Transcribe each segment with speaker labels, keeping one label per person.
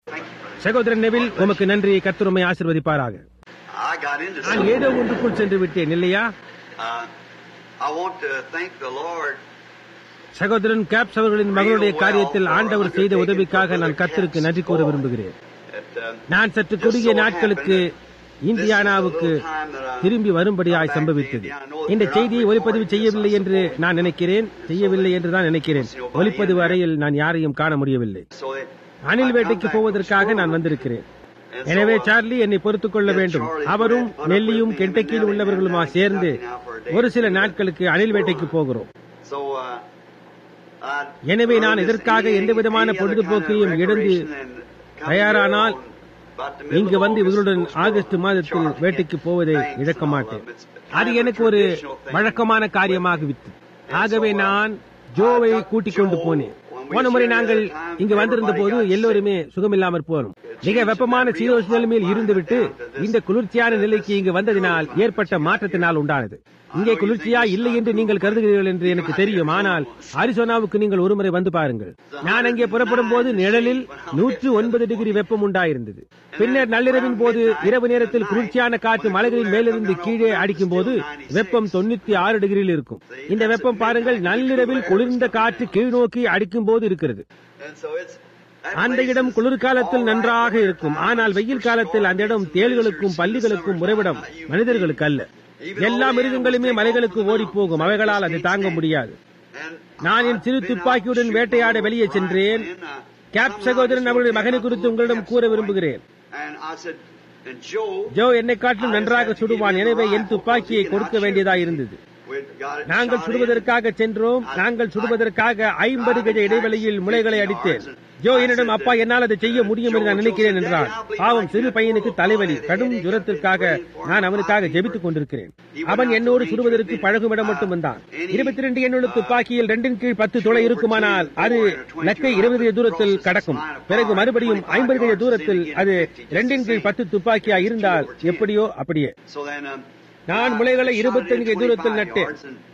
Speaker 1: சகோதரன் நெவில், உமக்கு நன்றி. கர்த்தர் உம்மை ஆசீர்வதிப்பாராக. நான் ஏதோ ஒன்றுக்குள் சென்று விட்டேன் இல்லையா? சகோதரன் கேப்ஸ் அவர்களின் மகளுடைய காரியத்தில் ஆண்டவர் செய்த உதவிக்காக நான் கர்த்தருக்கு நன்றி கூற விரும்புகிறேன். நான் சற்று குறுகிய நாட்களுக்கு இந்தியானாவுக்கு திரும்பி வரும்படியாய் சம்பவித்தது. இந்த செய்தியை ஒலிப்பதிவு செய்யவில்லை என்று நான் நினைக்கிறேன். ஒலிப்பதிவு அறையில் நான் யாரையும் காண முடியவில்லை. அணில் வேட்டைக்கு போவதற்காக நான் வந்திருக்கிறேன். எனவே சார்லி என்னை பொறுத்துக் கொள்ள வேண்டும். அவரும் நெல்லியும் கென்டக்கியில் உள்ளவர்களுமா சேர்ந்து ஒரு சில நாட்களுக்கு அணில் வேட்டைக்கு போகிறோம். எனவே நான் இதற்காக எந்த விதமான பொழுதுபோக்கையும் இழந்து தயாரானால் இங்கு வந்து இவர்களுடன் ஆகஸ்ட் மாதத்தில் வேட்டைக்கு போவதை இழக்க மாட்டேன். அது எனக்கு ஒரு வழக்கமான காரியமாகிவிட்டது. ஆகவே நான் ஜோவை கூட்டிக் கொண்டு போனேன். போன முறை நாங்கள் இங்கு வந்திருந்த போது எல்லோருமே சுகமில்லாமற் போனோம். மிக வெப்பமான சீதோஷ் நிலைமையில் இருந்துவிட்டு இந்த குளிர்ச்சியான நிலைக்கு இங்கு வந்ததினால் ஏற்பட்ட மாற்றத்தினால் உண்டானது. இங்கே குளிர்ச்சியா இல்லை என்று நீங்கள் கருதுகிறீர்கள் என்று எனக்கு தெரியும். ஆனால் அரிசோனாவுக்கு நீங்கள் ஒருமுறை வந்து பாருங்கள். நான் அங்கே புறப்படும் போது நிழலில் 109 டிகிரி வெப்பம் உண்டாயிருந்தது. பின்னர் நள்ளிரவின் போது இரவு நேரத்தில் குளிர்ச்சியான காற்று மலைகளின் மேலிருந்து கீழே அடிக்கும் போது வெப்பம் 96 டிகிரியில் இருக்கும். இந்த வெப்பம் பாருங்கள், நள்ளிரவில் குளிர்ந்த காற்று கீழ் நோக்கி அடிக்கும் போது இருக்கிறது. அந்த இடம் குளிர்காலத்தில் நன்றாக இருக்கும். ஆனால் வெயில் காலத்தில் அந்த இடம் தேள்களுக்கும் பல்லிகளுக்கும் உறைவிடம், மனிதர்களுக்கு அல்ல. எல்லா மிருகங்களுமே மலைகளுக்கு ஓடி போகும். அவைகளால் அதை தாங்க முடியாது. நான் என் சிறு துப்பாக்கியுடன் வேட்டையாட வெளியே சென்றேன். கேப் சகோதரன் அவருடைய மகனை குறித்து உங்களிடம் கூற விரும்புகிறேன். ஜோ என்னை காட்டிலும் நன்றாக சுடுவான். எனவே என் துப்பாக்கியை கொடுக்க வேண்டியதாக இருந்தது. நாங்கள் சுடுவதற்காக சென்றோம். நாங்கள் சுடுவதற்காக 50 கஜ இடைவெளியில் முளைகளை அடித்தேன். ஜோ என்னிடம், அப்பா என்னால் அதை செய்ய முடியும் என்று நான் நினைக்கிறேன் என்றான். பாவம், சிறு பையனுக்கு தலைவலி, கடும் ஜுரத்திற்காக நான் அவனுக்காக ஜெபித்துக் கொண்டிருக்கிறேன். அவன் என்னோடு சுடுவதற்கு பழகுமிடம் மட்டும் வந்தான். 22 எண்ணுள்ள துப்பாக்கியில் 2 கீழ் 10 துளை இருக்குமானால் அது லக்கை 20 தூரத்தில் கடக்கும். பிறகு மறுபடியும் 50 தூரத்தில் அது 2 கீழ் 10 துப்பாக்கியா இருந்தால் எப்படியோ அப்படியே. நான் முளைகளை 25 தூரத்தில் நட்டேன்.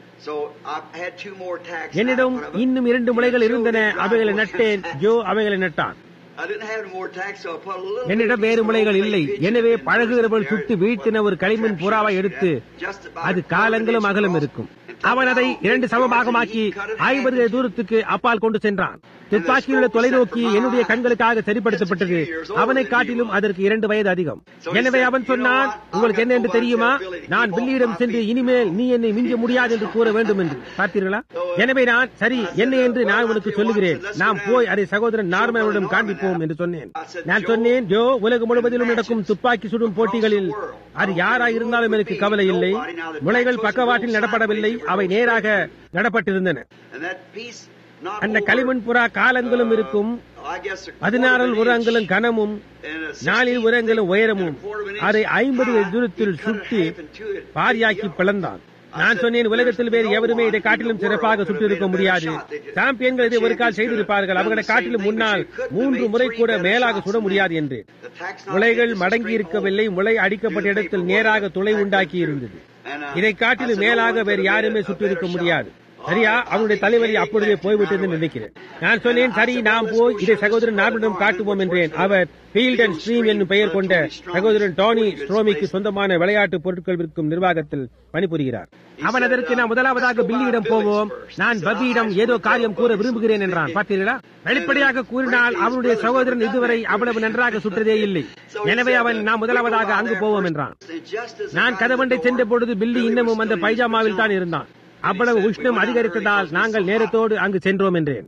Speaker 1: என்னிடம் இன்னும் 2 முளைகள் இருந்தன. அவைகளை நட்டேன். ஜோ அவைகளை நட்டான். என்னிடம் வேறு முளைகள் இல்லை. எனவே பழகுகிறவர்கள் சுட்டு வீழ்த்தின ஒரு களிமண் புறாவை எடுத்து அது காலங்களும் அகலம் இருக்கும். அவன் அதை 2 சமபாகமாக்கி 50 தூரத்துக்கு அப்பால் கொண்டு சென்றான். துப்பாக்கியுள்ள தொலைநோக்கி என்னுடைய கண்களுக்காக சரிப்படுத்தப்பட்டது. அவனை காட்டிலும் அதற்கு 2 வயது அதிகம். எனவே அவன் சொன்னான், உங்களுக்கு என்ன என்று தெரியுமா? நான் பில்லியிடம் சென்று இனிமேல் நீ என்னை மிஞ்ச முடியாது என்று கூற வேண்டும் என்று. பார்த்தீர்களா? எனவே நான், சரி என்ன என்று நான் உனக்கு சொல்லுகிறேன். நாம் போய் அதை சகோதரன் நார்மனிடம் காண்பிப்போம் என்று சொன்னேன். நான் சொன்னேன், ஜோ, உலகம் முழுவதிலும் நடக்கும் துப்பாக்கி சுடும் போட்டிகளில் அது யாராயிருந்தாலும் எனக்கு கவலை இல்லை. முளைகள் பக்கவாட்டில் நடப்படவில்லை, அவை நேராக நடப்பட்டிருந்தன. அந்த களிமண் புறா காலங்களும் இருக்கும். 16 ஒரு அங்குலம் கனமும் 4 ஒரு அங்குலம் உயரமும் அதை 50 தூரத்தில் சுட்டி பாரியாக்கி பிளந்தான். நான் சொன்னேன், உலகத்தில் வேறு எவருமே இதை காட்டிலும் சிறப்பாக சுட்டிருக்க முடியாது. சாம்பியன்கள் இதை ஒரு கால் செய்திருப்பார்கள். அவர்களை காட்டிலும் முன்னால் 3 முறை கூட மேலாக சுட முடியாது என்று. முளைகள் மடங்கி இருக்கவில்லை. முளை அடிக்கப்பட்ட இடத்தில் நேராக துளை உண்டாக்கி இருந்தது. இதை காட்டிலும் மேலாக வேறு யாருமே சுட்டிருக்க முடியாது. சரியா? அவனுடைய தலைவலி அப்பொழுதே போய்விட்டது நினைக்கிறேன். நான் சொன்னேன், சரி நாம் போய் இதை சகோதரன் நார்மனிடம் காட்டுவோம் என்றேன். அவர் ஃபீல்ட் அண்ட் ஸ்ட்ரீம் என்னும் பெயர் கொண்ட சகோதரன் டானி ஸ்ட்ரோமிக்கு சொந்தமான விளையாட்டு பொருட்கள் விற்கும் நிர்வாகத்தில் பணிபுரிகிறார். அவன் அதற்கு நான் முதலாவதாக பில்லியிடம் போவோம், நான் பப்பியிடம் ஏதோ காரியம் கூற விரும்புகிறேன் என்றான். பார்த்தீர்களா? வெளிப்படையாக கூறினால் அவனுடைய சகோதரன் இதுவரை அவ்வளவு நன்றாக சுற்றதே இல்லை. எனவே அவன் நான் முதலாவதாக அங்கு போவோம் என்றான். நான் கதவண்டை சென்ற பொழுது பில்லி இன்னமும் அந்த பைஜாமாவில் தான் இருந்தான். அவ்வளவு உஷ்ணம் அதிகரித்ததால் நாங்கள் நேரத்தோடு அங்கு சென்றோம் என்றேன்.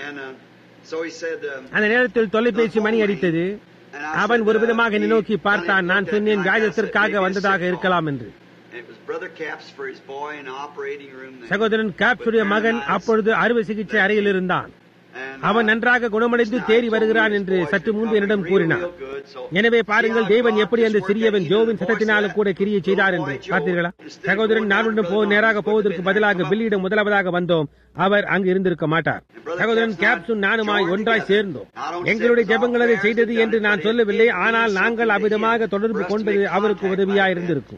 Speaker 1: அந்த நேரத்தில் தொலைபேசி மணி அடித்தது. அவன் ஒரு விதமாக என்னை நோக்கி பார்த்தான். நான் சொன்னேன், காயத்திற்காக வந்ததாக இருக்கலாம் என்று. சகோதரன் கேப்ஸுடைய மகன் அப்பொழுது அறுவை சிகிச்சை அறையில் இருந்தான். அவன் நன்றாக குணமடைந்து தேறி வருகிறான் என்று சற்று முன்பு என்னிடம் கூறினான். எனவே பாருங்கள், தேவன் எப்படி அந்த சிறியவன் ஜோவின் சட்டத்தினாலும் கூட கிரியை செய்தார் என்று. பார்த்தீர்களா? சகோதரன் நானுடன் நேராக போவதற்கு பதிலாக பில்லியிடம் முதலாவதாக வந்தோம். அவர் அங்கு இருந்திருக்க மாட்டார். சகோதரன் கேப்ஸும் நானுமாய் ஒன்றாய் சேர்ந்தோம். எங்களுடைய ஜெபங்கள் அதை செய்தது என்று நான் சொல்லவில்லை. ஆனால் நாங்கள் அவ்விதமாக தொடர்பு கொண்டது அவருக்கு உதவியாக இருந்திருக்கும்.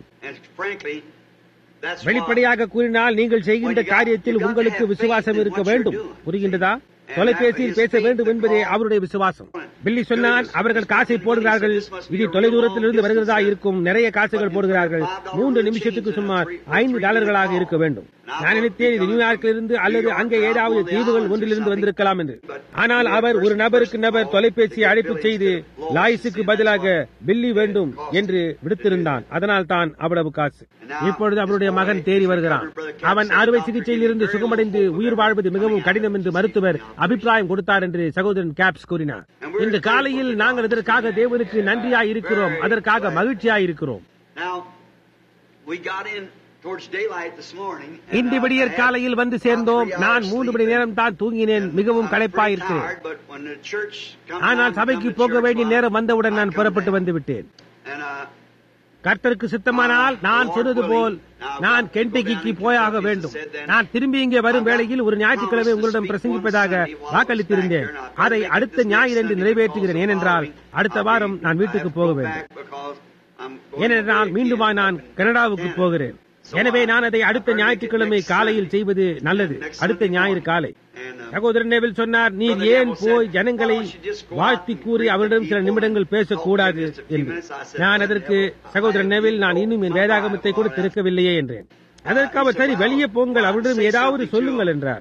Speaker 1: வெளிப்படையாக கூறினால், நீங்கள் செய்கின்ற காரியத்தில் உங்களுக்கு விசுவாசம் இருக்க வேண்டும். புரிகின்றதா? தொலைபேசியில் பேச வேண்டும் என்பதே அவருடைய விசுவாசம். பில்லி சொன்னான், அவர்கள் காசை போடுகிறார்கள், இது தொலைதூரத்திலிருந்து வருகிறதா இருக்கும், நிறைய காசுகள் போடுகிறார்கள், 3 நிமிஷத்துக்கு சுமார் $5 இருக்க வேண்டும். நான் நினைத்தேன் இது நியூயார்க்கிலிருந்து அல்லது அங்கே ஏதாவது தீவுகள் ஒன்றிலிருந்து வந்திருக்கலாம் என்று. ஆனால் அவர் ஒரு நபருக்கு நபர் தொலைபேசி அழைப்பு செய்து லாயிஸுக்கு பதிலாக பில்லி வேண்டும் என்று விடுத்திருந்தான். அதனால் தான் அவ்வளவு காசு. இப்பொழுது அவருடைய மகன் தேறி வருகிறான். அவன் அறுவை சிகிச்சையில் இருந்து சுகமடைந்து உயிர் வாழ்வது மிகவும் கடினம் என்று மருத்துவர் அபிப்பிராயம் கொடுத்தார் என்று சகோதரன் கேப்ஸ் கூறினார். இந்த காலையில் நாங்கள் இதற்காக தேவனுக்கு நன்றியாய் இருக்கிறோம், அதற்காக மகிழ்ச்சியாய் இருக்கிறோம். இன்று விடியற் காலையில் வந்து சேர்ந்தோம். நான் 3 மணி நேரம் தான் தூங்கினேன், மிகவும் களைப்பாயிருக்கிறேன். ஆனால் சபைக்கு போக வேண்டிய நேரம் வந்தவுடன் நான் புறப்பட்டு வந்து விட்டேன். கர்த்தருக்கு சித்தமானால் நான் சொன்னது போல் நான் கென்டக்கிக்கு போயாக வேண்டும். நான் திரும்பி இங்கே வரும் வேளையில் ஒரு ஞாயிற்றுக்கிழமை உங்களிடம் பிரசங்கிப்பதாக வாக்களித்திருந்தேன். அதை அடுத்த ஞாயிறன்று நிறைவேற்றுகிறேன். ஏனென்றால் அடுத்த வாரம் நான் வீட்டுக்கு போக வேண்டும். ஏனென்றால் மீண்டுமா நான் கனடாவுக்கு போகிறேன். எனவே நான் அதை அடுத்த ஞாயிற்றுக்கிழமை காலையில் செய்வது நல்லது. அடுத்த ஞாயிறு காலை. சகோதரன் நெவில் சொன்னார், நீர் ஏன் போய் ஜனங்களை வாழ்த்தி கூறி அவரிடம் சில நிமிடங்கள் பேசக்கூடாது என்று. நான் அதற்கு, சகோதரன் நெவில், நான் இன்னும் என் வேதாகமத்தை கூட திறக்கவில்லையே என்றேன். அதற்கு அவர், சரி வெளியே போங்கள், அவரிடம் ஏதாவது சொல்லுங்கள் என்றார்.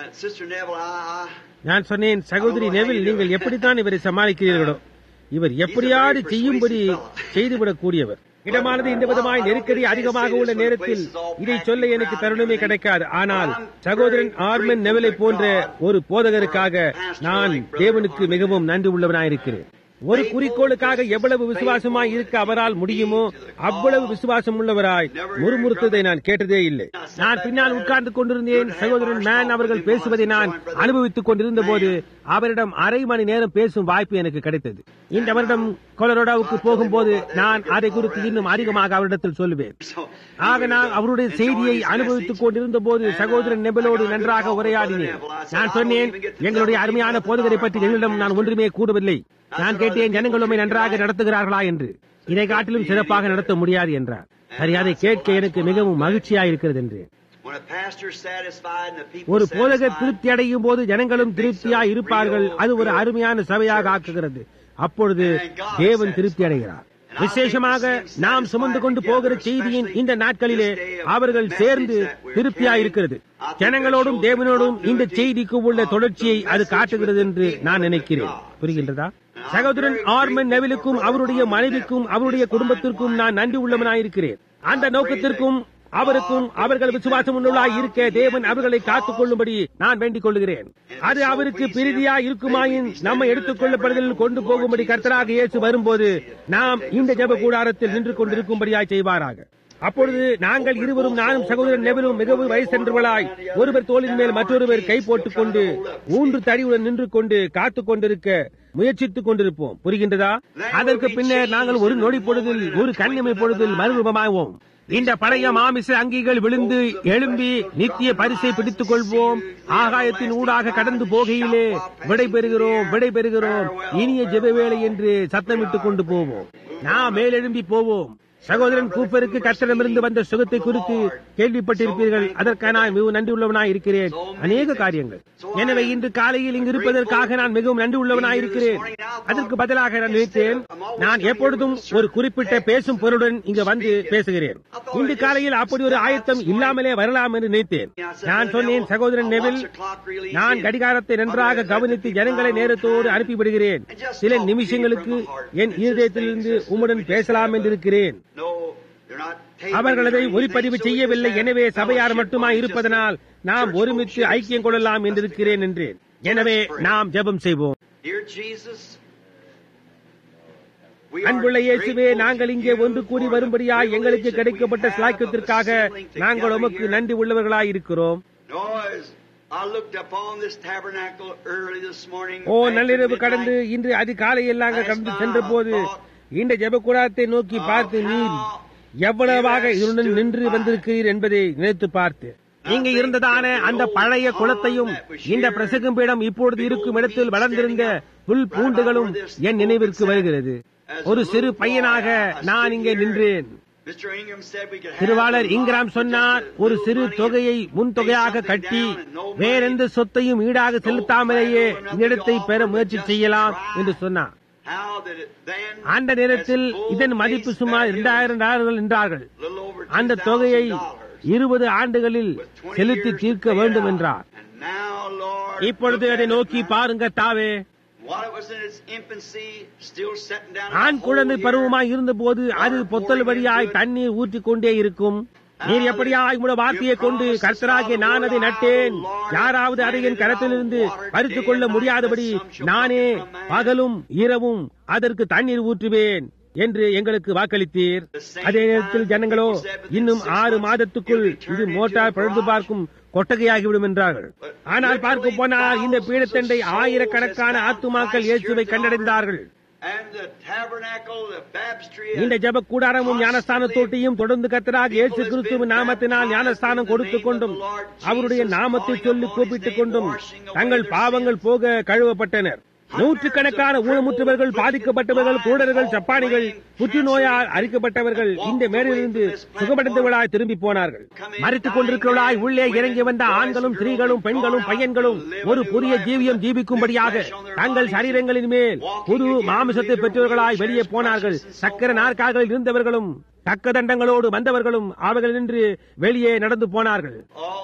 Speaker 1: நான் சொன்னேன், சகோதரி நெவில், நீங்கள் எப்படித்தான் இவரை சமாளிக்கிறீர்களோ, இவர் எப்படியாவது செய்யும்படி செய்துவிடக் கூடியவர். இடமானது இந்த விதமாய் நெருக்கடி அதிகமாக உள்ள நேரத்தில் இதை சொல்ல எனக்கு தருணமே கிடைக்காது. ஆனால் சகோதரன் ஆர்மன் நெவிலை போன்ற ஒரு போதகருக்காக நான் தேவனுக்கு மிகவும் நன்றி உள்ளவனாயிருக்கிறேன். ஒரு குறிக்கோளுக்காக எவ்வளவு விசுவாசமாய் இருக்க அவரால் முடியுமோ அவ்வளவு விசுவாசம் உள்ளவராய் முறுமுறுத்ததை நான் கேட்டதே இல்லை. நான் பின்னால் உட்கார்ந்து கொண்டிருந்தேன். சகோதரன் மேன் அவர்கள் பேசுவதை நான் அனுபவித்துக் கொண்டிருந்த போது அவரிடம் அரை மணி நேரம் பேசும் வாய்ப்பு எனக்கு கிடைத்தது. இந்த வருடம் கொலராடோவுக்கு போகும்போது நான் அதை குறித்து இன்னும் அதிகமாக அவரிடத்தில் சொல்லுவேன். ஆக நான் அவருடைய செய்தியை அனுபவித்துக் கொண்டிருந்த போது சகோதரன் நெபலோடு நன்றாக உரையாடினேன். நான் சொன்னேன், எங்களுடைய அருமையான போதகரை பற்றி எங்களிடம் நான் ஒன்றுமே கூடவில்லை. நான் கேட்டேன், ஜனங்களுமே நன்றாக நடத்துகிறார்களா என்று. இதை காட்டிலும் சிறப்பாக நடத்த முடியாது என்றார். சரி, அதை கேட்க எனக்கு மிகவும் மகிழ்ச்சியாயிருக்கிறது என்று. ஒரு போதகர் திருப்தி அடையும் போது ஜனங்களும் திருப்தியாய் இருப்பார்கள். அது ஒரு அருமையான சபையாக ஆக்குகிறது. அப்பொழுது தேவன் திருப்தி அடைகிறார். விசேஷமாக நாம் சுமந்து கொண்டு போகிற செய்தியின் இந்த நாட்களிலே அவர்கள் சேர்ந்து திருப்தியாயிருக்கிறது. ஜனங்களோடும் தேவனோடும் இந்த செய்திக்கு உள்ள தொடர்ச்சியை அது காட்டுகிறது என்று நான் நினைக்கிறேன். புரிகின்றதா? சகோதரன் ஆர்மன் நெவிலுக்கும் அவருடைய மனைவிக்கும் அவருடைய குடும்பத்திற்கும் நான் நன்றி உள்ளவனாயிருக்கிறேன். அந்த நோக்கத்திற்கும் அவருக்கும் அவர்கள் விசுவாசம் உள்ளவர்களாய் இருக்க தேவன் அவர்களை காத்துக் கொள்ளும்படி நான் வேண்டிக் கொள்கிறேன். அது அவருக்கு பிரீதியா இருக்குமாயின் நம்மை எடுத்துக் கொள்ளப்படுதலில் கொண்டு போகும்படி கர்த்தராக இயேசு வரும்போது நாம் இந்த ஜெப கூடாரத்தில் நின்று கொண்டிருக்கும்படியாய் செய்வாராக. அப்பொழுது நாங்கள் இருவரும், நானும் சகோதரன் நெவிலும் மிகவும் வயசென்றவர்களாய் ஒருவர் தோளின் மேல் மற்றொருவர் கை போட்டுக் கொண்டு ஊன்று தடியுடன் நின்று கொண்டு காத்துக் கொண்டிருக்க முயற்சித்துக் கொண்டிருப்போம். புரிகின்றதா? அதற்கு பின்னர் நாங்கள் ஒரு நொடி பொழுதில், ஒரு கண்ணிமை பொழுதில் மறுரூபமாவோம். இந்த பழைய மாமிச அங்கிகள் விழுந்து எழும்பி நித்திய பரிசை பிடித்துக் கொள்வோம். ஆகாயத்தின் ஊடாக கடந்து போகையிலே விடைபெறுகிறோம், விடைபெறுகிறோம், இனிய ஜெப வேளை என்று சத்தமிட்டுக் கொண்டு போவோம். நாம் மேலெழும்பி போவோம். சகோதரன் கூப்பருக்கு கர்த்தரிடமிருந்து வந்த சுகத்தை குறித்து கேள்விப்பட்டிருப்பீர்கள். அதற்காக நான் மிகவும் நன்றி உள்ளவனாய் இருக்கிறேன். அநேக காரியங்கள். எனவே இன்று காலையில் இங்கு இருப்பதற்காக நான் மிகவும் நன்றி உள்ளவனாய் இருக்கிறேன். அதற்கு பதிலாக நான் நினைத்தேன், நான் எப்பொழுதும் ஒரு குறிப்பிட்ட பேசும் பொருளுடன் இங்கு வந்து பேசுகிறேன். இன்று காலையில் அப்படி ஒரு ஆயத்தம் இல்லாமலே வரலாம் என்று நினைத்தேன். நான் சொன்னேன், சகோதரன் நெவில், நான் கடிகாரத்தை நன்றாக கவனித்து ஜனங்களை நேரத்தோடு அனுப்பிவிடுகிறேன். சில நிமிஷங்களுக்கு என் இருதயத்திலிருந்து உம்முடன் பேசலாம் என்று இருக்கிறேன். அவர்கள் அதை ஒளிப்பதிவு செய்யவில்லை. எனவே சபையார் மட்டுமாய் இருப்பதனால் நாம் ஒருமித்து ஐக்கியம் கொள்ளலாம் என்றிருக்கிறேன் என்றேன். எனவே நாம் ஜெபம் செய்வோம். அன்புள்ள இயேசுவே, நாங்கள் இங்கே ஒன்று கூடி வரும்படியாய் எங்களுக்கு கிடைக்கப்பட்ட ஸ்லாக்கியத்திற்காக நாங்கள் உமக்கு நன்றி உள்ளவர்களாய் இருக்கிறோம். நள்ளிரவு கடந்து இன்று அதிகாலையில் நாங்கள் கடந்து சென்ற போது இந்த ஜெபக்கூடாரத்தை நோக்கி பார்த்து நீர் எவ்வளவாக இதனுடன் நின்று வந்திருக்கிறீர் என்பதை நினைத்து பார்த்து, நீங்க இருந்ததான அந்த பழைய குளத்தையும் இந்த பிரசங்கம் பீடம் இப்பொழுது இருக்கும் இடத்தில் வளர்ந்திருந்த புல் பூண்டுகளும் என் நினைவிற்கு வருகிறது. ஒரு சிறு பையனாக நான் இங்கே நின்றேன். திருவாளர் இங்கிராம் சொன்னார், ஒரு சிறு தொகையை முன்தொகையாக கட்டி வேறெந்த சொத்தையும் ஈடாக செலுத்தாமலேயே இடத்தை பெற முயற்சி செய்யலாம் என்று சொன்னார். அந்த நேரத்தில் இதன் மதிப்பு சுமார் $2000 என்றார்கள். அந்த தொகையை 20 ஆண்டுகளில் செலுத்தி தீர்க்க வேண்டும் என்றார். இப்பொழுது அதை நோக்கி பாருங்க தாவே, ஆண் குழந்தை பருவமாய் இருந்த போது அது பொத்தல் வழியாய் தண்ணீர் ஊற்றிக் கொண்டே இருக்கும். நீர் எப்படியாய் உடைய வார்த்தையை கொண்டு கர்த்தராகிய நான் அதை நட்டேன், யாராவது அதை என் கரத்திலிருந்து பறித்துக் கொள்ள முடியாதபடி நானே பகலும் இரவும் அதற்கு தண்ணீர் ஊற்றுவேன் என்று எங்களுக்கு வாக்களித்தீர். அதே நேரத்தில் ஜனங்களோ இன்னும் 6 மாதத்துக்குள் இது மோட்டார் பழுது பார்க்கும் கொட்டகையாகிவிடும் என்றார்கள். ஆனால் பார்க்க போனால் இந்த பீடத்தண்டை ஆயிரக்கணக்கான ஆத்துமாக்கள் இயேசுவை கண்டடைந்தார்கள். இந்த ஜெப கூடாரமும் ஞானஸ்தான தொட்டியும் தொடர்ந்து கர்த்தராகிய இயேசு கிறிஸ்துவின் நாமத்தினால் ஞானஸ்தானம் கொடுத்துக் கொண்டும் அவருடைய நாமத்தை சொல்லி கூப்பிட்டுக் கொண்டும் தங்கள் பாவங்கள் போக கழுவப்பட்டனர். நூற்றுக்கணக்கான ஊனமுற்றவர்கள், பாதிக்கப்பட்டவர்கள், குருடர்கள், சப்பானிகள், புற்றுநோயால் அரிக்கப்பட்டவர்கள் இந்த மேலிருந்து சுகமடைந்தவர்களாய் திரும்பி போனார்கள். மறித்துக் கொண்டிருக்கிறவர்களாய் உள்ளே இறங்கி வந்த ஆண்களும் ஸ்திரீகளும் பெண்களும் பையன்களும் ஒரு புதிய ஜீவியம் ஜீவிக்கும்படியாக தங்கள் சரீரங்களின் மேல் புது மாமிசத்தை பெற்றவர்களாய் வெளியே போனார்கள். சக்கர நாற்காலிகளில் இருந்தவர்களும் தக்க தண்டங்களோடு வந்தவர்களும் அவர்கள் நின்று வெளியே நடந்து போனார்கள்.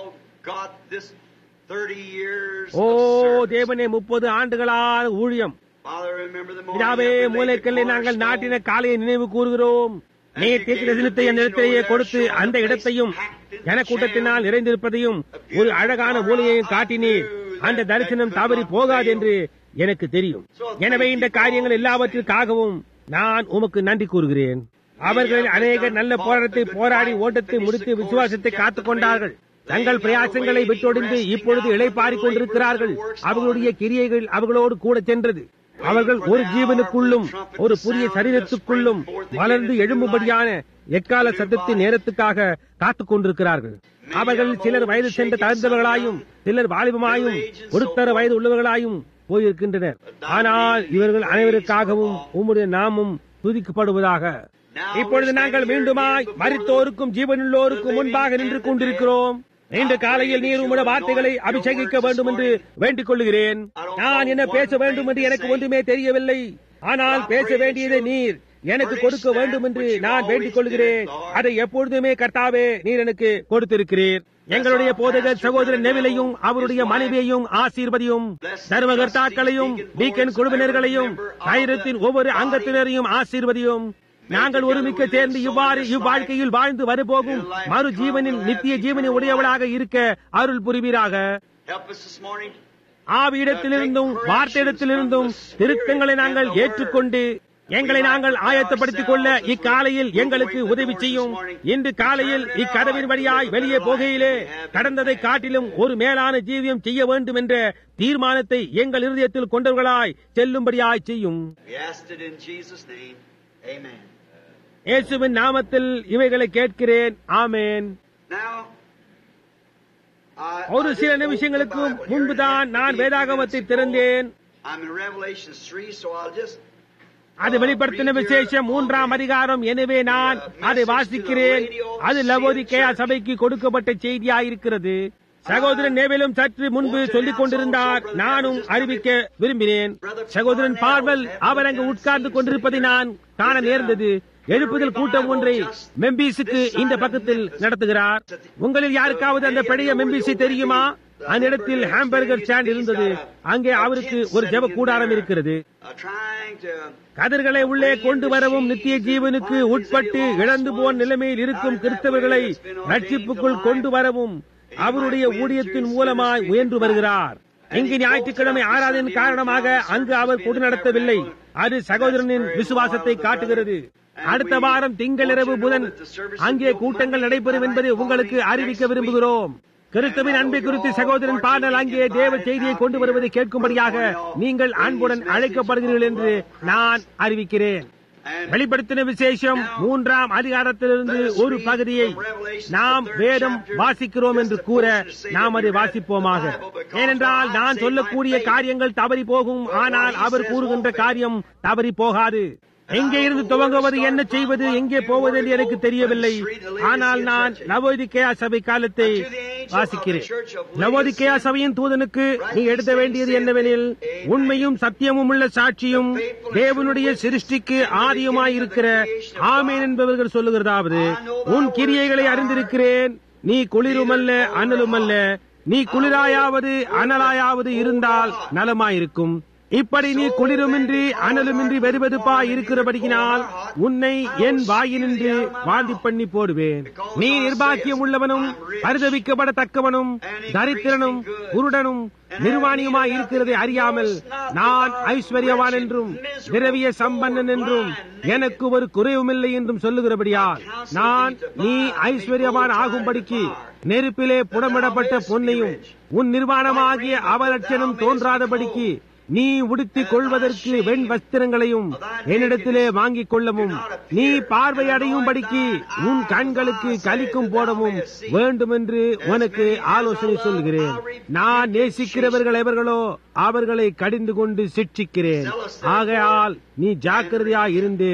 Speaker 1: ஓ தேவனே, 30 ஆண்டுகளான ஊழியம். இதாவே மூலைக்கல்லை நாங்கள் நாட்டின காலையை நினைவு கூறுகிறோம். நீர் தீர்க்கதரிசனத்தை அந்த இடத்திலேயே கொடுத்து அந்த இடத்தையும் ஜனக்கூட்டத்தினால் நிறைந்திருப்பதையும் ஒரு அழகான மூலையையும் காட்டினீர். அந்த தரிசனம் தவறி போகாது என்று எனக்கு தெரியும். எனவே இந்த காரியங்கள் எல்லாவற்றிற்காகவும் நான் உமக்கு நன்றி கூறுகிறேன். அவர்கள் அநேகர் நல்ல போராட்டத்தை போராடி ஓட்டத்தை முடித்து விசுவாசத்தை காத்துக் கொண்டார்கள். தங்கள் பிரயாசங்களை விட்டொடிந்து இப்பொழுது இளைப்பாறிக் கொண்டிருக்கிறார்கள். அவர்களுடைய கிரியைகள் அவர்களோடு கூட சென்றது. அவர்கள் ஒரு ஜீவனுக்குள்ளும் ஒரு புதிய சரீரத்துக்குள்ளும் வளர்ந்து எழும்பும்படியான எக்கால சத்தத்தின் நேரத்துக்காக காத்துக் கொண்டிருக்கிறார்கள். அவர்கள் சிலர் வயது சென்ற தகுந்தவர்களாயும் சிலர் வாலிபமாயும் ஒருத்தர வயது உள்ளவர்களாயும் போயிருக்கின்றனர். ஆனால் இவர்கள் அனைவருக்காகவும் உம்முடைய நாமம் துதிக்கப்படுவதாக. இப்பொழுது நாங்கள் மீண்டுமாய் மரித்தோருக்கும் ஜீவனுள்ளோருக்கும் முன்பாக நின்று கொண்டிருக்கிறோம். இன்று காலையில் நீர் உம்முடைய வார்த்தைகளை அபிஷேகிக்க வேண்டும் என்று வேண்டிக் கொள்கிறேன். நான் என்ன பேச வேண்டும் என்று எனக்கு ஒன்றுமே தெரியவில்லை. ஆனால் பேச வேண்டியதை நீர் எனக்கு கொடுக்க வேண்டும் என்று நான் வேண்டிக் கொள்கிறேன். அதை எப்பொழுதுமே கர்த்தாவே நீர் எனக்கு கொடுத்திருக்கிறீர். எங்களுடைய போதகர் சகோதரர் நெவிலையும் அவருடைய மனைவியையும் ஆசீர்வதியும். தர்மகர்த்தாக்களையும் டீக்கன் குழுவினர்களையும் ஆயிரத்தின் ஒவ்வொரு அங்கத்தினரையும் ஆசீர்வதியும். நாங்கள் ஒருமிக்க சேர்ந்து இவ்வாறு இவ்வாழ்க்கையில் வாழ்ந்து வரப்போகும் மறு ஜீவனின் நித்திய ஜீவனை உடையவளாக இருக்க அருள் புரிவீராக. ஆவியிடத்திலிருந்தும் வார்த்தையிடத்திலிருந்தும் திருத்தங்களை நாங்கள் ஏற்றுக்கொண்டு எங்களை நாங்கள் ஆயத்தப்படுத்திக் கொள்ள இக்காலையில் எங்களுக்கு உதவி செய்யும். இன்று காலையில் இக்கதவின் வழியாய் வெளியே போகையிலே கடந்ததை காட்டிலும் ஒரு மேலான ஜீவியம் செய்ய வேண்டும் என்ற தீர்மானத்தை எங்கள் இருதயத்தில் கொண்டவர்களாய் செல்லும்படியாய் செய்யும். இயேசுவின் நாமத்தில் இவைகளை கேட்கிறேன். ஆமேன். ஒரு சில நிமிஷங்களுக்கு முன்புதான் நான் வேதாகமத்தை திறந்தேன். அது வெளிப்படுத்தின விசேஷம் 3ஆம் அதிகாரம். எனவே நான் அதை வாசிக்கிறேன். அது லவோதிக்கேயா சபைக்கு கொடுக்கப்பட்ட செய்தியாயிருக்கிறது. சகோதரன் நேவிலும் சற்று முன்பு சொல்லிக் கொண்டிருந்தார். நானும் அறிவிக்க விரும்பினேன். சகோதரன் பார்வல் அவர் அங்கு உட்கார்ந்து கொண்டிருப்பதை நான் காண நேர்ந்தது. எழுப்புதல் கூட்டம் ஒன்றை மெம்பிஸுக்கு இந்த பக்கத்தில் நடத்துகிறார். உங்களில் யாருக்காவது அந்த பழைய மெம்பிஸை தெரியுமா? அந்த இடத்தில் ஹாம்பர்கர் ஸ்டாண்ட் இருந்தது. அங்கே அவருக்கு ஒரு ஜெப கூடாரம் இருக்கிறது. கதிர்களை உள்ளே கொண்டு வரவும் நித்திய ஜீவனுக்கு உட்பட்டு இழந்து போன நிலைமையில் இருக்கும் கிறிஸ்தவர்களை ரட்சிப்புக்குள் கொண்டு வரவும் அவருடைய ஊழியத்தின் மூலமாய் முயன்று வருகிறார். இங்கு ஞாயிற்றுக்கிழமை ஆராதனையின் காரணமாக அங்கு அவர் கொண்டு நடத்தவில்லை. அது சகோதரனின் விசுவாசத்தை காட்டுகிறது. அடுத்த வாரம் திங்களிரவு புதன் அங்கே கூட்டங்கள் நடைபெறும் என்பதை உங்களுக்கு அறிவிக்க விரும்புகிறோம். கிறிஸ்துவின் அன்பை குறித்து சகோதரன் பாடல் அங்கே தேவ செய்தியை கொண்டு வருவதை கேட்கும்படியாக நீங்கள் அன்புடன் அழைக்கப்படுகிறீர்கள் என்று நான் அறிவிக்கிறேன். வெளிப்படுத்தின விசேஷம் 3ஆம் அதிகாரத்திலிருந்து ஒரு பகுதியை நாம் வேதம் வாசிக்கிறோம் என்று கூற நாம் அதை வாசிப்போமாக. ஏனென்றால் நான் சொல்லக்கூடிய காரியங்கள் தவறி போகும், ஆனால் அவர் கூறுகின்ற காரியம் தவறி போகாது. எங்கே இருந்து துவங்குவது, என்ன செய்வது, எங்கே போவது என்று எனக்கு தெரியவில்லை. ஆனால் நான் லவோதிக்கேயா சபை காலத்தை வாசிக்கிறேன். லவோதிக்கேயா சபையின் தூதனுக்கு நீ எழுத வேண்டியது என்னவெனில், உண்மையும் சத்தியமும் உள்ள சாட்சியும் தேவனுடைய சிருஷ்டிக்கு ஆதியுமாயிருக்கிற ஆமென் என்பவர்கள் சொல்லுகிறதாவது, உன் கிரியைகளை அறிந்திருக்கிறேன். நீ குளிருமல்ல அனலுமல்ல. நீ குளிராயாவது அனலாயாவது இருந்தால் நலமாயிருக்கும். இப்படி நீ குளிருமின்றி அனலுமின்றி வெறுவெறுப்பாய் இருக்கிறபடியினால் உன்னை என் வாயினின்று வாந்தி பண்ணி போடுவேன். நீ நிர்பாக்கியம் உள்ளவனும் பரிதவிக்கப்படத்தக்கவனும் தரித்திரனும் குருடனும் நிர்வாணியுமாய் இருக்கிறதை அறியாமல் நான் ஐஸ்வர்யவான் என்றும் திரவிய சம்பன்னன் என்றும் எனக்கு ஒரு குறைவுமில்லை என்றும் சொல்லுகிறபடியால் நான் நீ ஐஸ்வர்யவான் ஆகும்படிக்கு நெருப்பிலே புடமிடப்பட்ட பொன்னையும் உன் நிர்வாணமாகிய அவலட்சணம் தோன்றாதபடிக்கு நீ உடுத்திக் கொள்வதற்கு வெண் வஸ்திரங்களையும் என்னிடத்திலே வாங்கிக் கொள்ளவும், நீ பார்வையடையும்படிக்கு உன் கண்களுக்கு கலிக்கும் போடவும் வேண்டும் என்று உனக்கு ஆலோசனை சொல்கிறேன். நான் நேசிக்கிறவர்கள் எவர்களோ அவர்களை கடிந்து கொண்டு சிட்சிக்கிறேன். ஆகையால் நீ ஜாக்கிரதையாய் இருந்து.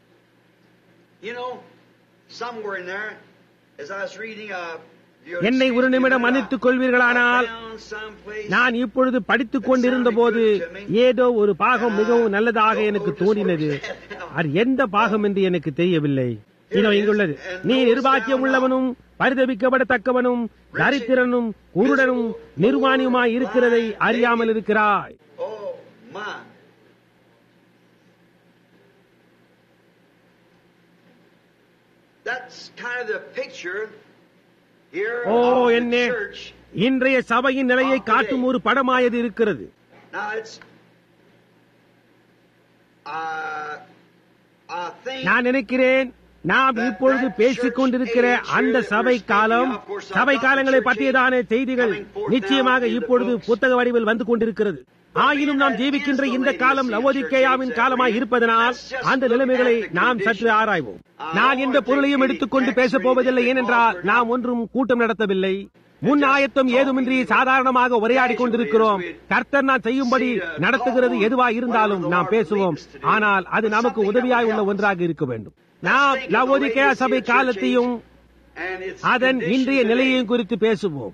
Speaker 1: என்னை ஒரு நிமிடம் மன்னித்துக் கொள்வீர்களானால், நான் இப்பொழுது படித்துக் கொண்டிருந்த போது ஏதோ ஒரு பாகம் மிகவும் நல்லதாக எனக்கு தோன்றினது. அது எந்த பாகம் என்று எனக்கு தெரியவில்லை. இதோ இங்குள்ளது. நீ நிர்வாக்கியம் உள்ளவனும் பரிதவிக்கப்படத்தக்கவனும் தரித்திரனும் குருடனும் நிர்வாணியுமாய் இருக்கிறதை அறியாமல் இருக்கிறாய். ஓ என்ன இன்றைய சபையின் நிலையை காட்டும் ஒரு படமாயது இருக்கிறது. நான் நினைக்கிறேன் நாம் இப்பொழுது பேசிக் கொண்டிருக்கிற அந்த சபை காலங்களை பற்றியதான செய்திகள் நிச்சயமாக இப்பொழுது புத்தக வடிவில் வந்து கொண்டிருக்கிறது. ஆயினும் நாம் ஜீவிக்கின்ற இந்த காலம் லவோதிக்கேயாவின் காலமாய் இருப்பதனால் அந்த நிலைமைகளை நாம் சற்று ஆராய்வோம். நான் எந்த பொருளையும் எடுத்துக்கொண்டு பேசப் போவதில்லை. ஏனென்றால் நாம் ஒன்றும் கூட்டம் நடத்தவில்லை. முன் ஆயத்தம் ஏதுமின்றி சாதாரணமாக உரையாடிக் கொண்டிருக்கிறோம். கர்த்தர் நான் செய்யும்படி நடத்துகிறது எதுவா இருந்தாலும் நாம் பேசுவோம். ஆனால் அது நமக்கு உதவியாய் உள்ள ஒன்றாக இருக்க வேண்டும். நாம் லவோதிக்கேயா சபை காலத்தையும் அதன் இன்றைய நிலையையும் குறித்து பேசுவோம்.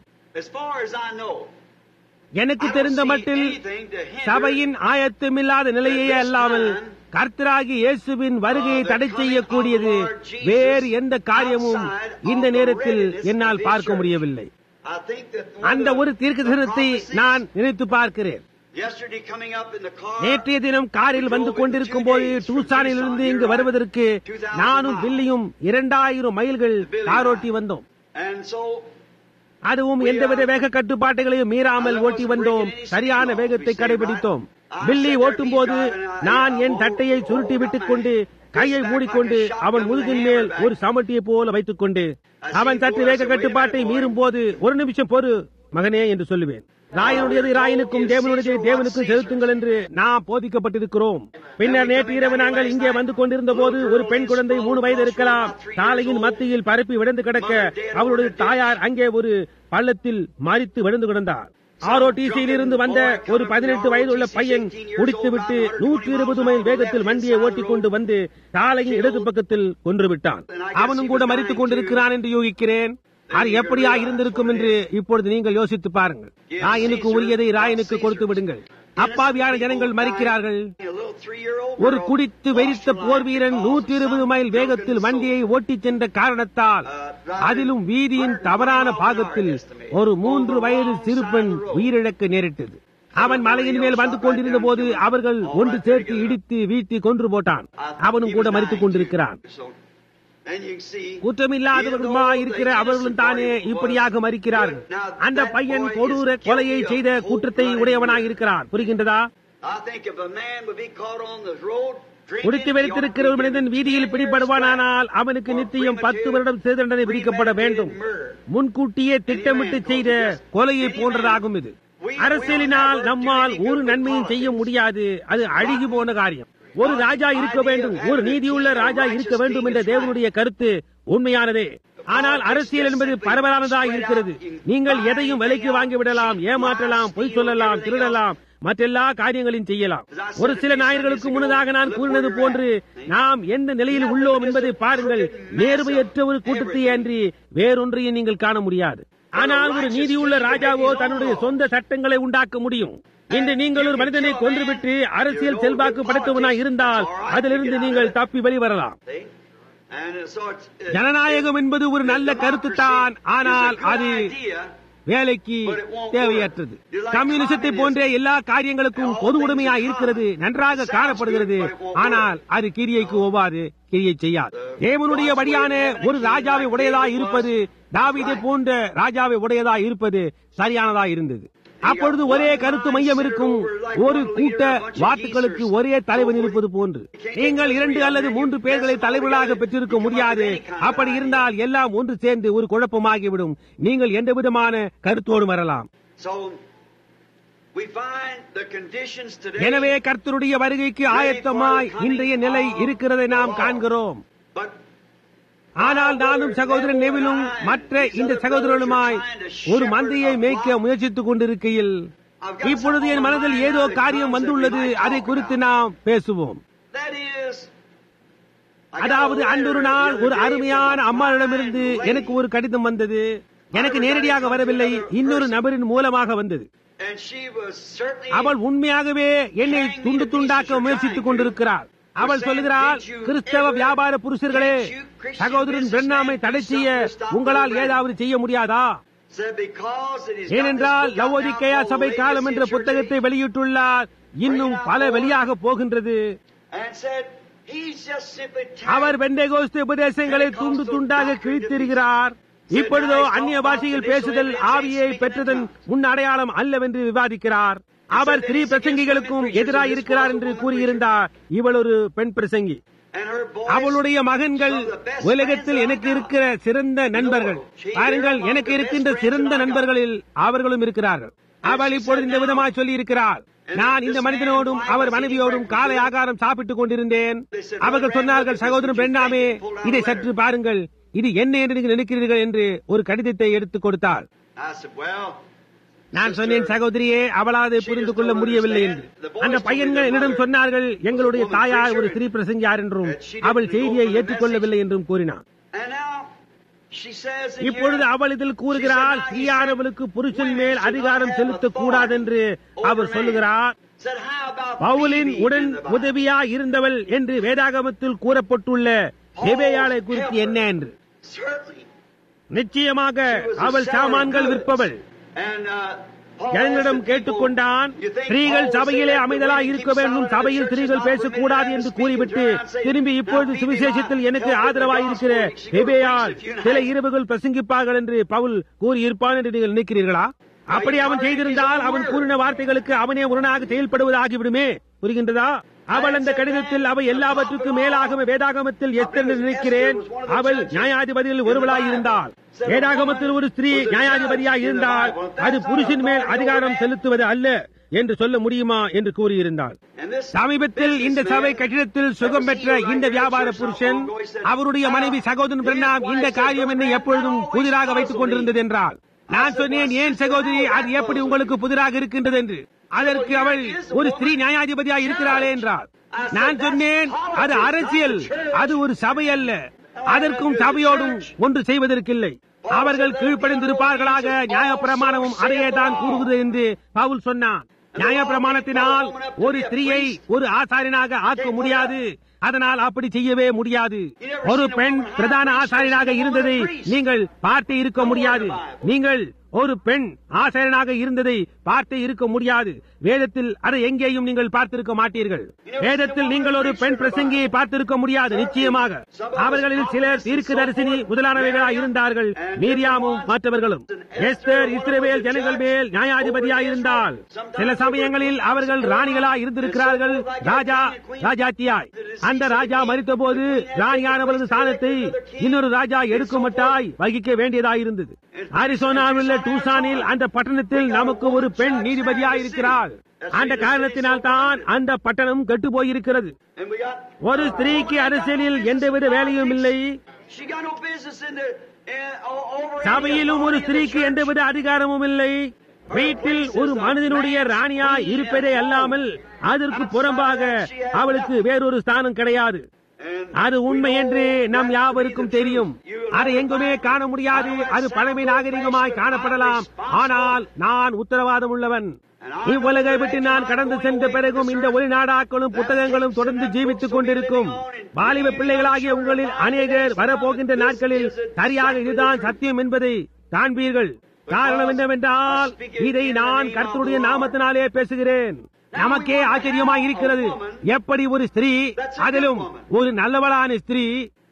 Speaker 1: எனக்கு தெரிந்த மட்டில் சபையின் ஆயத்தமில்லாத நிலையே அல்லாமல் கர்த்தராகி இயேசுவின் வருகையை தடை செய்யக்கூடியது வேறு எந்த காரியமும் இந்த நேரத்தில் என்னால் பார்க்க முடியவில்லை. அந்த ஒரு தீர்க்கதரிசனத்தை நான் நினைத்து பார்க்கிறேன். நேற்றைய தினம் காரில் வந்து கொண்டிருக்கும் போது டூசானில் இருந்து இங்கு வருவதற்கு நானும் பில்லியும் 2000 மைல்கள் காரோட்டி வந்தோம். அதுவும் எந்தவித வேக கட்டுப்பாட்டுகளையும் மீறாமல் ஓட்டி வந்தோம். சரியான வேகத்தை கடைபிடித்தோம். பில்லி ஓட்டும் போது நான் என் தட்டையை சுருட்டி விட்டுக் கொண்டு கையை மூடிக்கொண்டு அவன் முதுகின் மேல் ஒரு சமட்டியை போல வைத்துக் கொண்டு அவன் சற்று வேக கட்டுப்பாட்டை மீறும் போது, ஒரு நிமிஷம் பொறு மகனே என்று சொல்லுவேன். ராயனுடையது ராயனுக்கும் தேவனுடைய தேவனுக்கும் செலுத்துங்கள் என்று நாம் போதிக்கப்பட்டிருக்கிறோம். பின்னர் நேற்று இரவு நாங்கள் இங்கே வந்து கொண்டிருந்த போது ஒரு பெண் குழந்தை 3 வயது இருக்கலாம் சாலையின் மத்தியில் பரப்பி விழுந்து கிடக்க அவருடைய தாயார் அங்கே ஒரு பள்ளத்தில் மரித்து விழுந்து கிடந்தார். ROTCயில் இருந்து வந்த ஒரு 18 வயதுள்ள பையன் குடித்துவிட்டு 120 மைல் வேகத்தில் வண்டியை ஓட்டிக் கொண்டு வந்து சாலையின் இடது பக்கத்தில் கொன்று விட்டான். அவனும் கூட மரித்துக் கொண்டிருக்கிறான் என்று யோகிக்கிறேன். அது எப்படியா இருந்திருக்கும் என்று இப்பொழுது நீங்கள் யோசித்து பாருங்கள். ராயனுக்கு உரியதை ராயனுக்கு கொடுத்து விடுங்கள். அப்பாவியான ஜனங்கள் மறிக்கிறார்கள். ஒரு குடித்து வெறித்த போர் வீரன் 120 மைல் வேகத்தில் வண்டியை ஓட்டிச் சென்ற காரணத்தால், அதிலும் வீதியின் தவறான பாகத்தில் ஒரு 3 வயது சிறுபெண் உயிரிழக்க நேரிட்டது. அவன் மலையின் மேல் வந்து கொண்டிருந்த போது அவர்கள் ஒன்று சேர்த்து இடித்து வீழ்த்தி கொன்று போட்டான். அவனும் கூட மரித்துக் கொண்டிருக்கிறான். குற்றமில்லாதவர்களுமா இருக்கிற அவர்களும் தானே இப்படியாக மறிக்கிறார்கள். அந்த பையன் கொடூர கொலையை செய்த குற்றத்தை உடையவனாக இருக்கிறான். புரிகின்றதா? குடித்து வெறித்திருக்கிற ஒரு மனிதன் வீதியில் பிடிபடுவானால் அவனுக்கு நித்தியம் 10 வருடம் சிறை தண்டனை விதிக்கப்பட வேண்டும். முன்கூட்டியே திட்டமிட்டு செய்த கொலையை போன்றதாகும் இது. அரசியலினால் நம்மால் ஒரு நன்மையும் செய்ய முடியாது. அது அழுகி போன காரியம். ஒரு ராஜா இருக்க வேண்டும், ஒரு நீதியுள்ள ராஜா இருக்க வேண்டும் என்ற தேவனுடைய கருத்து உண்மையானதே. ஆனால் அரசியல் என்பது பரவலானதாக இருக்கிறது. நீங்கள் எதையும் விலைக்கு வாங்கிவிடலாம், ஏமாற்றலாம், பொய் சொல்லலாம், திருடலாம், மற்றெல்லா காரியங்களையும் செய்யலாம். ஒரு சில ஞாயிறுகளுக்கு முன்னதாக நான் கூறினது போன்று நாம் எந்த நிலையில் உள்ளோம் என்பதை பாருங்கள். நேர்மையற்ற ஒரு கூட்டத்தை அன்றி வேறொன்றையும் நீங்கள் காண முடியாது. ஆனால் ஒரு நீதியுள்ள ராஜாவோ தன்னுடைய சொந்த சட்டங்களை உண்டாக்க முடியும். இன்று நீங்கள் ஒரு மனிதனை கொன்றுவிட்டு அரசியல் செல்வாக்கு படைத்தவனாய் இருந்தால் அதிலிருந்து நீங்கள் தப்பி வெளிவரலாம். ஜனநாயகம் என்பது ஒரு நல்ல கருத்து தான், ஆனால் அது வேலைக்கு தேவையற்றது. கம்யூனிசத்தை போன்ற எல்லா காரியங்களுக்கும் பொது உடைமையா இருக்கிறது, நன்றாக காணப்படுகிறது, ஆனால் அது கிரியைக்கு ஒவ்வாது, கிரியை செய்யாது. தேவனுடைய வழியான ஒரு ராஜாவை உடையதா இருப்பது, தாவீதை போன்ற ராஜாவை உடையதா இருப்பது சரியானதா இருந்தது. அப்பொழுது ஒரே கருத்து மையம் இருக்கும், ஒரு கூட்ட வாத்துக்களுக்கு ஒரே தலைவன் இருப்பது போன்று. நீங்கள் 2 அல்லது 3 பேர்களை தலைவர்களாக பெற்றிருக்க முடியாது. அப்படி இருந்தால் எல்லாம் ஒன்று சேர்ந்து ஒரு குழப்பமாகிவிடும். நீங்கள் எந்த விதமான கருத்தோடு வரலாம். எனவே கர்த்தருடைய வருகைக்கு ஆயத்தமாய் இன்றைய நிலை இருக்கிறதை நாம் காண்கிறோம். ஆனால் நானும் சகோதரன் நெவிலும் மற்ற இந்த சகோதரனுமாய் ஒரு மந்தையை மேய்க்க முயற்சித்துக் கொண்டிருக்கையில் இப்பொழுது என் மனதில் ஏதோ காரியம் வந்துள்ளது. அதை குறித்து நாம் பேசுவோம். அதாவது அன்றொரு நாள் ஒரு அருமையான அம்மாவிடமிருந்து எனக்கு ஒரு கடிதம் வந்தது. எனக்கு நேரடியாக வரவில்லை, இன்னொரு நபரின் மூலமாக வந்தது. அவள் உண்மையாகவே என்னை துண்டு துண்டாக்க முயற்சித்துக் கொண்டிருக்கிறாள். அவள் சொல்லுகிறாள், கிறிஸ்தவ வியாபார புருஷர்களே, சகோதரன் பிரென்னாமை தடை செய்ய உங்களால் ஏதாவது செய்ய முடியாதா? ஏனென்றால் லவோதிக்கேயா சபை காலம் என்ற புத்தகத்தை வெளியிட்டுள்ளார். இன்னும் பல வெளியாக போகின்றது. அவர் பெந்தேகோஸ்தே உபதேசங்களை துண்டு துண்டாக கிழித்திருக்கிறார். இப்பொழுதோ அந்நிய பாஷையில் பேசுதல் ஆவியை பெற்றதன் முன் அடையாளம் அல்லவென்று விவாதிக்கிறார். அவர் ஸ்திரீ பிரசங்கிகளுக்கும் எதிராக இருக்கிறார் என்று கூறியிருந்தார். இவள் ஒரு பெண் பிரசங்கி. அவளுடைய மகன்கள் உலகத்தில் எனக்கு இருக்கிற சிறந்த நண்பர்கள். பாருங்கள், எனக்கு இருக்கின்ற சிறந்த நண்பர்களில் அவர்களும் இருக்கிறார்கள். அவள் இப்பொழுது இந்த விதமாய் சொல்லி இருக்கிறார், நான் இந்த மனிதனோடும் அவர் மனைவியோடும் காலை ஆகாரம் சாப்பிட்டுக் கொண்டிருந்தேன். அவர்கள் சொன்னார்கள், சகோதரன் பிரென்னாமே, இதை சற்று பாருங்கள், இது என்ன என்று நீங்கள் நினைக்கிறீர்கள் என்று ஒரு கடிதத்தை எடுத்துக் கொடுத்தார். நான் சொன்னேன், சகோதரியே, அவளாவது புரிந்து கொள்ள முடியவில்லை என்று. அந்த பையன்கள் என்னிடம் சொன்னார்கள், எங்களுடைய தாயார் ஒரு ஸ்திரீ பிரசங்கியார் என்றும் அவள் செய்தியை ஏற்றுக்கொள்ளவில்லை என்றும் கூறினார். இப்பொழுது அவள் இதில் கூறுகிறாள், ஸ்திரீயானவளுக்கு புருஷன் மேல் அதிகாரம் செலுத்தக்கூடாது என்று அவர் சொல்லுகிறார். பவுலின் உடன் உதவியா இருந்தவள் என்று வேதாகமத்தில் கூறப்பட்டுள்ள எபேயாளை குறித்து என்ன என்று. நிச்சயமாக அவள் சாமான்கள் விற்பவள். ஜனங்களிடம் கேட்டுக்கொண்டான், ஸ்திரீகள் சபையிலே அமைதலாய் இருக்க வேண்டும், சபையில் ஸ்திரீகள் பேசக்கூடாது என்று கூறிவிட்டு திரும்பி இப்பொழுது சுவிசேஷத்தில் எனக்கு ஆதரவாயிருக்கிற எபேயாள் சில இரவுகள் பிரசங்கிப்பார்கள் என்று பவுல் கூறியிருப்பான் என்று நீங்கள் நினைக்கிறீர்களா? அப்படி அவன் செய்திருந்தால் அவன் கூறின வார்த்தைகளுக்கு அவனே முரணாக செயல்படுவதாகிவிடுமே. புரிகின்றதா? அவள் அந்த கடிதத்தில் அவை எல்லாவற்றுக்கும் மேலாக வேதாகமத்தில் எத்தனை நினைக்கிறேன், அவள் நியாயாதிபதியில் ஒருவளாய் இருந்தாள். வேதாகமத்தில் ஒரு ஸ்திரீ நியாயாதிபதியாய் இருந்தால் அது புருஷன் மேல் அதிகாரம் செலுத்துவது அல்ல என்று சொல்ல முடியுமா என்று கூறியிருந்தாள். சமீபத்தில் இந்த சபை கட்டிடத்தில் சுகம் பெற்ற இந்த வியாபார புருஷன் அவருடைய மனைவி சகோதரன் பிரென்னாம் இந்த காரியம் என்னை எப்பொழுதும் புதிராக வைத்துக் கொண்டிருந்தது என்றால், நான் சொன்னேன், ஏன் சகோதரி, அது எப்படி உங்களுக்கு புதிராக இருக்கின்றது என்று. அதற்கு அவள் ஒரு ஸ்திரீ நியாயாதிபதியாக இருக்கிறாளே என்றாள். நான் சொன்னேன், அது அரசியல், அது ஒரு சபை அல்ல. அதற்கும் சபையோடும் ஒன்று செய்வதற்கில்லை. அவர்கள் கீழ்ப்படிந்திருப்பார்களாக, நியாயப்பிரமாணமும் அதையே தான் கூறுகிறது என்று பவுல் சொன்னான். நியாயப்பிரமாணத்தினால் ஒரு ஸ்திரீயை ஒரு ஆசாரியனாக ஆக்க முடியாது. அதனால் அப்படி செய்யவே முடியாது. ஒரு பெண் பிரதான ஆசாரியனாக இருந்ததை நீங்கள் பார்த்து இருக்க முடியாது. நீங்கள் ஒரு பெண் ஆசாரியனாக இருந்ததை பார்த்து இருக்க முடியாது. வேதத்தில் அதை எங்கேயும் நீங்கள் பார்த்திருக்க மாட்டீர்கள். வேதத்தில் நீங்கள் ஒரு பெண் பிரசங்கியை பார்த்திருக்க முடியாது. நிச்சயமாக அவர்களில் சிலர் தீர்க்கதரிசினி முதலானவைகளாக இருந்தார்கள், மீரியாமும் மற்றவர்களும். எஸ்தர் இஸ்ரவேல் ஜனங்கள் மேல் நியாயாதிபதியாக இருந்தால் சில சமயங்களில் அவர்கள் ராணிகளாக இருந்திருக்கிறார்கள், ராஜாத்தியாய். அந்த ராஜா மரித்த போது ராணியானவரது ஸ்தானத்தை இன்னொரு ராஜா எடுக்குமட்டாய் வகிக்க வேண்டியதாயிருந்தது. அரிசோனாவில் டூசானில் அந்த பட்டணத்தில் நமக்கு ஒரு பெண் நீதிபதியாக இருக்கிறார். அந்த காரணத்தினால் தான் அந்த பட்டணம் கெட்டு போயிருக்கிறது. ஒரு ஸ்திரீக்கு அரசியலில் எந்தவித வேலையும் இல்லை. சபையிலும் ஒரு ஸ்திரீக்கு எந்தவித அதிகாரமும் இல்லை. வீட்டில் ஒரு மனிதனுடைய ராணியாய் இருப்பதே அல்லாமல் அதற்கு புறம்பாக அவளுக்கு வேறொரு ஸ்தானம் கிடையாது. அது உண்மை என்று நம் யாவருக்கும் தெரியும். அதை எங்குமே காண முடியாது. அது பழமை நாகரிகமாய் காணப்படலாம். ஆனால் நான் உத்தரவாதம் உள்ளவன். இவ்வுலகை விட்டு நான் கடந்து சென்ற பிறகும் இந்த ஒளிநாடாக்களும் புத்தகங்களும் தொடர்ந்து ஜீவித்துக் கொண்டிருக்கும். வாலிப பிள்ளைகளாகிய உங்களில் அநேகர் வரப்போகின்ற நாட்களில் சரியாக இதுதான் சத்தியம் என்பதை காண்பீர்கள். காரணம் என்னவென்றால் இதை நான் கர்த்தருடைய நாமத்தினாலே பேசுகிறேன். நமக்கே ஆச்சரியமாய் இருக்கிறது, எப்படி ஒரு ஸ்திரீ, அதிலும் ஒரு நல்லவளான ஸ்திரீ,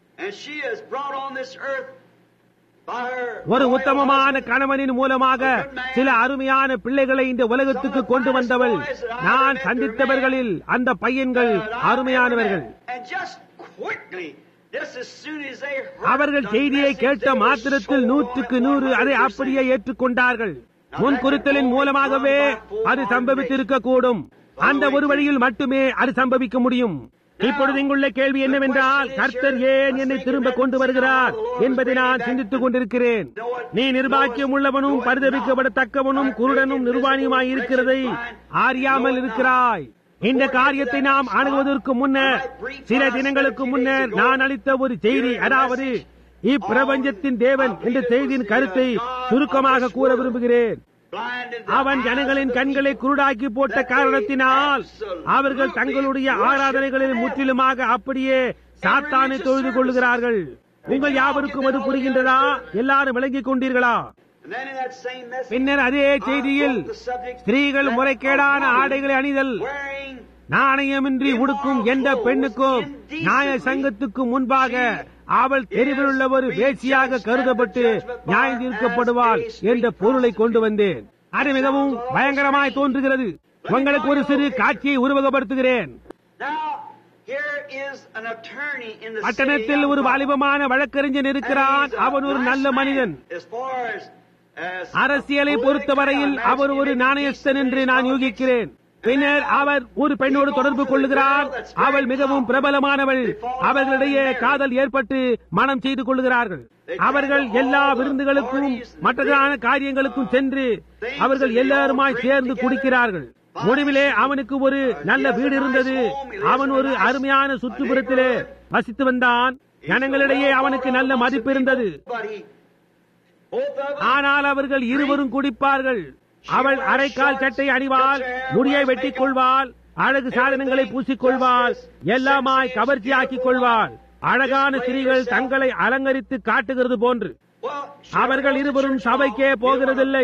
Speaker 1: ஒரு உத்தமமான கணவனின் மூலமாக சில அருமையான பிள்ளைகளை இந்த உலகத்துக்கு கொண்டு வந்தவள். நான் சந்தித்தவர்களில் அந்த பையன்கள் அருமையானவர்கள். அவர்கள் செய்தியை கேட்ட மாத்திரத்தில் 100க்கு 100 அதை அப்படியே ஏற்றுக்கொண்டார்கள். முன்குறித்தலின் மூலமாகவே அது சம்பவித்திருக்க கூடும். அந்த ஒரு வழியில் மட்டுமே அது சம்பவிக்க முடியும். இப்பொழுது இங்குள்ள கேள்வி என்னவென்றால், கர்த்தர் ஏன் என்னை திரும்ப கொண்டு வருகிறார் என்பதை நான் சிந்தித்துக் கொண்டிருக்கிறேன். நீ நிர்பாக்கியம் உள்ளவனும் பரிதபிக்கப்படத்தக்கவனும் குருடனும் நிர்வாணியுமாய் இருக்கிறதை அறியாமல் இருக்கிறாய். இந்த காரியத்தை நாம் அணுகுவதற்கு முன்னர், சில தினங்களுக்கு முன்னர் நான் அளித்த ஒரு செய்தி, அதாவது இப்பிரபஞ்சத்தின் தேவன் என்ற செய்தியின் கருத்தை சுருக்கமாக கூற விரும்புகிறேன். அவன் ஜனங்களின் கண்களை குருடாக்கி போட்ட காரணத்தினால் அவர்கள் தங்களுடைய ஆராதனைகளில் முற்றிலுமாக அப்படியே சாத்தானை தொழுது கொள்ளுகிறார்கள். உங்கள் யாவருக்கும் அது புரிகின்றதா? எல்லாரும் விளங்கிக் கொண்டீர்களா? பின்னர் அதே செய்தியில் ஸ்திரீகள் முறைகேடான ஆடைகளை அணிதல், நாணயமின்றி உடுக்கும் எந்த பெண்ணுக்கும் நியாய சங்கத்துக்கு முன்பாக அவள் தெருவில் உள்ள ஒரு வேசியாக கருதப்பட்டு நியாயம் தீர்க்கப்படுவாள் என்ற பொருளை கொண்டு வந்தேன். அது மிகவும் பயங்கரமாய் தோன்றுகிறது. உங்களுக்கு ஒரு சிறு காட்சியை உருவகப்படுத்துகிறேன். பட்டணத்தில் ஒரு வாலிபமான வழக்கறிஞன் இருக்கிறான். அவன் ஒரு நல்ல மனிதன். அரசியலை பொறுத்தவரையில் அவர் ஒரு நாணயஸ்தன் என்று நான் யூகிக்கிறேன். பின்னர் அவர் ஒரு பெண்ணோடு தொடர்பு கொள்ளுகிறார். அவள் மிகவும் பிரபலமானவள். அவர்களிடையே காதல் ஏற்பட்டு மனம் செய்து கொள்ளுகிறார்கள். அவர்கள் எல்லா விருந்துகளுக்கும் மற்றதான காரியங்களுக்கும் சென்று அவர்கள் எல்லாருமாய் சேர்ந்து குடிக்கிறார்கள். முடிவிலே அவனுக்கு ஒரு நல்ல வீடு இருந்தது. அவன் ஒரு அருமையான சுற்றுப்புறத்திலே வசித்து வந்தான். ஜனங்களிடையே அவனுக்கு நல்ல மதிப்பு இருந்தது. ஆனால் அவர்கள் இருவரும் குடிப்பார்கள். அவள் அரைக்கால் சட்டை அணிவாள், முடியை வெட்டிக் கொள்வாள், அழகு சாதனங்களை பூசிக்கொள்வாள், எல்லாமாய் கவர்ச்சியாக்கிக் கொள்வாள். அழகான ஸ்திரீகள் தங்களை அலங்கரித்து காட்டுகிறது போன்று. அவர்கள் இருவரும் சபைக்கே போகிறதில்லை.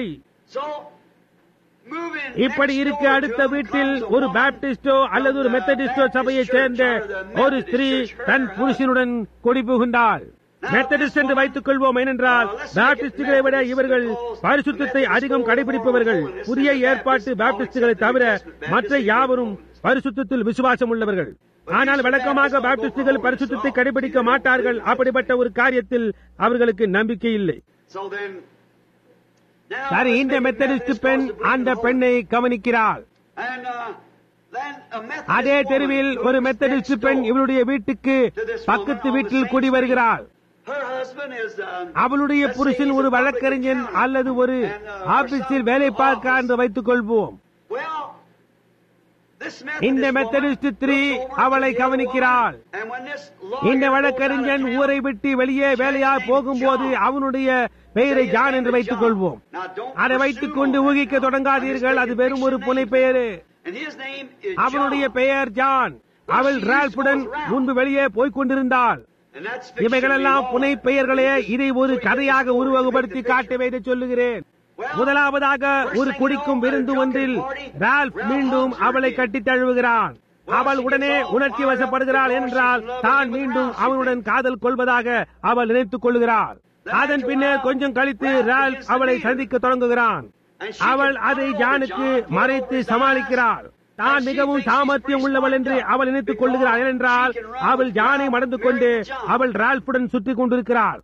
Speaker 1: இப்படி இருக்க அடுத்த வீட்டில் ஒரு பாப்டிஸ்டோ அல்லது ஒரு மெத்தடிஸ்டோ சபையை சேர்ந்த ஒரு ஸ்திரீ தன் புருஷனுடன் குடி புகுந்தாள். மெத்தடிஸ்ட் என்று வைத்துக் கொள்வோம். ஏனென்றால் பாப்டிஸ்டுகளை விட இவர்கள் பரிசுத்தத்தை அதிகம் கடைபிடிப்பவர்கள். புதிய ஏற்பாட்டு பாப்டிஸ்டுகளை தவிர மற்ற யாவரும் பரிசுத்தத்தில் விசுவாசம் உள்ளவர்கள். ஆனால் வழக்கமாக பாப்டிஸ்டுகள் பரிசுத்தத்தை கடைபிடிக்க மாட்டார்கள். அப்படிப்பட்ட ஒரு காரியத்தில் அவர்களுக்கு நம்பிக்கை இல்லை. சரி, இந்த மெத்தடிஸ்ட் பெண் அந்த பெண்ணை கவனிக்கிறாள். அதே தெருவில் ஒரு மெத்தடிஸ்ட் பெண் இவளுடைய வீட்டுக்கு பக்கத்து வீட்டில் குடி வருகிறாள். அவளுடைய புருஷன் ஒரு வழக்கறிஞன் அல்லது ஒரு ஆபீஸில் வேலை பார்க்க என்று வைத்துக் கொள்வோம். இந்த மெத்தடிஸ்ட் ஸ்திரீ அவளை கவனிக்கிறாள். இந்த வழக்கறிஞன் ஊரை விட்டு வெளியே வேலையாய் போகும்போது அவனுடைய பெயரை ஜான் என்று வைத்துக் கொள்வோம். அதை வைத்துக் கொண்டு ஊகிக்க தொடங்காதீர்கள். அது வெறும் ஒரு புனை பெயர். அவனுடைய பெயர் ஜான். அவள் ரால்புடன் முன்பு வெளியே போய்க் கொண்டிருந்தாள். இவைகளெல்லாம் புனை பெயர்களே. இதை ஒரு கதையாக உருவகப்படுத்தி காட்டுவதை சொல்லுகிறேன். முதலாவதாக ஒரு குடிக்கும் விருந்து ஒன்றில் ரால்ப் மீண்டும் அவளை கட்டி தழுவுகிறான். அவள் உடனே உணர்ச்சி வசப்படுகிறாள் என்றால் தான் மீண்டும் அவனுடன் காதல் கொள்வதாக அவள் நினைத்துக் கொள்ளுகிறாள். அதன் பின்னர் கொஞ்சம் கழித்து ரால்ப் அவளை சந்திக்க தொடங்குகிறான். அவள் அதை ஜானுக்கு மறைத்து சமாளிக்கிறாள். தான் மிகவும் சாமர்த்தியம் உள்ளவள் என்று அவள் நினைத்துக் கொள்ளுகிறாள். ஏனென்றால் அவள் ஜானை மடந்து கொண்டு அவள் ரால்புடன் சுற்றிக் கொண்டிருக்கிறாள்.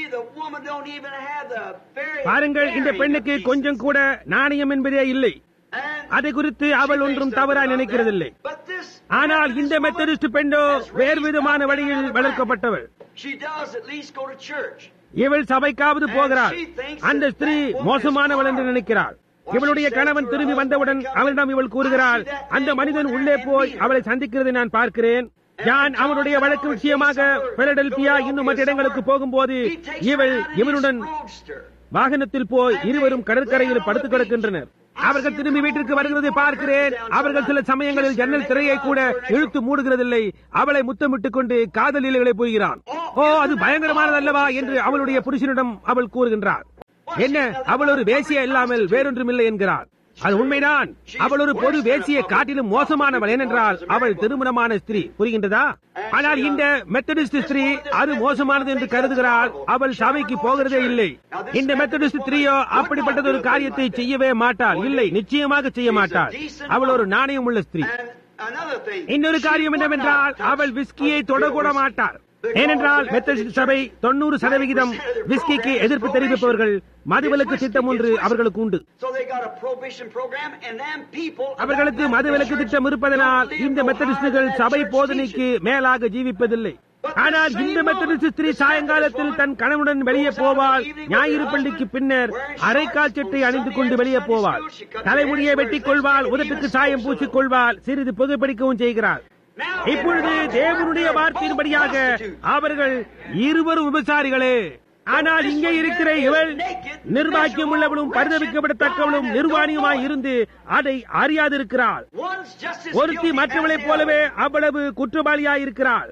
Speaker 1: பாருங்கள், இந்த பெண்ணுக்கு கொஞ்சம் கூட நாணயம் என்பதே இல்லை. அதை குறித்து அவள் ஒன்றும் தவறாக நினைக்கிறதில்லை. ஆனால் இந்த மெத்தடிஸ்ட் பெண்ணோ வேறு விதமான வழியில் வளர்க்கப்பட்டவள். இவள் சபைக்காவது போகிறாள். அந்த ஸ்திரீ மோசமானவள் என்று நினைக்கிறாள். இவளுடைய கணவன் திரும்பி வந்தவுடன் அவளிடம் இவள் கூறுகிறாள், அந்த மனிதன் உள்ளே போய் அவளை சந்திக்கிறதை நான் பார்க்கிறேன். நான் அவனுடைய வழக்கு விஷயமாக பிலடெல்பியா இன்னும் மற்ற இடங்களுக்கு போகும்போது இவனுடன் வாகனத்தில் போய் இருவரும் கடற்கரையில் படுத்துக் கிடக்கின்றனர். அவர்கள் திரும்பி வீட்டிற்கு வருகிறதை பார்க்கிறேன். அவர்கள் சில சமயங்களில் ஜன்னல் திரையை கூட இழுத்து மூடுகிறதில்லை. அவளை முத்தமிட்டுக் கொண்டு காதல் லீலைகளை புரிகிறான். ஓ, அது பயங்கரமானது அல்லவா என்று அவளுடைய புருஷனிடம் அவள் கூறுகின்றார். என்ன, அவள் ஒரு வேசியா இல்லாமல் வேறொன்றுமில்லை என்கிறார். அது உண்மைதான். அவள் ஒரு பொது வேசியை காட்டிலும் மோசமானவள். ஏனென்றால் அவள் திருமணமான ஸ்திரீ. புரிகின்றதா? ஆனால் இந்த மெத்தடிஸ்ட் ஸ்திரீ அது மோசமானது என்று கருதுகிறாள். அவள் சபைக்கு போகிறதே இல்லை. இந்த மெத்தடிஸ்ட் ஸ்திரீயோ அப்படிப்பட்டது ஒரு காரியத்தை செய்யவே மாட்டாள். இல்லை, நிச்சயமாக செய்ய மாட்டாள். அவள் ஒரு நாணயம் உள்ள ஸ்திரீ. இன்னொரு காரியம் என்னவென்றால் அவள் விஸ்கியை தொடக்கூட மாட்டாள். ஏனென்றால் மெத்தடிஸ்ட் சபை 90% விஸ்கிக்கு எதிர்ப்பு தெரிவிப்பவர்கள். மதுவிலக்கு திட்டம் ஒன்று அவர்களுக்கு உண்டு. அவர்களுக்கு மதுவிலக்கு திட்டம் இருப்பதனால் இந்த மெத்தடிஸ்டுகள் சபை போதனைக்கு மேலாக ஜீவிப்பதில்லை. ஆனால் இந்த மெத்தடிஸ்ட் ஸ்திரீ சாயங்காலத்தில் தன் கணவனுடன் வெளியே போவாள். ஞாயிறு பள்ளிக்கு பின்னர் அரைக்கால் சட்டை அணிந்து கொண்டு வெளியே போவாள். தலைமுடியை வெட்டிக் கொள்வாள். உதட்டுக்கு சாயம் பூசிக் கொள்வாள். சிறிது புகைப்பிடிக்கவும் செய்கிறாள். இப்பொழுது தேவனுடைய வார்த்தையின்படியாக அவர்கள் இருவரும் விபச்சாரிகளே. ஆனால் இங்கே இருக்கிற இவள் நிர்வாகியம் உள்ளவளும் பரிதவிக்கப்படத்தக்கவளும் நிர்வாணியுமாய் இருந்து அதை அறியாதிருக்கிறாள். ஒருத்தி மற்றவளைப் போலவே அவ்வளவு குற்றவாளியாய் இருக்கிறாள்.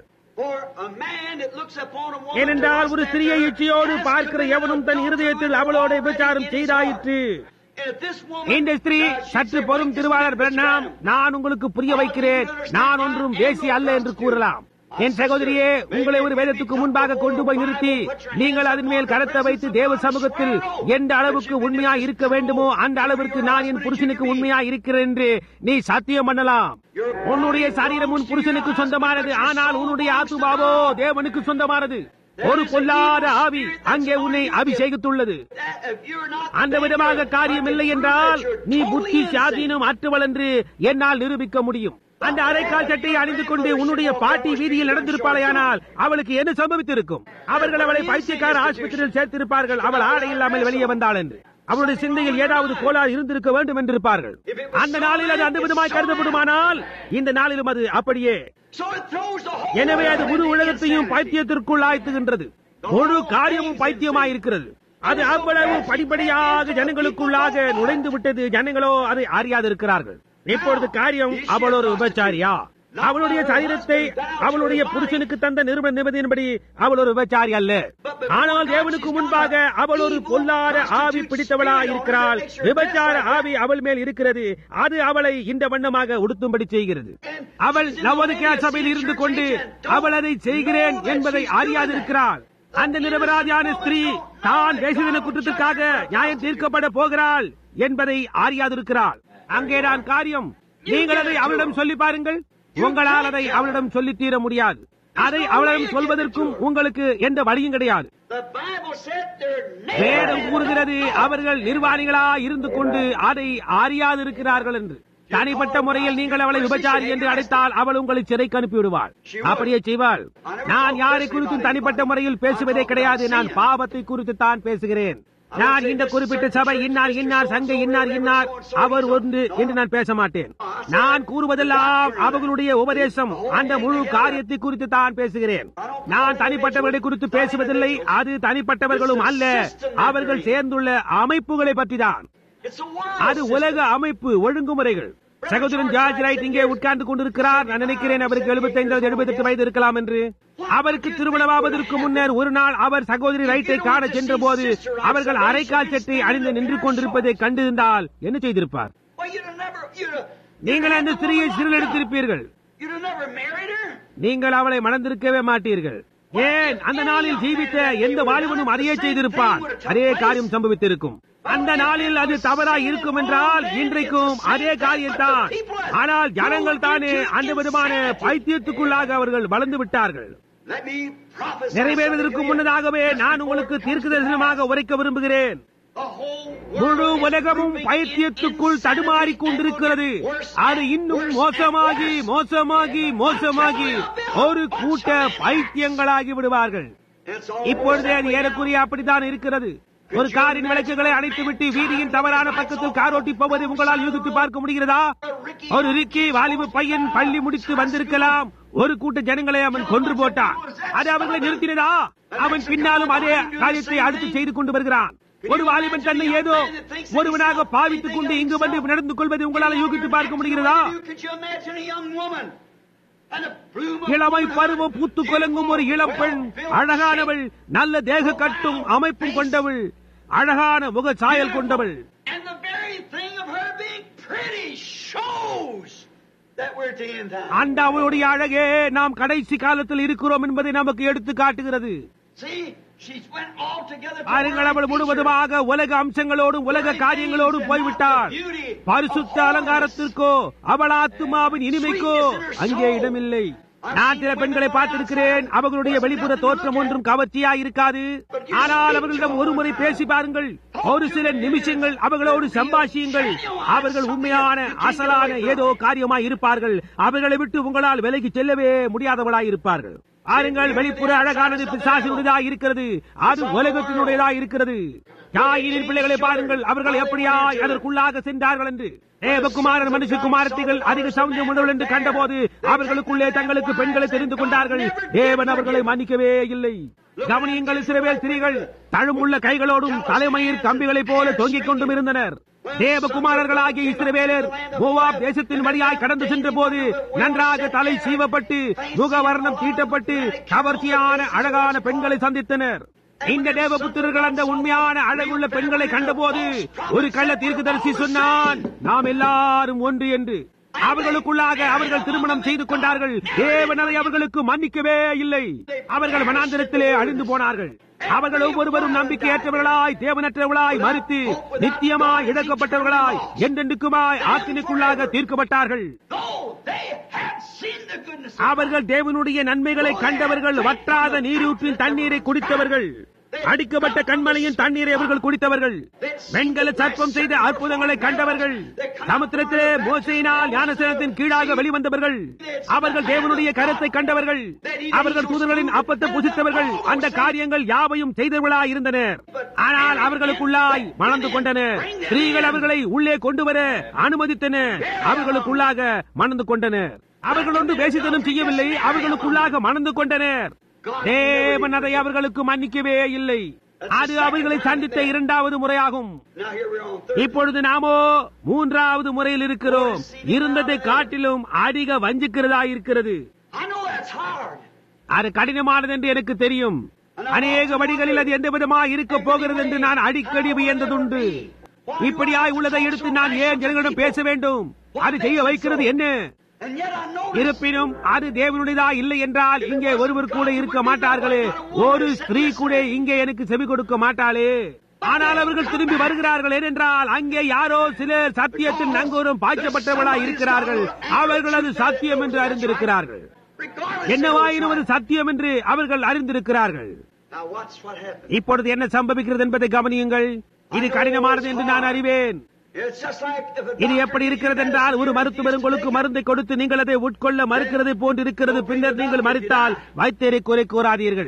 Speaker 1: ஏனென்றால் ஒரு ஸ்திரீயை இச்சையோடு பார்க்கிற எவனும் தன் இருதயத்தில் அவளோட விபச்சாரம் செய்தாயிற்று. இந்த ஸ்திரீ சற்று பொறும் திருவாளர் பிரண்ணாம், நான் உங்களுக்கு புரிய வைக்கிறேன். நான் ஒன்றும் வேசி அல்ல என்று கூறலாம். என் சகோதரியே, உங்களை ஒரு வேதத்துக்கு முன்பாக கொண்டு போய் நிறுத்தி நீங்கள் அதன் மேல் கரத்தை வைத்து தேவ சமூகத்தில் எந்த அளவுக்கு உண்மையா இருக்க வேண்டுமோ அந்த அளவிற்கு நான் என் புருஷனுக்கு உண்மையா இருக்கிறேன் என்று நீ சத்தியம் பண்ணலாம். உன்னுடைய சரீரம் உன் புருஷனுக்கு சொந்தமானது. ஆனால் உன்னுடைய ஆத்துமாவோ தேவனுக்கு சொந்தமானது. ஒரு பொல்லாத ஆவி அங்கே உன்னை அபிஷேகித்துள்ளது. அந்த விதமாக காரியம் இல்லை என்றால் நீ புத்தி சாதீனம் அற்றவள் என்று என்னால் நிரூபிக்க முடியும். அந்த அரைக்கால் சட்டையை அணிந்து கொண்டு உன்னுடைய பாட்டி வீதியில் நடந்திருப்பாளையானால் அவளுக்கு என்ன சம்பவித்திருக்கும்? அவர்கள் அவளை பைத்தியக்கார ஆஸ்பத்திரியில் சேர்த்திருப்பார்கள். அவள் ஆடை இல்லாமல் வெளியே வந்தாள் என்று. அவளுடைய சிந்தையில் ஏதாவது கோளாறு இருந்திருக்க வேண்டும் என்றிருப்பார்கள். அந்த நாளில் அது அந்த விதமாய் கருதப்படுமானால் இந்த நாளிலும் அது அப்படியே. எனவே அது முழு உலகத்தையும் பைத்தியத்திற்குள் ஆழ்த்துகின்றது. முழு காரியமும் பைத்தியமாயிருக்கிறது. அது அவ்வளவு படிப்படியாக ஜனங்களுக்குள்ளாக நுழைந்து விட்டது. ஜனங்களோ அதை அறியாதிருக்கிறார்கள். இப்பொழுது காரியம், அவள் ஒரு விபச்சாரியா? அவளுடைய சரீரத்தை அவளுடைய புருஷனுக்கு தந்த நிருப நிபதியின்படி அவள் ஒரு விபச்சாரி அல்ல. ஆனால் தேவனுக்கு முன்பாக அவள் ஒரு பொல்லாத ஆவி பிடித்தவளா இருக்கிறாள். விபச்சார ஆவி அவள் மேல் இருக்கிறது. அது அவளை இந்த வண்ணமாக உடுத்தும்படி செய்கிறது. அவள் லவோதிக்கேயா சபையில் இருந்து கொண்டு அவள் அதை செய்கிறேன் என்பதை அறியாதிருக்கிறாள். அந்த நிரபராதியான ஸ்திரீ தான் தேசத்தின குற்றத்துக்காக நியாயம் தீர்க்கப்பட போகிறாள் என்பதை அறியாதிருக்கிறாள். அங்கேதான் காரியம். நீங்கள் அதை அவளிடம் சொல்லி பாருங்கள். உங்களால் அதை அவளிடம் சொல்லி தீர முடியாது. அதை அவளிடம் சொல்வதற்கும் உங்களுக்கு எந்த வழியும் கிடையாது. வேதம் கூறுகிறது அவர்கள் நிர்வாணிகளா இருந்து கொண்டு அதை அறியாதிருக்கிறார்கள் என்று. தனிப்பட்ட முறையில் நீங்கள் அவளை விபச்சாரி என்று அழைத்தால் அவள் உங்களை சிறைக்கு அனுப்பிவிடுவாள். அப்படியே செய்வாள். நான் யாரை குறித்தும் தனிப்பட்ட முறையில் பேசுவதே கிடையாது. நான் பாவத்தை குறித்து தான் பேசுகிறேன். நான் இந்த குறிப்பிட்ட சபை இன்னார் இன்னார் சங்கை இன்னார் இன்னார் அவர் ஒன்று என்று நான் பேச மாட்டேன். நான் கூறுவதெல்லாம் அவர்களுடைய உபதேசம். அந்த முழு காரியத்தை குறித்து தான் பேசுகிறேன். நான் தனிப்பட்டவர்களை குறித்து பேசுவதில்லை. அது தனிப்பட்டவர்களும் அல்ல, அவர்கள் சேர்ந்துள்ள அமைப்புகளை பற்றி தான். அது உலக அமைப்பு ஒழுங்குமுறைகள். சகோதரன் ஜார்ஜ் ரைட் இங்கே உட்கார்ந்து கொண்டிருக்கிறார். நான் நினைக்கிறேன் அவருக்கு 75-78 வயது இருக்கலாம் என்று. அவருக்கு திருமணமாவதற்கு முன்னர் ஒரு நாள் அவர் சகோதரி ரைட்டை காண சென்ற போது அவர்கள் அரைக்கால் சட்டை அணிந்து நின்று கொண்டிருப்பதை கண்டிருந்தால் என்ன செய்திருப்பார்? நீங்கள் அந்த ஸ்திரீயை சிறுநெடுத்திருப்பீர்கள். நீங்கள் அவளை மணந்திருக்கவே மாட்டீர்கள். ஏன்? அந்த நாளில் ஜீவித்த எந்த வாலிபனும் அதையே செய்திருப்பான். அதே காரியம் சம்பவித்திருக்கும். அந்த நாளில் அது தவறாய் இருக்கும் என்றால் இன்றைக்கும் அதே காரியம்தான். ஆனால் ஜனங்கள் தானே அந்த விதமான பைத்தியத்துக்குள்ளாக அவர்கள் வளர்ந்து விட்டார்கள். நிறைவேறுவதற்கு முன்னதாகவே நான் உங்களுக்கு தீர்க்க தரிசனமாக உரைக்க விரும்புகிறேன். முழு உலகமும் பைத்தியத்துக்குள் தடுமாறிக் கொண்டிருக்கிறது. அது இன்னும் மோசமாகி மோசமாகி மோசமாகி ஒரு கூட்ட பைத்தியங்களாகி விடுவார்கள். இப்பொழுதே அது ஏறக்குறைய அப்படித்தான் இருக்கிறது. ஒரு காரின் விளக்குகளை அணைத்துவிட்டு வீதியின் தவறான பக்கத்தில் காரோட்டி போவதை உங்களால் யூகித்து பார்க்க முடிகிறதா? ஒரு ரிக்கி வாலிப பையன் பள்ளி முடித்து வந்திருக்கலாம். ஒரு கூட்ட ஜனங்களை அவன் கொன்று போட்டான். அது அவர்களை நிறுத்தினதா? அவன் பின்னாலும் அதே காரியத்தை அடுத்து செய்து கொண்டு வருகிறான். ஒரு வாலிபன் தன்னை ஏதோ ஒருவனாக பாவித்துக் கொண்டு இங்கு வந்து நடந்து கொள்வதை உங்களால் யூகித்து பார்க்க முடிகிறதா? இளமை பருவம் பூத்து கொலங்கும் ஒரு இளம் பெண், அழகானவள், நல்ல தேக கட்டும் அமைப்பும் கொண்டவள், அழகான முக சாயல் கொண்டவள். அந்த அவளுடைய அழகே நாம் கடைசி காலத்தில் இருக்கிறோம் என்பதை நமக்கு எடுத்து காட்டுகிறது. அவள் முழுவதுமாக உலக அம்சங்களோடும் உலக காரியங்களோடும் போய்விட்டார். பரிசுத்த அலங்காரத்திற்கோ அவள் ஆத்துமாவின் இனிமைக்கோ அங்கே இடமில்லை. நான் சில பெண்களை பார்த்திருக்கிறேன். அவர்களுடைய வெளிப்புற தோற்றம் ஒன்றும் கவர்ச்சியா இருக்காது. ஆனால் அவர்களிடம் ஒருமுறை பேசி பாருங்கள், ஒரு சில நிமிஷங்கள் அவர்களோடு சம்பாஷியுங்கள். அவர்கள் உண்மையான அசலான ஏதோ காரியமாய் இருப்பார்கள். அவர்களை விட்டு உங்களால் விலகி செல்லவே முடியாதவளாய் இருப்பார்கள். பாருங்கள், வெளிப்புற அழகானது பிசாசினுடையதாக இருக்கிறது, அது உலகத்தினுடையதாக இருக்கிறது. தாயின் பிள்ளைகளை பாருங்கள், அவர்கள் எப்படியாய் அதற்குள்ளாக சென்றார்கள் என்று. தேவகுமாரன் மனுஷகுமாரத்திகள் அதிக சௌந்தரியம் உள்ளவர்கள் என்று கண்டபோது அவர்களுக்குள்ளே தங்களுக்கு பெண்களை தெரிந்து கொண்டார்கள். தேவன் அவர்களை மன்னிக்கவே இல்லை. கவனியுங்கள், இஸ்ரவேல் ஸ்திரீகள் தழும்புள்ள கைகளோடும் தலைமயிர் கம்பிகளைப் போல தொங்கிக் கொண்டும் இருந்தனர். தேவகுமாரர்களாகிய இஸ்ரவேலர் மோவாப் தேசத்தின் வழியாய் கடந்து சென்ற போது நன்றாக தலை சீவப்பட்டு முகவர்ணம் தீட்டப்பட்டு கவர்ச்சியான அழகான பெண்களை சந்தித்தனர். இந்த தேவபுத்திரர்கள் அந்த உண்மையான அழகுள்ள பெண்களை கண்டபோது ஒரு கள்ள தீர்க்கதரிசி சொன்னான், நாம் எல்லாரும் ஒன்று என்று. அவர்களுக்குள்ளாக அவர்கள் திருமணம் செய்து கொண்டார்கள். தேவன் அதை அவர்களுக்கு மன்னிக்கவே இல்லை. அவர்கள் வனாந்திரத்திலே அழிந்து போனார்கள். அவர்கள் ஒவ்வொருவரும் நம்பிக்கையற்றவர்களாய் தேவனற்றவர்களாய் மறுத்து நித்தியமாய் இழக்கப்பட்டவர்களாய் என்றென்றுக்குமாய் ஆக்கினைக்குள்ளாக தீர்க்கப்பட்டார்கள். அவர்கள் தேவனுடைய நன்மைகளை கண்டவர்கள், வற்றாத நீரூற்றின் தண்ணீரை குடித்தவர்கள், அடிக்கப்பட்ட கண்மலையின் தண்ணீரை அவர்கள் குடித்தவர்கள், வெண்கல சர்ப்பம் செய்த அற்புதங்களை கண்டவர்கள், சமுத்திரத்திலே மோசையினால் ஞானஸ்நானத்தின் கீழாக வெளிவந்தவர்கள், அவர்கள் தேவனுடைய கரத்தை கண்டவர்கள், அவர்கள் தூதர்களின் அப்பத்தை புசித்தவர்கள், அந்த காரியங்கள் யாவையும் செய்தவர்களாய் இருந்தனர். ஆனால் அவர்களுக்குள்ளாய் மணந்து கொண்டனர். ஸ்திரீகள் அவர்களை உள்ளே கொண்டு வர அனுமதித்தனர். அவர்களுக்குள்ளாக மணந்து கொண்டனர். அவர்கள் ஒன்று வேசித்தனம் செய்யவில்லை, அவர்களுக்குள்ளாக மணந்து கொண்டனர். தேவன் அதை அவர்களுக்கு மன்னிக்கவே இல்லை. அது அவர்களை சந்தித்த இரண்டாவது முறையாகும். இப்பொழுது நாமோ மூன்றாவது முறையில் இருக்கிறோம். இருந்ததை காட்டிலும் அதிக வஞ்சிக்கிறதா இருக்கிறது. அது கடினமானது என்று எனக்கு தெரியும். அநேக வழிகளில் அது எந்த விதமாக இருக்க போகிறது என்று நான் அடிக்கடி வியந்ததுண்டு. இப்படியாய் உள்ளதை எடுத்து நான் ஏன் ஜனங்களிடம் பேச வேண்டும்? அது செய்ய வைக்கிறது என்ன? இருப்பினும் அது தேவனுடையதா இல்லை என்றால் இங்கே ஒருவர் கூட இருக்க மாட்டார்களே. ஒரு ஸ்திரீ கூட இங்கே எனக்கு செவி கொடுக்க மாட்டாளே. ஆனால் அவர்கள் திரும்பி வருகிறார்கள். ஏனென்றால் அங்கே யாரோ சிலர் சத்தியத்தின் நங்கூரம் பாய்ச்சப்பட்டவர்களாய் இருக்கிறார்கள். அவர்கள் அது சத்தியம் என்று அறிந்திருக்கிறார்கள். என்னவாயினும் அது சத்தியம் என்று அவர்கள் அறிந்திருக்கிறார்கள். இப்பொழுது என்ன சம்பவிக்கிறது என்பதை கவனியுங்கள். இது கடினமானது என்று நான் அறிவேன். இது எப்படி இருக்கிறது என்றால், ஒரு மருத்துவர் உங்களுக்கு மருந்தை கொடுத்து நீங்கள் அதை உட்கொள்ள மறுக்கிறது போன்று இருக்கிறது. பின்னர் நீங்கள் மறுத்தால் வைத்தியரை குறை கூறாதீர்கள்.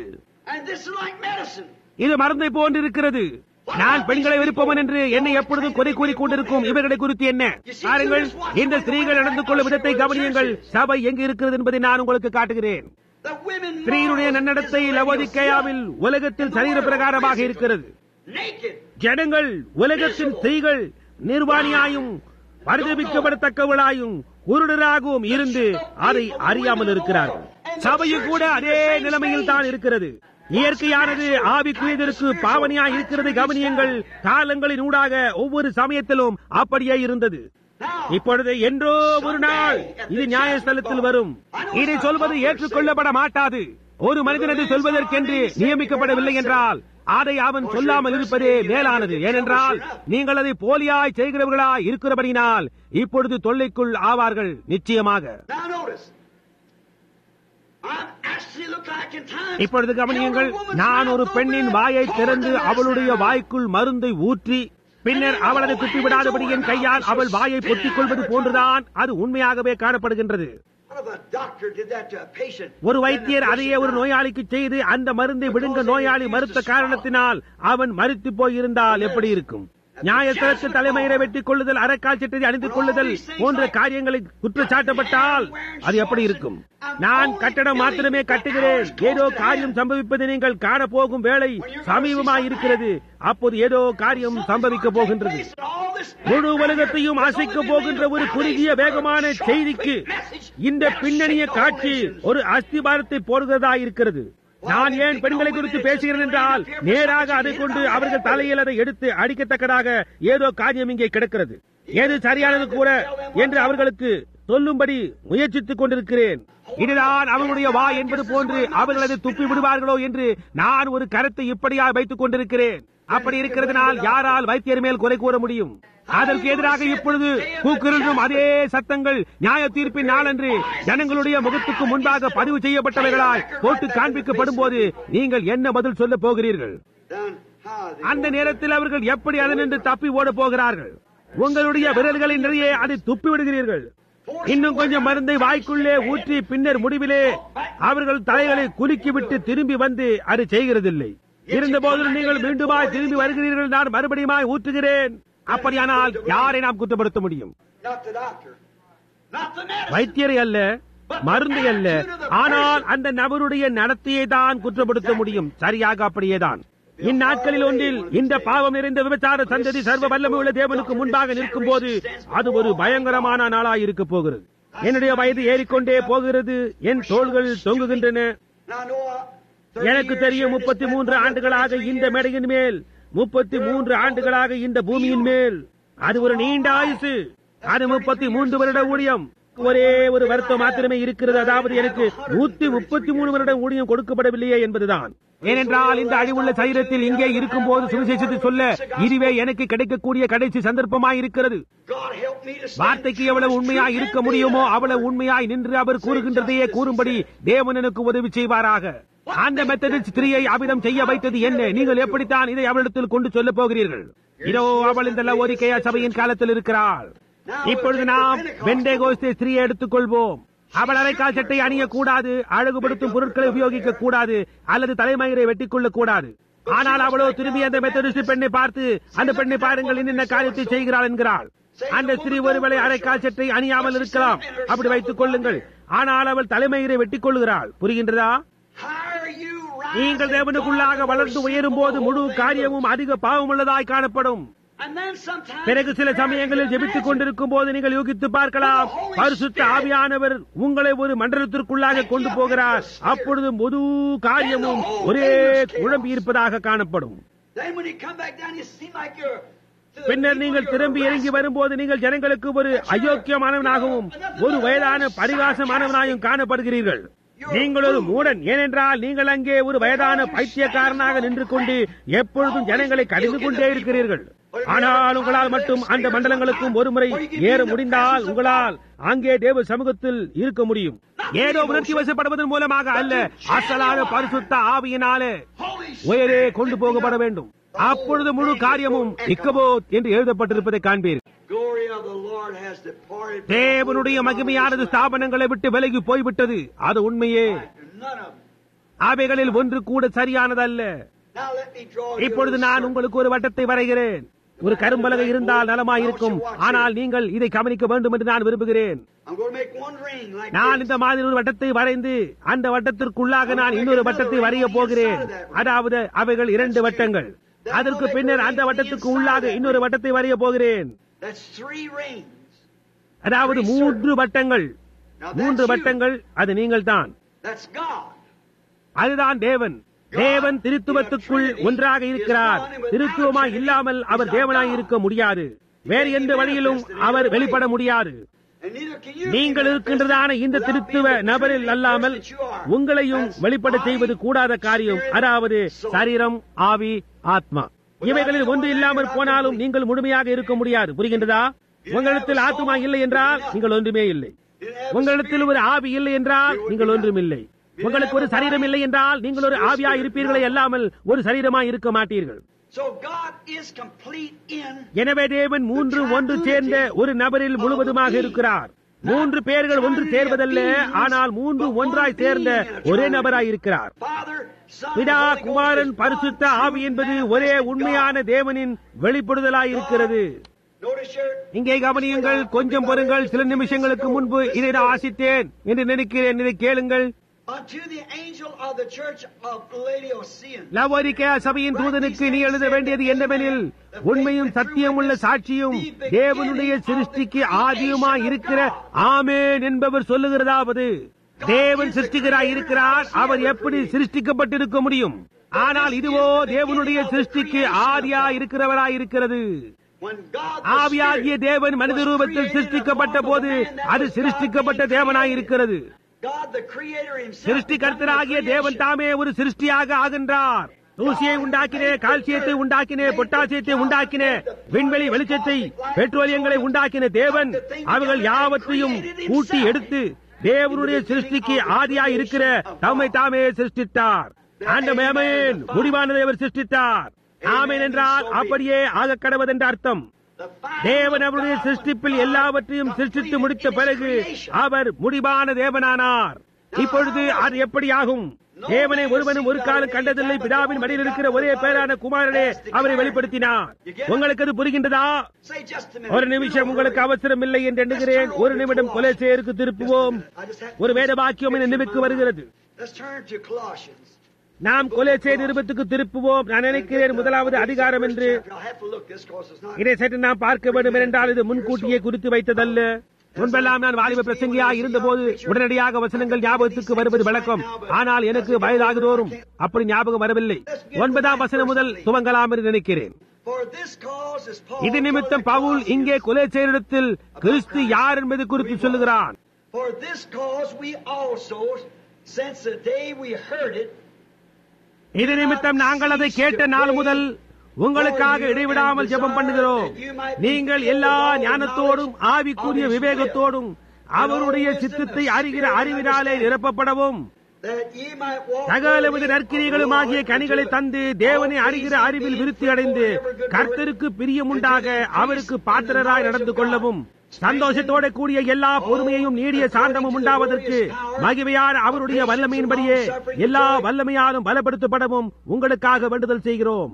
Speaker 1: இது மருந்தை போன்று இருக்கிறது. நான் பெண்களை விருப்பவன் என்று என்னை எப்பொழுதும் குறை கூறி கொண்டிருக்கும் இவர்களை குறித்து என்ன பாருங்கள். இந்த ஸ்திரீகள் நடந்து கொள்ளும் விதத்தை கவனியுங்கள். சபை எங்கு இருக்கிறது என்பதை நான் உங்களுக்கு காட்டுகிறேன். ஸ்திரீனுடைய நன்னடத்தை லவோதிக்கேயாவில் உலகத்தில் சரீர பிரகாரமாக இருக்கிறது. ஜனங்கள் உலகத்தின் ஸ்திரீகள் நிர்வாணியாயும் பரிதபிக்கப்படத்தக்கவளாயும் குருடராகவும் இருந்து அதை அறியாமல் இருக்கிறார்கள். சபையும் கூட அதே நிலைமையில் தான் இருக்கிறது. இயற்கையானது ஆவிக்குரியதற்கு பாவனையாய் இருக்கிறது. கவனியங்கள், காலங்களின் ஊடாக ஒவ்வொரு சமயத்திலும் அப்படியே இருந்தது. இப்பொழுது என்றோ ஒரு நாள் இது நியாயஸ்தலத்தில் வரும். இதை சொல்வது ஏற்றுக்கொள்ளப்பட மாட்டாது. ஒரு மனிதன் அதை சொல்வதற்கென்று நியமிக்கப்படவில்லை என்றால் அதை அவன் சொல்லாமல் இருப்பதே மேலானது. ஏனென்றால் நீங்கள் அதை போலியாய் செய்கிறவர்களாய் இருக்கிறபடினால் இப்பொழுது தொல்லைக்குள் ஆவார்கள் நிச்சயமாக. இப்பொழுது கவனியுங்கள். நான் ஒரு பெண்ணின் வாயை திறந்து அவளுடைய வாய்க்குள் மருந்தை ஊற்றி பின்னர் அவள் அதை குத்திவிடாதபடி என் கையால் அவள் வாயை பொத்திக் கொள்வது போன்றுதான் அது உண்மையாகவே காணப்படுகின்றது. ஒரு வைத்தியர் அதையே ஒரு நோயாளிக்கு செய்து அந்த மருந்தை விழுங்க நோயாளி மறுத்த காரணத்தினால் அவன் மரித்து போயிருந்தால் எப்படி இருக்கும்? நியாயத்திற்கு தலைமையை வெட்டிக் கொள்ளுதல், அரைக்கால் சட்டை அணிந்து கொள்ளுதல் போன்ற காரியங்களை குற்றச்சாட்டப்பட்டால் அது எப்படி இருக்கும்? நான் கட்டடம் மாத்திரமே கட்டுகிறேன், ஏதோ காரியம் சம்பவிப்பதை நீங்கள் காணப்போகும் வேளை சமீபமாய் இருக்கிறது, அப்போது ஏதோ காரியம் சம்பவிக்க போகின்றது. முழு உலகத்தையும் அசைக்க போகின்ற ஒரு குறுகிய வேகமான செய்திக்கு இந்த பின்னணிய காட்சி ஒரு அஸ்திபாரத்தை போடுகிறதா இருக்கிறது. நான் ஏன் பெண்களை குறித்து பேசுகிறேன் என்றால், நேராக அதை கொண்டு அவர்கள் தலையில் அதை எடுத்து அடிக்கத்தக்கதாக ஏதோ காரியம் இங்கே கிடக்கிறது. ஏது சரியானது கூட என்று அவர்களுக்கு சொல்லும்படி முயற்சித்துக் கொண்டிருக்கிறேன். இதுதான் அவர்களுடைய வா என்பது போன்று அவர்கள் அதை துப்பி விடுவார்களோ என்று நான் ஒரு கருத்தை இப்படியா வைத்துக் கொண்டிருக்கிறேன். அப்படி இருக்கிறதுனால் யாரால் வைத்தியர் மேல் குறை கூற முடியும்? அதற்கு எதிராக இப்பொழுது கூக்குரலும் அதே சத்தங்கள் நியாய தீர்ப்பின் நாளன்று ஜனங்களுடைய முகத்துக்கு முன்பாக பதிவு செய்யப்பட்டவைகளாய் போட்டு காண்பிக்கப்படும் போது நீங்கள் என்ன பதில் சொல்ல போகிறீர்கள்? அந்த நேரத்தில் அவர்கள் எப்படி அதனின்று தப்பி ஓட போகிறார்கள்? உங்களுடைய விரல்களின் நிறைய அதை துப்பி விடுகிறீர்கள். இன்னும் கொஞ்சம் மருந்தை வாய்க்குள்ளே ஊற்றி பின்னர் முடிவிலே அவர்கள் தலைகளை குலுக்கிவிட்டு திரும்பி வந்து அது செய்கிறதில்லை. இருந்த போதிலும் நீங்கள் மீண்டுமாய் திரும்பி வருகிறீர்கள், நான் மறுபடியும் ஊற்றுகிறேன். அப்படியானால் யாரை நாம் குற்றப்படுத்த முடியும்? வைத்தியரை அல்ல, மருந்தை அல்ல, ஆனால் அந்த நபருடைய நடத்தையை தான் குற்றப்படுத்த முடியும். சரியாக அப்படியேதான். இந்நாட்களில் ஒன்றில் இந்த பாவம் நிறைந்த விபச்சார சந்ததி சர்வ வல்லமையுள்ள தேவனுக்கு முன்பாக நிற்கும் போது அது ஒரு பயங்கரமான நாளாய் இருக்க போகிறது. என்னுடைய வயது ஏறிக்கொண்டே போகிறது, என் தோள்கள் தொங்குகின்றன. எனக்கு தெரியும் 33 ஆண்டுகளாக இந்த மேடையின் மேல், 33 ஆண்டுகளாக இந்த பூமியின் மேல். அது ஒரு நீண்ட ஆயுசு. அது 33 வருட ஊழியம். ஒரே ஒரு வருத்தம் மாத்திரமே இருக்கிறது, அதாவது எனக்கு 133 வருட ஊழியம் கொடுக்கப்படவில்லையே என்பதுதான். ஏனென்றால் இந்த அழிவுள்ள சரீரத்தில் இங்கே இருக்கும் போது சுவிசேஷத்தை சொல்ல இதுவே எனக்கு கிடைக்கக்கூடிய கடைசி சந்தர்ப்பமாய் இருக்கிறது. வார்த்தைக்கு எவ்வளவு உண்மையாய் இருக்க முடியுமோ அவ்வளவு உண்மையாய் நின்று அவர் கூறுகின்றதையே கூறும்படி தேவன் எனக்கு உதவி செய்வாராக. அந்த மெத்தடிஸ்ட் ஸ்திரீயை அபிதம் செய்ய வைத்தது என்ன? நீங்கள் எப்படித்தான் இதை அவளிடத்தில் கொண்டு சொல்ல போகிறீர்கள்? இதோ அவள் இந்த லவோதிக்கேயா சபையின் காலத்தில் இருக்கிறாள். இப்பொழுது நாம் பெந்தேகோஸ்தே ஸ்திரீயை எடுத்துக் கொள்வோம். அவள் அரைக்கால் சட்டை அணியக்கூடாது, அழகுபடுத்தும் பொருட்களை உபயோகிக்க கூடாது, அல்லது தலைமயிரை வெட்டிக் கொள்ளக் கூடாது. ஆனால் அவளோ திரும்பி அந்த மெத்தடிஸ்ட் பெண்ணை பார்த்து, அந்த பெண்ணை பாருங்கள் என்னென்ன காரியத்தை செய்கிறாள் என்கிறாள். அந்த ஸ்திரீ ஒருவேளை அரைக்கால் சட்டை அணியாமல் இருக்கலாம், அப்படி வைத்துக் கொள்ளுங்கள். ஆனால் அவள் தலைமயிரை வெட்டிக் கொள்ளுகிறாள். புரிகின்றதா? நீங்கள் தேவனுக்குள்ளாக வளர்ந்து உயரும் போது முழு காரியமும் அதிக பாவம் உள்ளதாய் காணப்படும். பிறகு சில சமயங்களில் ஜெபித்துக் கொண்டிருக்கும் போது நீங்கள் யூகித்து பார்க்கலாம், பரிசுத்த ஆவியானவர் உங்களை ஒரு மண்டலத்திற்குள்ளாக கொண்டு போகிறார். அப்பொழுது முழு காரியமும் ஒரே குழம்பி இருப்பதாக காணப்படும். பின்னர் நீங்கள் திரும்பி இறங்கி வரும்போது நீங்கள் ஜனங்களுக்கு ஒரு அயோக்கியமானவனாகவும் ஒரு வயதான பரிகாசமானவனாயும் காணப்படுகிறீர்கள். நீங்கள் ஒரு மூடன். ஏனென்றால் நீங்கள் அங்கே ஒரு வயதான பைத்தியக்காரனாக நின்று கொண்டு எப்பொழுதும் ஜனங்களை கடிந்து கொண்டே இருக்கிறீர்கள். ஆனால் உங்களால் மட்டும் அந்த மண்டலங்களுக்கும் ஒரு முறை ஏற முடிந்தால் உங்களால் அங்கே தேவ சமூகத்தில் இருக்க முடியும். ஏதோ உணர்ச்சி வசப்படுவதன் மூலமாக அல்ல, அசலான பரிசுத்த ஆவியினாலே உயரே கொண்டு போகப்பட வேண்டும். அப்பொழுது முழு காரியமும் இக்கபோத் என்று எழுதப்பட்டிருப்பதை காண்பீர்கள். தேவனுடைய மகிமையானது ஸ்தாபனங்களை விட்டு விலகி போய்விட்டது. அது உண்மையே. அவைகளில் ஒன்று கூட சரியானதல்ல. இப்பொழுது நான் உங்களுக்கு ஒரு வட்டத்தை வரைகிறேன். ஒரு கரும்பலகை இருந்தால் நலமாயிருக்கும். ஆனால் நீங்கள் இதை கவனிக்க வேண்டும் என்று நான் விரும்புகிறேன். நான் இந்த மாதிரி ஒரு வட்டத்தை வரைந்து அந்த வட்டத்திற்குள்ளாக நான் இன்னொரு வட்டத்தை வரைய போகிறேன். அதாவது அவைகள் 2 வட்டங்கள். அதற்கு பின்னர் அந்த வட்டத்துக்கு உள்ளாக இன்னொரு வட்டத்தை வரைய போகிறேன். அதாவது 3 வட்டங்கள். 3 வட்டங்கள். அது நீங்கள் தான். அதுதான் தேவன். தேவன் திருத்துவத்துக்குள் ஒன்றாக இருக்கிறார். திருத்துவமாய் இல்லாமல் அவர் தேவனாய் இருக்க முடியாது. வேறு எந்த வழியிலும் அவர் வெளிப்பட முடியாது. நீங்கள் இருக்கின்றதான இந்த திருத்துவ நபரில் அல்லாமல் உங்களையும் வெளிப்பட செய்வது கூடாத காரியம். அதாவது சரீரம், ஆவி, ஆத்மா, இவைகளில் ஒன்று இல்லாமல் போனாலும் நீங்கள் முழுமையாக இருக்க முடியாது. புரிகின்றதா? உங்களிடத்தில் ஆத்மா இல்லை என்றால் நீங்கள் ஒன்றுமே இல்லை. உங்களிடத்தில் ஒரு ஆவி இல்லை என்றால் நீங்கள் ஒன்றும் இல்லை. உங்களுக்கு ஒரு சரீரம் இல்லை என்றால் நீங்கள் ஒரு ஆவியா இருப்பீர்களே அல்லாமல் ஒரு சரீரமாய் இருக்க மாட்டீர்கள். எனவே தேவன் 3 ஒன்று சேர்ந்த ஒரு நபரில் முழுவதுமாக இருக்கிறார். 3 பேர்கள் ஒன்று சேர்வதல்ல, ஆனால் 3 ஒன்றாய் சேர்ந்த ஒரே நபராய் இருக்கிறார். பிதா, குமாரன், பரிசுத்த ஆவி என்பது ஒரே உண்மையான தேவனின் வெளிப்படுதலாய் இருக்கிறது. இங்கே கவனியுங்கள், கொஞ்சம் பொறுங்கள். சில நிமிஷங்களுக்கு முன்பு இதை நான் ஆசித்தேன் என்று நினைக்கிறேன். இதை கேளுங்கள். லவோதிக்கேயா சபையின் தூதனுக்கு நீ எழுத வேண்டியது என்னவெனில், உண்மையும் சத்தியம் உள்ள சாட்சியும் தேவனுடைய சிருஷ்டிக்கு ஆதியுமாய் இருக்கிற ஆமென் என்பவர் சொல்லுகிறதாவது, தேவன் சிருஷ்டிகராய் இருக்கிறார். அவர் எப்படி சிருஷ்டிக்கப்பட்டிருக்க முடியும்? ஆனால் இதுவோ தேவனுடைய சிருஷ்டிக்கு ஆதியா இருக்கிறவராய் இருக்கிறது. ஆவியாகிய தேவன் மனித ரூபத்தில் சிருஷ்டிக்கப்பட்ட போது அது சிருஷ்டிக்கப்பட்ட தேவனாய் இருக்கிறது. சிருஷ்டிகர்த்தராகிய தேவன் தாமே ஒரு சிருஷ்டியாக ஆகின்றார். தூசியை உண்டாக்கினே, கால்சியத்தை உண்டாக்கினே, பொட்டாசியத்தை உண்டாக்கினே, விண்வெளி வெளிச்சத்தை, பெட்ரோலியங்களை உண்டாக்கின தேவன் அவர்கள் யாவற்றையும் கூட்டி எடுத்து தேவனுடைய சிருஷ்டிக்கு ஆதியாய் இருக்கிற தம்மை தாமே சிருஷ்டித்தார். அந்த மேமேன் முடிவான தேவர் சிருஷ்டித்தார். ஆமென் என்றால் அப்படியே ஆக கடவது என்ற அர்த்தம். தேவன் அவருடைய சிருஷ்டிப்பில் எல்லாவற்றையும் சிருஷ்டித்து முடித்த பிறகு அவர் முடிவான தேவனானார். இப்பொழுது அது எப்படி ஆகும்? தேவனை ஒருவனும் ஒரு காலம் கண்டதில்லை. பிதாவின் மடியில் இருக்கிற ஒரே பேரான குமாரனே அவரை வெளிப்படுத்தினார். உங்களுக்கு அது புரிகின்றதா? ஒரு நிமிஷம், உங்களுக்கு அவசரம் இல்லை என்று எண்ணுகிறேன். ஒரு நிமிடம் கொலோசேயருக்கு திருப்புவோம். ஒரு வேத வாக்கியம் என் நினைவுக்கு வருகிறது. நாம் கொலோசேயர் நிருபத்துக்கு திருப்புவோம். நான் நினைக்கிறேன் 1வது அதிகாரம் என்று. இதை சற்று நாம் பார்க்க வேண்டும் என்றால் இது முன்கூட்டியே குறித்து வைத்ததல்ல. முன்பெல்லாம் நான் வாலிப பிரசங்கியா இருந்தபோது உடனடியாக வசனங்கள் ஞாபகத்துக்கு வருவது வழக்கம். ஆனால் எனக்கு வயதாகுதோறும் அப்படி ஞாபகம் வரவில்லை. 9ஆம் வசனம் முதல் துவங்கலாம் என்று நினைக்கிறேன். இது நிமித்தம் பவுல் இங்கே கொலோசேயரிடத்தில் கிறிஸ்து யார் என்பது குறித்து சொல்லுகிறான். இது நிமித்தம் நாங்கள் அதை கேட்ட நாள் முதல் உங்களுக்காக இடைவிடாமல் ஜெபம் பண்ணுகிறோம். நீங்கள் எல்லா ஞானத்தோடும் ஆவிக்குரிய விவேகத்தோடும் அவருடைய சித்தத்தை அறிகிற அறிவினாலே நிரப்பப்படவும், சகலவித நற்கிரிகளும் ஆகிய கனிகளை தந்து தேவனை அறிகிற அறிவில் விருத்தி அடைந்து கர்த்தருக்கு பிரியமுண்டாக அவருக்கு பாத்திரராய் நடந்து கொள்ளவும், சந்தோஷத்தோட கூடிய எல்லா பொறுமையையும் நீடிய சாந்தமும் உண்டாவதற்கு மகிமையான அவருடைய வல்லமையின்படியே எல்லா வல்லமையாலும் பலப்படுத்தப்படவும் உங்களுக்காக வேண்டுதல் செய்கிறோம்.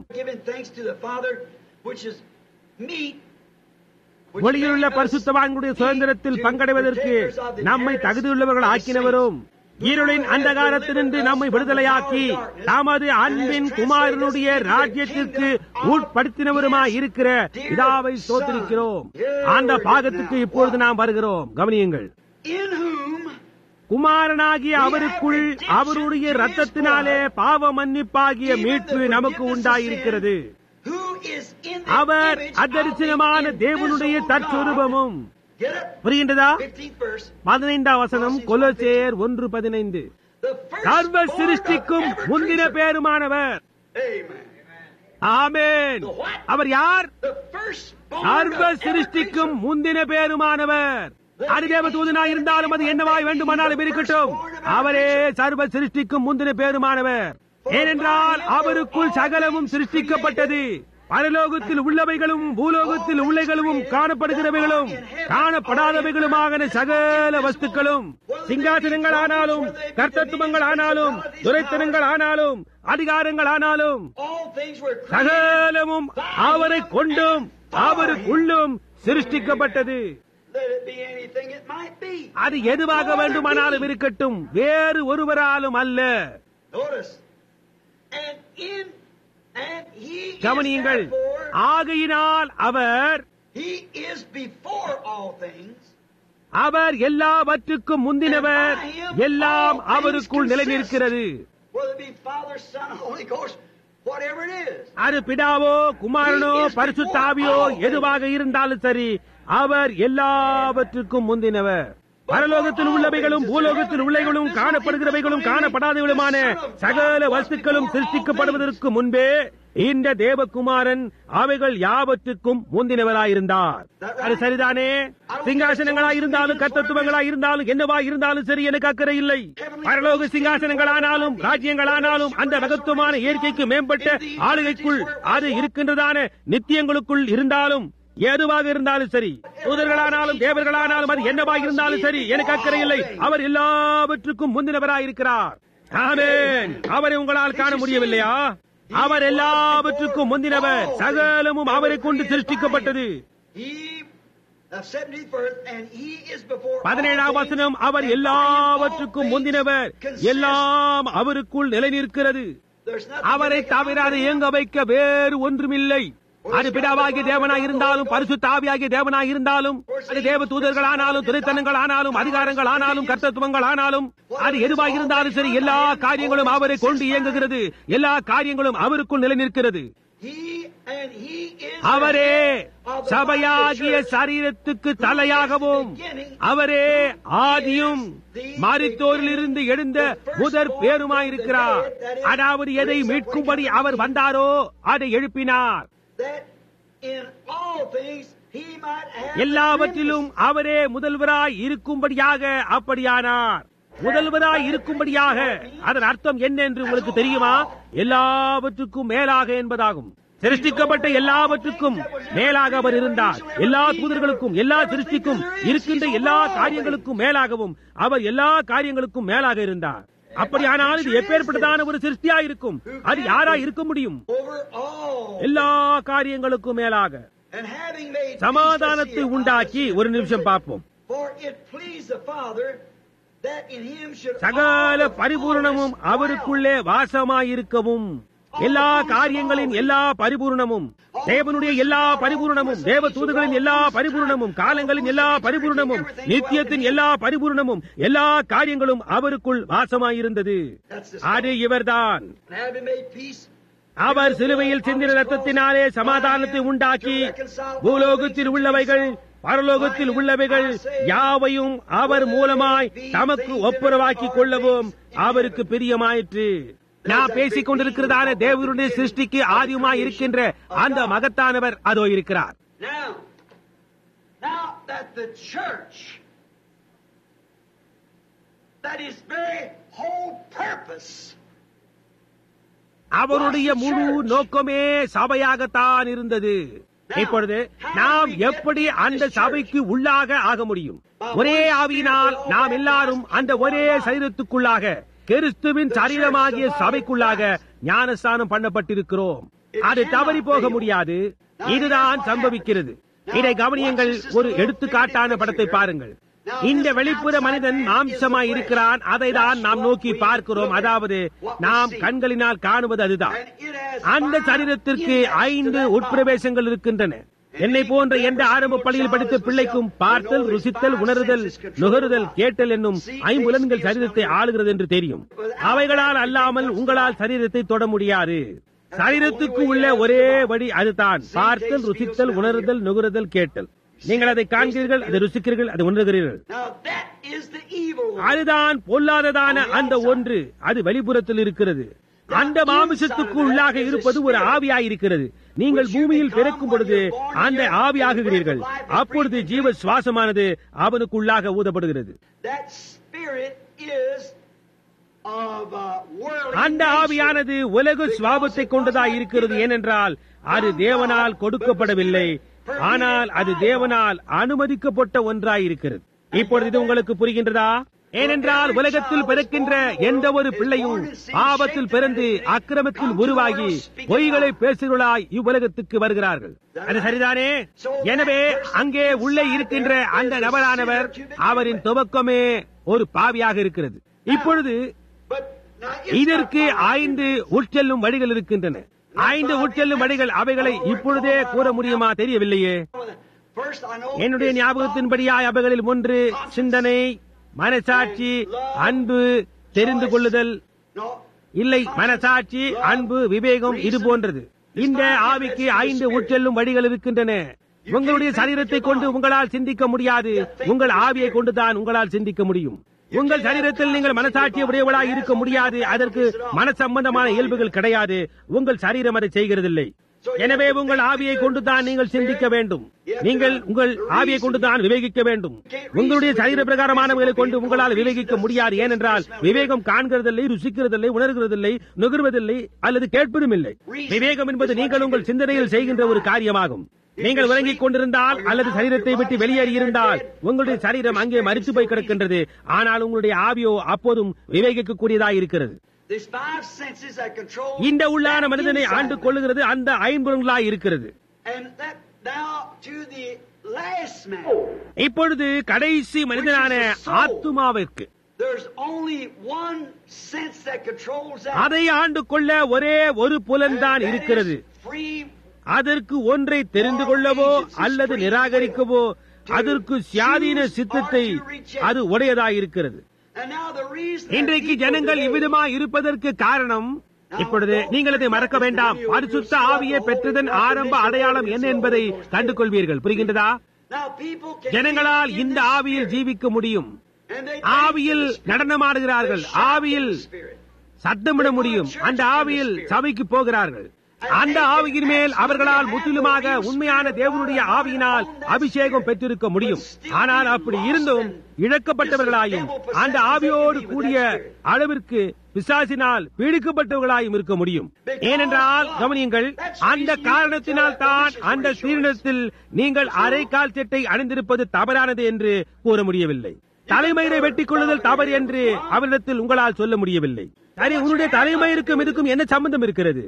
Speaker 1: ஒளியிலுள்ள பரிசுத்தவான்களுடைய சுதந்திரத்தில் பங்கடைவதற்கு நம்மை தகுதியுள்ளவர்கள் ஆக்கினவரும், இருளின் அந்தகாரத்தினின்று நம்மை விடுதலையாக்கி தமது அன்பின் குமாரனுடைய ராஜ்யத்திற்கு உட்படுத்தினவருமாய் இருக்கிற பிதாவை ஸ்தோத்திரிக்கிறோம். அந்த பாகத்துக்கு இப்பொழுது நாம் வருகிறோம். கவனியுங்கள். குமாரனாகிய அவருக்குள் அவருடைய இரத்தத்தினாலே பாவ மன்னிப்பாகிய மீட்பு நமக்கு உண்டாயிருக்கிறது. அவர் அதரிசனமான தேவனுடைய தற்சொரூபமும். புரிகின்றதா? 15ஆம் வசனம் கொலோசேயர் 1:15. சர்வ சிருஷ்டிக்கும் முந்தின பேருமானவர். ஆமென். அவர் யார்? சர்வ சிருஷ்டிக்கும் முந்தின பேருமானவர். அது தேவதூதனாய் இருந்தாலும் அது என்னவாய் வேண்டுமானாலும் இருக்கட்டும், அவரே சர்வ சிருஷ்டிக்கும் முந்தின பேருமானவர். ஏனென்றால் அவருக்குள் சகலமும் சிருஷ்டிக்கப்பட்டது. பரலோகத்தில் உள்ளவைகளும் பூலோகத்தில் உள்ளவைகளும் காணப்படுகிறவைகளும் காணப்படாதவைகளுமான சகல வஸ்துக்களும், சிங்காசனங்கள் ஆனாலும் கர்த்தத்துவங்கள் ஆனாலும் துரைத்தனங்கள் ஆனாலும் அதிகாரங்கள் ஆனாலும் சகலமும் அவரை கொண்டும் அவருக்குள்ளும் சிருஷ்டிக்கப்பட்டது. அது எதுவாக வேண்டுமானாலும் இருக்கட்டும், வேறு ஒருவராலும் அல்ல. கவனியுங்கள். ஆகையினால் அவர் எல்லாவற்றுக்கும் முந்தினவர், எல்லாம் அவருக்குள் நிலைநிற்கிறது. அது பிதாவோ குமாரனோ பரிசுத்த ஆவியோ எதுவாக இருந்தாலும் சரி, அவர் எல்லாவற்றுக்கும் முந்தினவர். பரலோகத்தில் உள்ளவைகளும் பூலோகத்தில் உள்ளவைகளும் காணப்படுகிறவைகளும் காணப்படாதவைகளுமான சகல வஸ்துக்களும் சிருஷ்டிக்கப்படுவதற்கு முன்பே இந்த தேவகுமாரன் அவைகள் யாவற்றுக்கும் முந்தினவராயிருந்தார். அது சரிதானே? சிங்காசனங்களாய் இருந்தாலும் கர்த்தத்துவங்களாய் இருந்தாலும் என்னவாய் இருந்தாலும் சரி, எனக்கு அக்கறை இல்லை. பரலோக சிங்காசனங்களானாலும் ராஜ்யங்களானாலும் அந்த மகத்துவமான இயற்கைக்கு மேம்பட்ட ஆளுகைக்குள் அது இருக்கின்றதான நித்தியங்களுக்குள் இருந்தாலும் எதுவாக இருந்தாலும் சரி, தூதர்களானாலும் தேவர்களானாலும் அது என்னவாக இருந்தாலும் சரி, எனக்கு அக்கறை இல்லை. அவர் எல்லாவற்றுக்கும் முந்தினவராயிருக்கிறார். ஆமென். அவரை உங்களால் காண முடியவில்லையா? அவர் எல்லாவற்றுக்கும் முந்தினவர். சகலமும் அவரை கொண்டு சிருஷ்டிக்கப்பட்டது. 17ஆம் வசனம், அவர் எல்லாவற்றுக்கும் முந்தினவர், எல்லாம் அவருக்குள் நிலை நிற்கிறது. அவரை தவிர அதை இயங்க வைக்க வேறு ஒன்றுமில்லை. அது பிதாவாகிய தேவனாய் இருந்தாலும், பரிசுத்த ஆவியாகிய தேவனாய் இருந்தாலும், அது தேவ தூதர்கள் ஆனாலும், துரைத்தனங்கள் ஆனாலும், அதிகாரங்கள் ஆனாலும், கர்த்தத்துவங்கள் ஆனாலும், அது எதுவாக இருந்தாலும் சரி, எல்லா காரியங்களும் அவரை கொண்டு இயங்குகிறது. எல்லா காரியங்களும் அவருக்குள் நிலை நிற்கிறது. அவரே சபையாகிய சரீரத்துக்கு தலையாகவும், அவரே ஆதியும் மரித்தோரிலிருந்து எழுந்த முதற் பேருமாயிருக்கிறார். அதாவது எதை மீட்கும்படி அவர் வந்தாரோ அதை எழுப்பினார். எல்லாவற்றிலும் அவரே முதல்வராய் இருக்கும்படியாக அப்படியானார். முதல்வராய் இருக்கும்படியாக அதன் அர்த்தம் என்ன என்று உங்களுக்கு தெரியுமா? எல்லாவற்றுக்கும் மேலாக என்பதாகும். சிருஷ்டிக்கப்பட்ட எல்லாவற்றுக்கும் மேலாக அவர் இருந்தார். எல்லா தூதர்களுக்கும், எல்லா சிருஷ்டிக்கும் இருக்கின்ற எல்லா காரியங்களுக்கும் மேலாகவும் அவர் எல்லா காரியங்களுக்கும் மேலாக இருந்தார். அப்படியானால் இது எப்பேற்பட்டதான ஒரு சிருஷ்டியா இருக்கும்? அது யாரா இருக்க முடியும்? எல்லா காரியங்களுக்கும் மேலாக சமாதானத்தை உண்டாக்கி, ஒரு நிமிஷம் பார்ப்போம். சகல பரிபூரணமும் அவருக்குள்ளே வாசமாயிருக்கவும், எல்லா காரியங்களின் எல்லா பரிபூர்ணமும், தேவனுடைய எல்லா பரிபூர்ணமும், தேவ தூதர்களின் எல்லா பரிபூர்ணமும், காலங்களின் எல்லா பரிபூர்ணமும், நித்தியத்தின் எல்லா பரிபூர்ணமும், எல்லா காரியங்களும் அவருக்குள் வாசமாயிருந்தது. அது இவர்தான். அவர் சிலுவையில் சிந்தின ரத்தத்தினாலே சமாதானத்தை உண்டாக்கி, பூலோகத்தில் உள்ளவைகள் பரலோகத்தில் உள்ளவைகள் யாவையும் அவர் மூலமாய் தமக்கு ஒப்புரவாக்கிக் கொள்ளவும் அவருக்கு பிரியமாயிற்று. நான் பேசிக் கொண்டிருக்கிறதான தேவனுடைய சிருஷ்டிக்கு ஆதியுமாய் இருக்கின்ற அந்த மகத்தானவர் அதோ இருக்கிறார். அவருடைய முழு நோக்கமே சபையாகத்தான் இருந்தது. இப்பொழுது நாம் எப்படி அந்த சபைக்கு உள்ளாக ஆக முடியும்? ஒரே ஆவியினால் நாம் எல்லாரும் அந்த ஒரே சரீரத்துக்குள்ளாக, கிறிஸ்துவின் சரீரமாகிய சபைக்குள்ளாக ஞானஸ்தானம் பண்ணப்பட்டிருக்கிறோம். அது தவறி போக முடியாது. இதுதான் சம்பவிக்கிறது. இதை கவனியுங்கள். ஒரு எடுத்துக்காட்டான படத்தை பாருங்கள். இந்த வெளிப்புற மனிதன் மாம்சமாய் இருக்கிறான். அதை தான் நாம் நோக்கி பார்க்கிறோம். அதாவது நாம் கண்களினால் காணுவது அதுதான். அந்த சரீரத்திற்கு 5 உட்பிரவேசங்கள் இருக்கின்றன. என்னை போன்ற எந்த ஆரம்ப பள்ளியில் படித்த பிள்ளைக்கும் பார்த்தல், ருசித்தல், உணர்தல், நுகருதல், கேட்டல் என்னும் 5 புலன்கள் சரீரத்தை ஆளுகிறது என்று தெரியும். அவைகளால் அல்லாமல் உங்களால் சரீரத்தை தொட முடியாது. சரீரத்துக்கு உள்ள ஒரே வழி அதுதான். பார்த்தல், ருசித்தல், உணர்தல், நுகருதல், கேட்டல். நீங்கள் அதை காண்கிறீர்கள், அதை ருசிக்கிறீர்கள், அதை உணர்கிறீர்கள். அதுதான் பொல்லாததான அந்த ஒன்று. அது வெளிப்புறத்தில் இருக்கிறது. அந்த மாமிசத்துக்கு உள்ளாக இருப்பது ஒரு ஆவியாயிருக்கிறது. நீங்கள் பூமியில் பிறக்கும் பொழுது அந்த ஆவியாகுகிறீர்கள். அப்பொழுது ஜீவ சுவாசமானது அவனுக்குள்ளாக ஊதப்படுகிறது. அந்த ஆவியானது உலக சுவாபத்தை கொண்டதாய் இருக்கிறது. ஏனென்றால் அது தேவனால் கொடுக்கப்படவில்லை, ஆனால் அது தேவனால் அனுமதிக்கப்பட்ட ஒன்றாயிருக்கிறது. இப்பொழுது இது உங்களுக்கு புரிகின்றதா? ஏனென்றால் உலகத்தில் பிறக்கின்ற எந்த ஒரு பிள்ளையும் பாவத்தில் பிறந்து அக்கிரமத்தில் உருவாகி பொய்களை பேசுகிறாய் இவ்வுலகத்துக்கு வருகிறார்கள். அது சரிதானே? எனவே அங்கே உள்ளே இருக்கின்ற அந்த நபரானவர், அவரின் துவக்கமே ஒரு பாவியாக இருக்கிறது. இப்பொழுது இதற்கு 5 உட்செல்லும் வழிகள் இருக்கின்றன. 5 உட்செல்லும் வழிகள். அவைகளை இப்பொழுதே கூற முடியுமா? தெரியவில்லையே. என்னுடைய ஞாபகத்தின்படியாய் அவைகளில் 1 சிந்தனை, மனசாட்சி, அன்பு, தெரிந்து கொள்ளுதல். இல்லை, மனசாட்சி, அன்பு, விவேகம், இது போன்றது. இந்த ஆவிக்கு 5 உட்செல்லும் வழிகள் இருக்கின்றன. உங்களுடைய சரீரத்தை கொண்டு உங்களால் சிந்திக்க முடியாது. உங்கள் ஆவியை கொண்டுதான் உங்களால் சிந்திக்க முடியும். உங்கள் சரீரத்தில் நீங்கள் மனசாட்சியை உடையவளாய் இருக்க முடியாது. அதற்கு மன சம்பந்தமான இயல்புகள் கிடையாது. உங்கள் சரீரம் அதை செய்கிறதில்லை. எனவே உங்கள் ஆவியை கொண்டுதான் நீங்கள் சிந்திக்க வேண்டும். நீங்கள் உங்கள் ஆவியை கொண்டுதான் விவேகிக்க வேண்டும். உங்களுடைய சரீர பிரகாரமானவர்களை கொண்டு உங்களால் விவேகிக்க முடியாது. ஏனென்றால் விவேகம் காண்கிறதில்லை, ருசிக்கிறதில்லை, உணர்கிறதில்லை, நுகர்வதில்லை அல்லது கேட்பதும் இல்லை. விவேகம் என்பது நீங்கள் உங்கள் சிந்தனையில் செய்கின்ற ஒரு காரியமாகும். நீங்கள் உறங்கிக் கொண்டிருந்தால் அல்லது சரீரத்தை விட்டு வெளியேறி இருந்தால் உங்களுடைய சரீரம் அங்கே மரித்து போய் கிடக்கின்றது. ஆனால் உங்களுடைய ஆவியோ அப்போதும் விவேகிக்கக்கூடியதாக இருக்கிறது. இந்த உள்ளான மனிதனை ஆண்டு கொள்ளுகிறது அந்த ஐம்பொருளாய் இருக்கிறது. இப்பொழுது கடைசி மனிதனான ஆத்துமாவிற்கு அதை ஆண்டு கொள்ள ஒரே ஒரு புலன்தான் இருக்கிறது. அதற்கு ஒன்றை தெரிந்து கொள்ளவோ அல்லது நிராகரிக்கவோ அதற்கு சுயாதீன சித்தத்தை அது உடையதாயிருக்கிறது. இன்றைக்கு ஜனங்கள் இவ்விதமாய் இருப்பதற்கு காரணம், இப்பொழுது நீங்கள் அதை மறக்க வேண்டாம், பரிசுத்த ஆவியை பெற்றதன் ஆரம்ப அடையாளம் என்ன என்பதை கண்டு கொள்வீர்கள். புரிகின்றதா? ஜனங்களால் இந்த ஆவியில் ஜீவிக்க முடியும். ஆவியில் நடனமாடுகிறார்கள், ஆவியில் சத்தமிட முடியும், அந்த ஆவியில் சபைக்கு போகிறார்கள். அந்த ஆவியின் மேல் அவர்களால் முற்றிலுமாக உண்மையான தேவனுடைய ஆவியினால் அபிஷேகம் பெற்றிருக்க முடியும். ஆனால் அப்படி இருந்தும் இழக்கப்பட்டவர்களாயும் அந்த ஆவியோடு கூடிய அளவிற்கு பிசாசினால் பீடிக்கப்பட்டவர்களாயும் இருக்க முடியும். ஏனென்றால் கவனியுங்கள், அந்த காரணத்தினால் தான் அந்த சீரணத்தில் நீங்கள் அரைக்கால் சட்டை அணிந்திருப்பது தவறானது என்று கூற முடியவில்லை. தலைமயிரை வெட்டிக் கொள்ளுதல் தவறு என்று அவரிடத்தில் உங்களால் சொல்ல முடியவில்லை. சரி, உன்னுடைய தலைமயிருக்கும் இதுக்கும் என்ன சம்பந்தம் இருக்கிறது?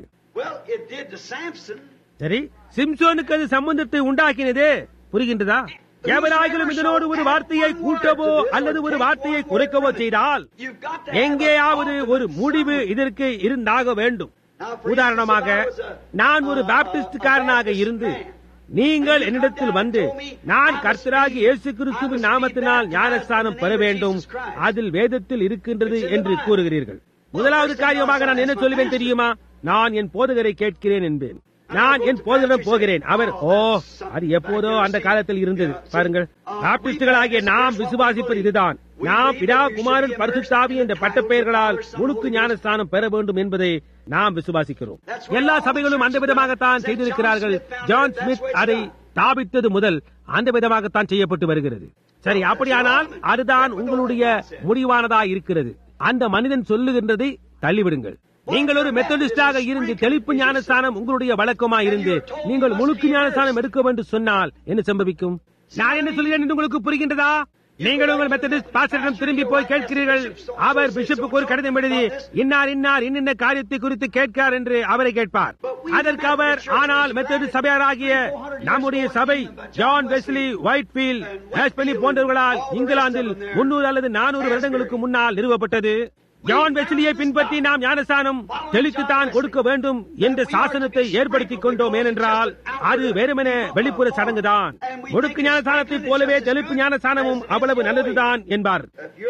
Speaker 1: சரி, சிம்சோனுக்கு அது சம்பந்தத்தை உண்டாக்கினதே. புரிகின்றதா? எவராகிலும் இதனோடு ஒரு வார்த்தையை கூட்டவோ அல்லது ஒரு வார்த்தையை குறைக்கவோ செய்தால் எங்கேயாவது ஒரு முடிவு இதற்கு இருந்தாக வேண்டும். உதாரணமாக, நான் ஒரு பாப்டிஸ்ட்காரனாக இருந்து நீங்கள் என்னிடத்தில் வந்து நான் கர்த்தராகிய இயேசு கிறிஸ்துவின் நாமத்தினால் ஞானஸ்தானம் பெற வேண்டும், அதில் வேதத்தில் இருக்கின்றது என்று கூறுகிறீர்கள். முதலாவது காரியமாக நான் என்ன சொல்லுவேன் தெரியுமா? நான் என் போதகரை கேட்கிறேன் என்பேன். நான் என் போதகரிடம் போகிறேன். அவர், அது எப்போதோ அந்த காலத்தில் இருந்தது. பாருங்கள், பாப்டிஸ்டுகளாகிய நாம் விசுவாசிப்பது இதுதான். நாம் பிதா குமாரன் பரிசுத்த ஆவி என்ற பட்டப்பெயர்களால் முழுக்கு ஞானஸ்தானம் பெற வேண்டும் என்பதை நாம் விசுவாசிக்கிறோம். எல்லா சபைகளும் அந்த விதமாகத்தான் செய்திருக்கிறார்கள். ஜான் ஸ்மித் அதை ஸ்தாபித்தது முதல் அந்த விதமாகத்தான் செய்யப்பட்டு வருகிறது. சரி, அப்படியானால் அதுதான் உங்களுடைய முடிவானதா இருக்கிறது. அந்த மனிதன் சொல்லுகின்றதை தள்ளிவிடுங்கள். நீங்கள் ஒரு மெத்தடிஸ்டாக இருந்து தெளிப்பு ஞானஸ்தானம் உங்களுடைய வழக்கமா இருந்து நீங்கள் முழுக்கு ஞானஸ்தானம் எடுக்க வேண்டும் சொன்னால் என்ன சம்பவிக்கும்? நான் என்ன சொல்கிறேன் என்று உங்களுக்கு புரிகின்றதா? நீங்கள் உங்கள் மெத்தடிஸ்ட் பாஸ்டரிடம் திரும்பி போய் கேட்கிறீர்கள். அவர் பிஷப்புக்கு ஒரு கடிதம் எழுதி இன்னார் இன்ன காரியத்தை குறித்து கேட்கிறார் என்று அவரை கேட்பார். அதற்கு அவர், ஆனால் மெத்தடிஸ்ட் சபையாராகிய நம்முடைய சபை ஜான் வெஸ்லி, ஒயிட்ஃபீல்ட், ஹேஸ்பெலி போன்றவர்களால் இங்கிலாந்தில் 300 அல்லது 400 வருடங்களுக்கு முன்னால் நிறுவப்பட்டது. ஜான் வெஸ்லியை பின்பற்றி நாம் ஞானஸ்தானம் தெளித்துத்தான் கொடுக்க வேண்டும் என்ற சாசனத்தை ஏற்படுத்திக் கொண்டோம். ஏனென்றால் அது வெறுமனே வெளிப்புற சடங்குதான். முழுக்கு ஞானஸ்தானத்தை போலவே தெளிப்பு ஞானஸ்தானமும் அவ்வளவு நல்லதுதான் என்பார்.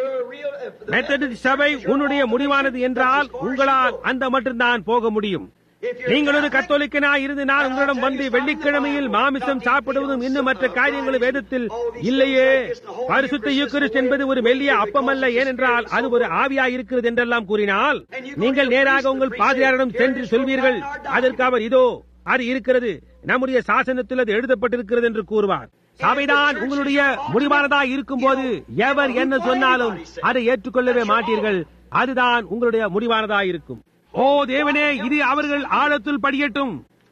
Speaker 1: மெத்தடிஸ்ட் சபை உன்னுடைய முடிவானது என்றால் உங்களால் அந்த மட்டும்தான் போக முடியும். நீங்கள் ஒரு கத்தோலிக்கனாய் இருந்து நான் உங்களிடம் வந்து வெள்ளிக்கிழமையில் மாமிசம் சாப்பிடுவதும் இன்னும் மற்ற காரியங்கள் வேதத்தில் இல்லையே, பரிசுத்த யூக்கரிஸ்ட் என்பது ஒரு மெல்லிய அப்பமல்ல, ஏனென்றால் அது ஒரு ஆவியாய் இருக்கிறது என்றெல்லாம் கூறினால் நீங்கள் நேராக உங்கள் பாதிரியாரிடம் சென்று சொல்வீர்கள். அதற்கு அவர், இதோ அது இருக்கிறது, நம்முடைய சாசனத்தில் அது எழுதப்பட்டிருக்கிறது என்று கூறுவார். சபைதான் உங்களுடைய முடிவானதா இருக்கும் போது எவர் என்ன சொன்னாலும் அதை ஏற்றுக்கொள்ளவே மாட்டீர்கள். அதுதான் உங்களுடைய முடிவானதா இருக்கும். ஓ தேவனே, இது அவர்கள் ஆழத்தில் படியட்டும்.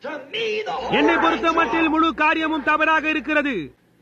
Speaker 1: என்னை பொறுத்த மட்டில் முழு காரியமும் தவறாக இருக்கிறது.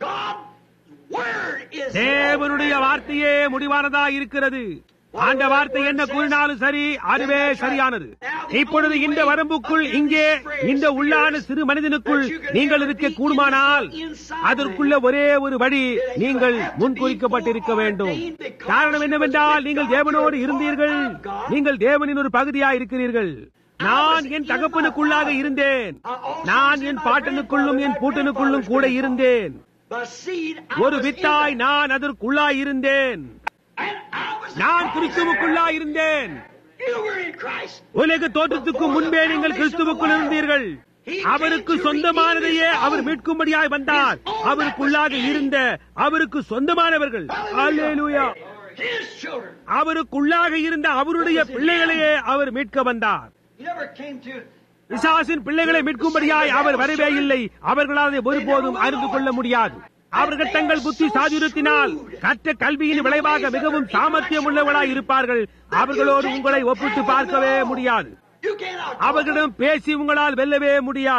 Speaker 1: தேவனுடைய வார்த்தையே முடிவானதா இருக்கிறது. அந்த வார்த்தை என்ன கூறினாலும் சரி, அதுவே சரியானது. இப்பொழுது இந்த வரம்புக்குள் இங்கே இந்த உள்ளான சிறு மனிதனுக்குள் நீங்கள் இருக்க கூடுமானால் அதற்குள்ள ஒரே ஒரு வழி நீங்கள் முன்குறிக்கப்பட்டிருக்க வேண்டும். காரணம் என்னவென்றால் நீங்கள் தேவனோடு இருந்தீர்கள். நீங்கள் தேவனின் ஒரு பகுதியாக இருக்கிறீர்கள். நான் என் தகப்பனுக்குள்ளாக இருந்தேன். நான் என் பாட்டனுக்குள்ளும் என் பூட்டனுக்குள்ளும் கூட இருந்தேன். ஒரு வித்தாய் நான் அதற்குள்ளாய் இருந்தேன். நான் கிறிஸ்துவுக்குள்ளாய் இருந்தேன். உலக தோற்றத்துக்கு முன்பே நீங்கள் கிறிஸ்துவுக்குள் இருந்தீர்கள். அவருக்கு சொந்தமானதையே அவர் மீட்கும்படியாய் வந்தார். அவருக்குள்ளாக இருந்த அவருக்கு சொந்தமானவர்கள், அல்லேலூயா, அவருக்குள்ளாக இருந்த அவருடைய பிள்ளைகளையே அவர் மீட்க வந்தார். பிசாசின் பிள்ளைகளை மீட்கும்படியாய் அவர் வரவே இல்லை. அவர்களால் அதை ஒருபோதும் அறிந்து கொள்ள முடியாது. அவர்கள் தங்கள் புத்தி சாதுரியத்தினால் கற்ற கல்வியின் விளைவாக மிகவும் சாமர்த்தியம் உள்ளவர்களாய் இருப்பார்கள். அவர்களோடு உங்களை ஒப்பிட்டு பார்க்கவே முடியாது. அவர்களிடம் பேசி உங்களால் வெல்லவே முடியாது.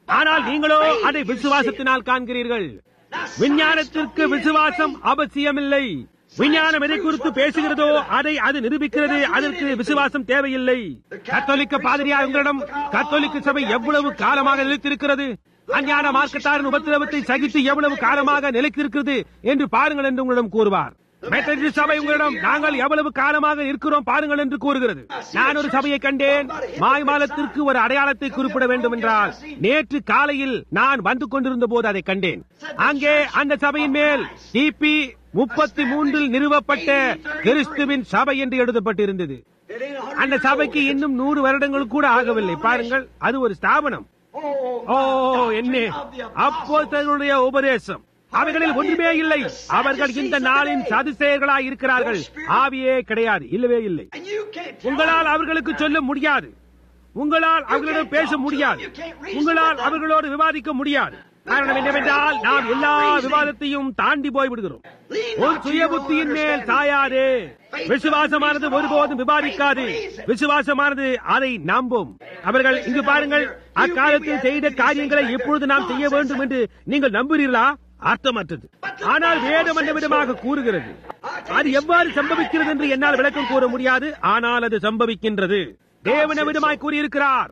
Speaker 1: ஆனால் நீங்களோ அதை விசுவாசத்தினால் காண்கிறீர்கள். விஞ்ஞானத்திற்கு விசுவாசம் அவசியமில்லை. விஞ்ஞானம் எதை குறித்து பேசுகிறதோ அதை அது நிரூபிக்கிறது. அதற்கு விசுவாசம் தேவையில்லை. கத்தோலிக்க பாதிரியார் உங்களிடம் கத்தோலிக்க சபை எவ்வளவு காலமாக நிலைத்திருக்கிறது, அஞ்ஞான மார்க்கத்தாரின் உபத்திரவத்தை சகித்து எவ்வளவு காலமாக நிலைத்திருக்கிறது என்று பாருங்கள் என்று உங்களிடம் கூறுவார். மெத்தடிஸ்ட் சபை உங்களிடம் நாங்கள் எவ்வளவு காலமாக இருக்கிறோம் பாருங்கள் என்று கூறுகிறது. நான் ஒரு சபையை கண்டேன். மாய்மாலத்திற்கு ஒரு அடையாளத்தை குறிப்பிட வேண்டும் என்றால் நேற்று காலையில் நான் வந்து கொண்டிருந்த போது அதை கண்டேன். அங்கே அந்த சபையின் மேல் கிபி 33 நிறுவப்பட்ட கிறிஸ்துவின் சபை என்று எழுதப்பட்டிருந்தது. அந்த சபைக்கு இன்னும் 100 வருடங்கள் கூட ஆகவில்லை. பாருங்கள், அது ஒரு ஸ்தாபனம். என்ன அப்போஸ்தலர்களுடைய உபதேசம், அவைகளில் ஒன்றுமே இல்லை. அவர்கள் இந்த நாளின் சதுசேயர்களாய் இருக்கிறார்கள். ஆவியே கிடையாது, இல்லவே இல்லை. உங்களால் அவர்களுக்கு சொல்ல முடியாது, உங்களால் அவர்களிடம் பேச முடியாது, உங்களால் அவர்களோடு விவாதிக்க முடியாது. காரணம் என்னவென்றால் நாம் எல்லா விவாதத்தையும் தாண்டி போய்விடுகிறோம். ஒரு சுய புத்தியின் மேல் சாயாதே. விசுவாசமானது ஒருபோதும் விவாதிக்காது. விசுவாசமானது அதை நம்பும். அவர்கள் இங்கு பாருங்கள், அக்காலத்தில் செய்த காரியங்களை இப்பொழுது நாம் செய்ய வேண்டும் என்று நீங்கள் நம்புகிறீர்களா? அர்த்தமற்றது. ஆனால் வேதம் அந்த விதமாக கூறுகிறது. அது எவ்வாறு சம்பவிக்கிறது என்று என்னால் விளக்கம் கூற முடியாது, ஆனால் அது சம்பவிக்கின்றது. தேவன் விதமாய் கூறியிருக்கிறார்.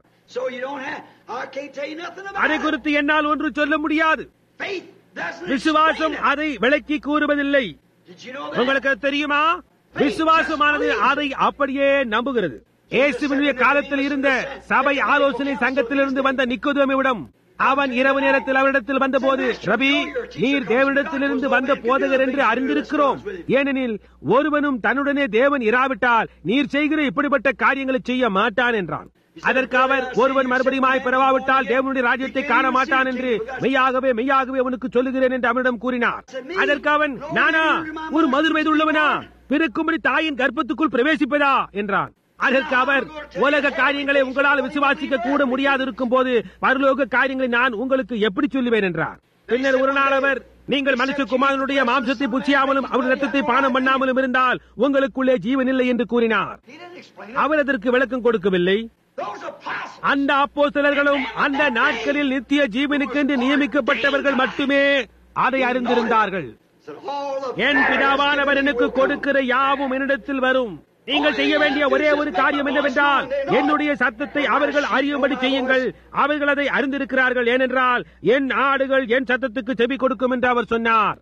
Speaker 1: அதை குறித்து என்னால் ஒன்று சொல்ல முடியாது. விசுவாசம் அதை விளக்கி கூறுவதில்லை. உங்களுக்கு தெரியுமா? விசுவாசமானது அதை அப்படியே நம்புகிறது. இயேசுவினுடைய காலத்தில் இருந்த சபை ஆலோசனை சங்கத்திலிருந்து வந்த நிக்கோதேமுவிடம் அவன் இரவு நேரத்தில் அவரிடத்தில் வந்தபோது, ரபி, நீர் தேவனிடத்திலிருந்து வந்த போதகர் என்று அறிந்திருக்கிறோம். ஏனெனில் ஒருவனும் தன்னுடனே தேவன் இராவிட்டால் நீர் செய்கிற இப்படிப்பட்ட காரியங்களை செய்ய மாட்டான் என்றான். அதற்கு அவர், ஒருவன் மறுபடியும் பிறவாவிட்டால் தேவனுடைய ராஜ்யத்தை காண மாட்டான் என்று மெய்யாகவே மெய்யாகவே அவனுக்கு சொல்லுகிறேன் என்று அவனிடம் கூறினார். அதற்கு அவன், நானா ஒரு மதுர் வயது உள்ளவனா பிறக்கும்படி தாயின் கர்ப்பத்துக்குள் பிரவேசிப்பதா என்றான். அதற்கு அவர், உலக காரியங்களை உங்களால் விசுவாசிக்க கூட முடியாது இருக்கும் போது பரலோக காரியங்களை நான் உங்களுக்கு எப்படி சொல்லுவேன் என்றார். பின்னர் ஒரு நாள் அவர், நீங்கள் மனுஷகுமாரனுடைய மாம்சத்தை புசியாமலும் அவர் ரத்தத்தை பானம் பண்ணாமலும் இருந்தால் உங்களுக்குள்ளே ஜீவன் இல்லை என்று கூறினார். அவர் அதற்கு விளக்கம் கொடுக்கவில்லை. அந்த அப்போஸ்தலர்களும் அந்த நாட்களில் நித்திய ஜீவனுக்கென்று நியமிக்கப்பட்டவர்கள் மட்டுமே அதை அறிந்திருந்தார்கள். என் பிதாவானவர் எனக்கு கொடுக்கிற யாவும் என்னிடத்தில் வரும். நீங்கள் செய்ய வேண்டிய ஒரே ஒரு காரியம் என்னவென்றால் என்னுடைய சத்தத்தை அவர்கள் அறியும்படி செய்யுங்கள். அவர்கள் அதை அறிந்திருக்கிறார்கள். ஏனென்றால் என் ஆடுகள் என் சத்தத்துக்கு செவி கொடுக்கும் என்று அவர் சொன்னார்.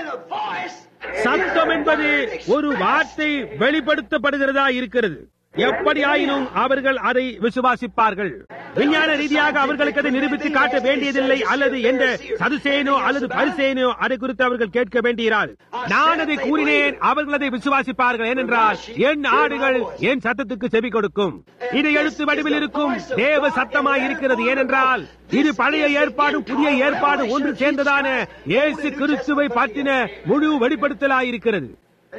Speaker 1: சத்தம் என்பது ஒரு வார்த்தை வெளிப்படுத்தப்படுகிறதா இருக்கிறது. எப்படியாயினும் அவர்கள் அதை விசுவாசிப்பார்கள். விஞ்ஞான ரீதியாக அவர்களுக்கு அதை நிரூபித்து காட்ட வேண்டியதில்லை. அல்லது எந்த சதுசேனோ அல்லது பரிசேனோ அதை குறித்து அவர்கள் கேட்க வேண்டியது. நான் அதை கூறினேன், அவர்கள் அதை விசுவாசிப்பார்கள். ஏனென்றால் என் ஆடுகள் என் சத்தத்துக்கு செவி கொடுக்கும். இது எழுத்து வடிவில் இருக்கும் தேவ சத்தமாய் இருக்கிறது. ஏனென்றால் இது பழைய ஏற்பாடும் புதிய ஏற்பாடு ஒன்று சேர்ந்ததான இயேசு கிறிஸ்துவை பற்றின முழு வெளிப்படுத்தலாயிருக்கிறது.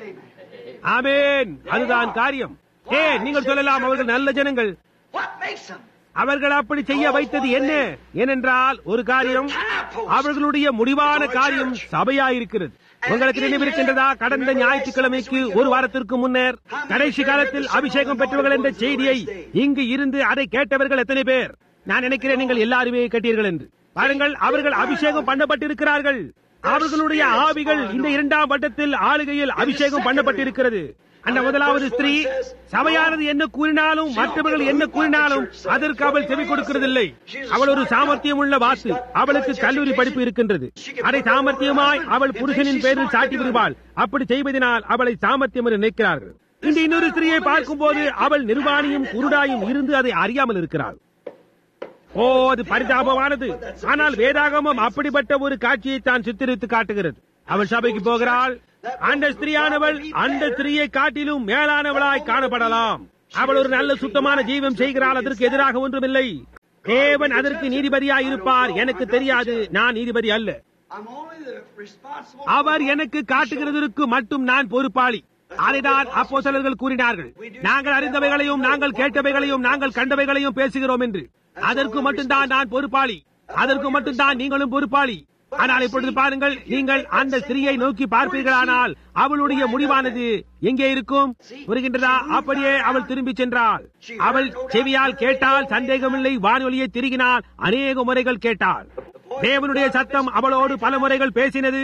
Speaker 1: ஆமென். அதுதான் காரியம். நீங்கள் சொல்லலாம், அவர்கள் நல்ல ஜனங்கள். அவர்கள் அப்படி செய்ய வைத்தது என்ன? ஏனென்றால் ஒரு காரியம், அவர்களுடைய முடிவான காரியம் சபையாயிருக்கிறது. உங்களுக்கு நினைவிருக்கின்றதா? கடந்த ஞாயிற்றுக்கிழமைக்கு ஒரு வாரத்திற்கு முன்னர் கடைசி காலத்தில் அபிஷேகம் பெற்றவர்கள் என்ற செய்தியை இங்கு இருந்து அதை கேட்டவர்கள் எத்தனை பேர்? நான் நினைக்கிறேன் நீங்கள் எல்லாருமே கேட்டீர்கள் என்று. பாருங்கள், அவர்கள் அபிஷேகம் பண்ணப்பட்டிருக்கிறார்கள். அவர்களுடைய ஆவிகள் இந்த 2ஆம் வட்டத்தில் ஆளுகையில் அபிஷேகம் பண்ணப்பட்டிருக்கிறது. அந்த முதலாவது ஸ்திரீ சபையானது என்ன கூறினாலும் மற்றவர்கள் என்ன கூறினாலும் அதற்கு அவள் செவி கொடுக்கிறதில்லை. அவள் ஒரு சாமர்த்தியம் உள்ள வாசு. அவளுக்கு கல்லூரி படிப்பு இருக்கின்றது. அதை சாமர்த்தியமாய் அவள் புருஷனின் பேரில் சாட்டி விடுவாள். அப்படி செய்வதனால் அவளை சாமர்த்தியம் என்று நினைக்கிறார்கள். இந்த இன்னொரு ஸ்திரீயை பார்க்கும் போது அவள் நிர்வாணியும் குருடாயும் இருந்து அதை அறியாமல் இருக்கிறாள். அது பரிதாபமானது. ஆனால் வேதாகமம் அப்படிப்பட்ட ஒரு காட்சியை தான் சித்தரித்து காட்டுகிறது. அவள் சபைக்கு போகிறாள். அந்த ஸ்திரீயானவள் அந்த ஸ்திரீயை காட்டிலும் மேலானவளாய் காணப்படலாம். அவள் ஒரு நல்ல சுத்தமான ஜீவம் செய்கிறாள். அதற்கு எதிராக ஒன்றுமில்லை. தேவன் அதற்கு நீதிபதியாய் இருப்பார். எனக்கு தெரியாது, நான் நீதிபதி அல்ல. அவர் எனக்கு காட்டுகிறதற்கு மட்டும் நான் பொறுப்பாளி. அதைதான் அப்போஸ்தலர்கள் கூறினார்கள். நாங்கள் அறிந்தவைகளையும் நாங்கள் கேட்டவைகளையும் நாங்கள் கண்டவைகளையும் பேசுகிறோம் என்று. அதற்கு மட்டும்தான் நான் பொறுப்பாளி. அதற்கு மட்டும்தான் நீங்களும் பொறுப்பாளி. ஆனால் இப்பொழுது பாருங்கள், நீங்கள் அந்த ஸ்திரீயை நோக்கி பார்ப்பீர்களானால் அவளுடைய முடிவானது எங்கே இருக்கும்? புரிகின்றதா? அப்படியே அவள் திரும்பி சென்றாள். அவள் செவியால் கேட்டால் சந்தேகமில்லை, வானொலியை திருகினால் அநேக முறைகள் கேட்டாள். தேவனுடைய சத்தம் அவளோடு பல முறைகள் பேசினது.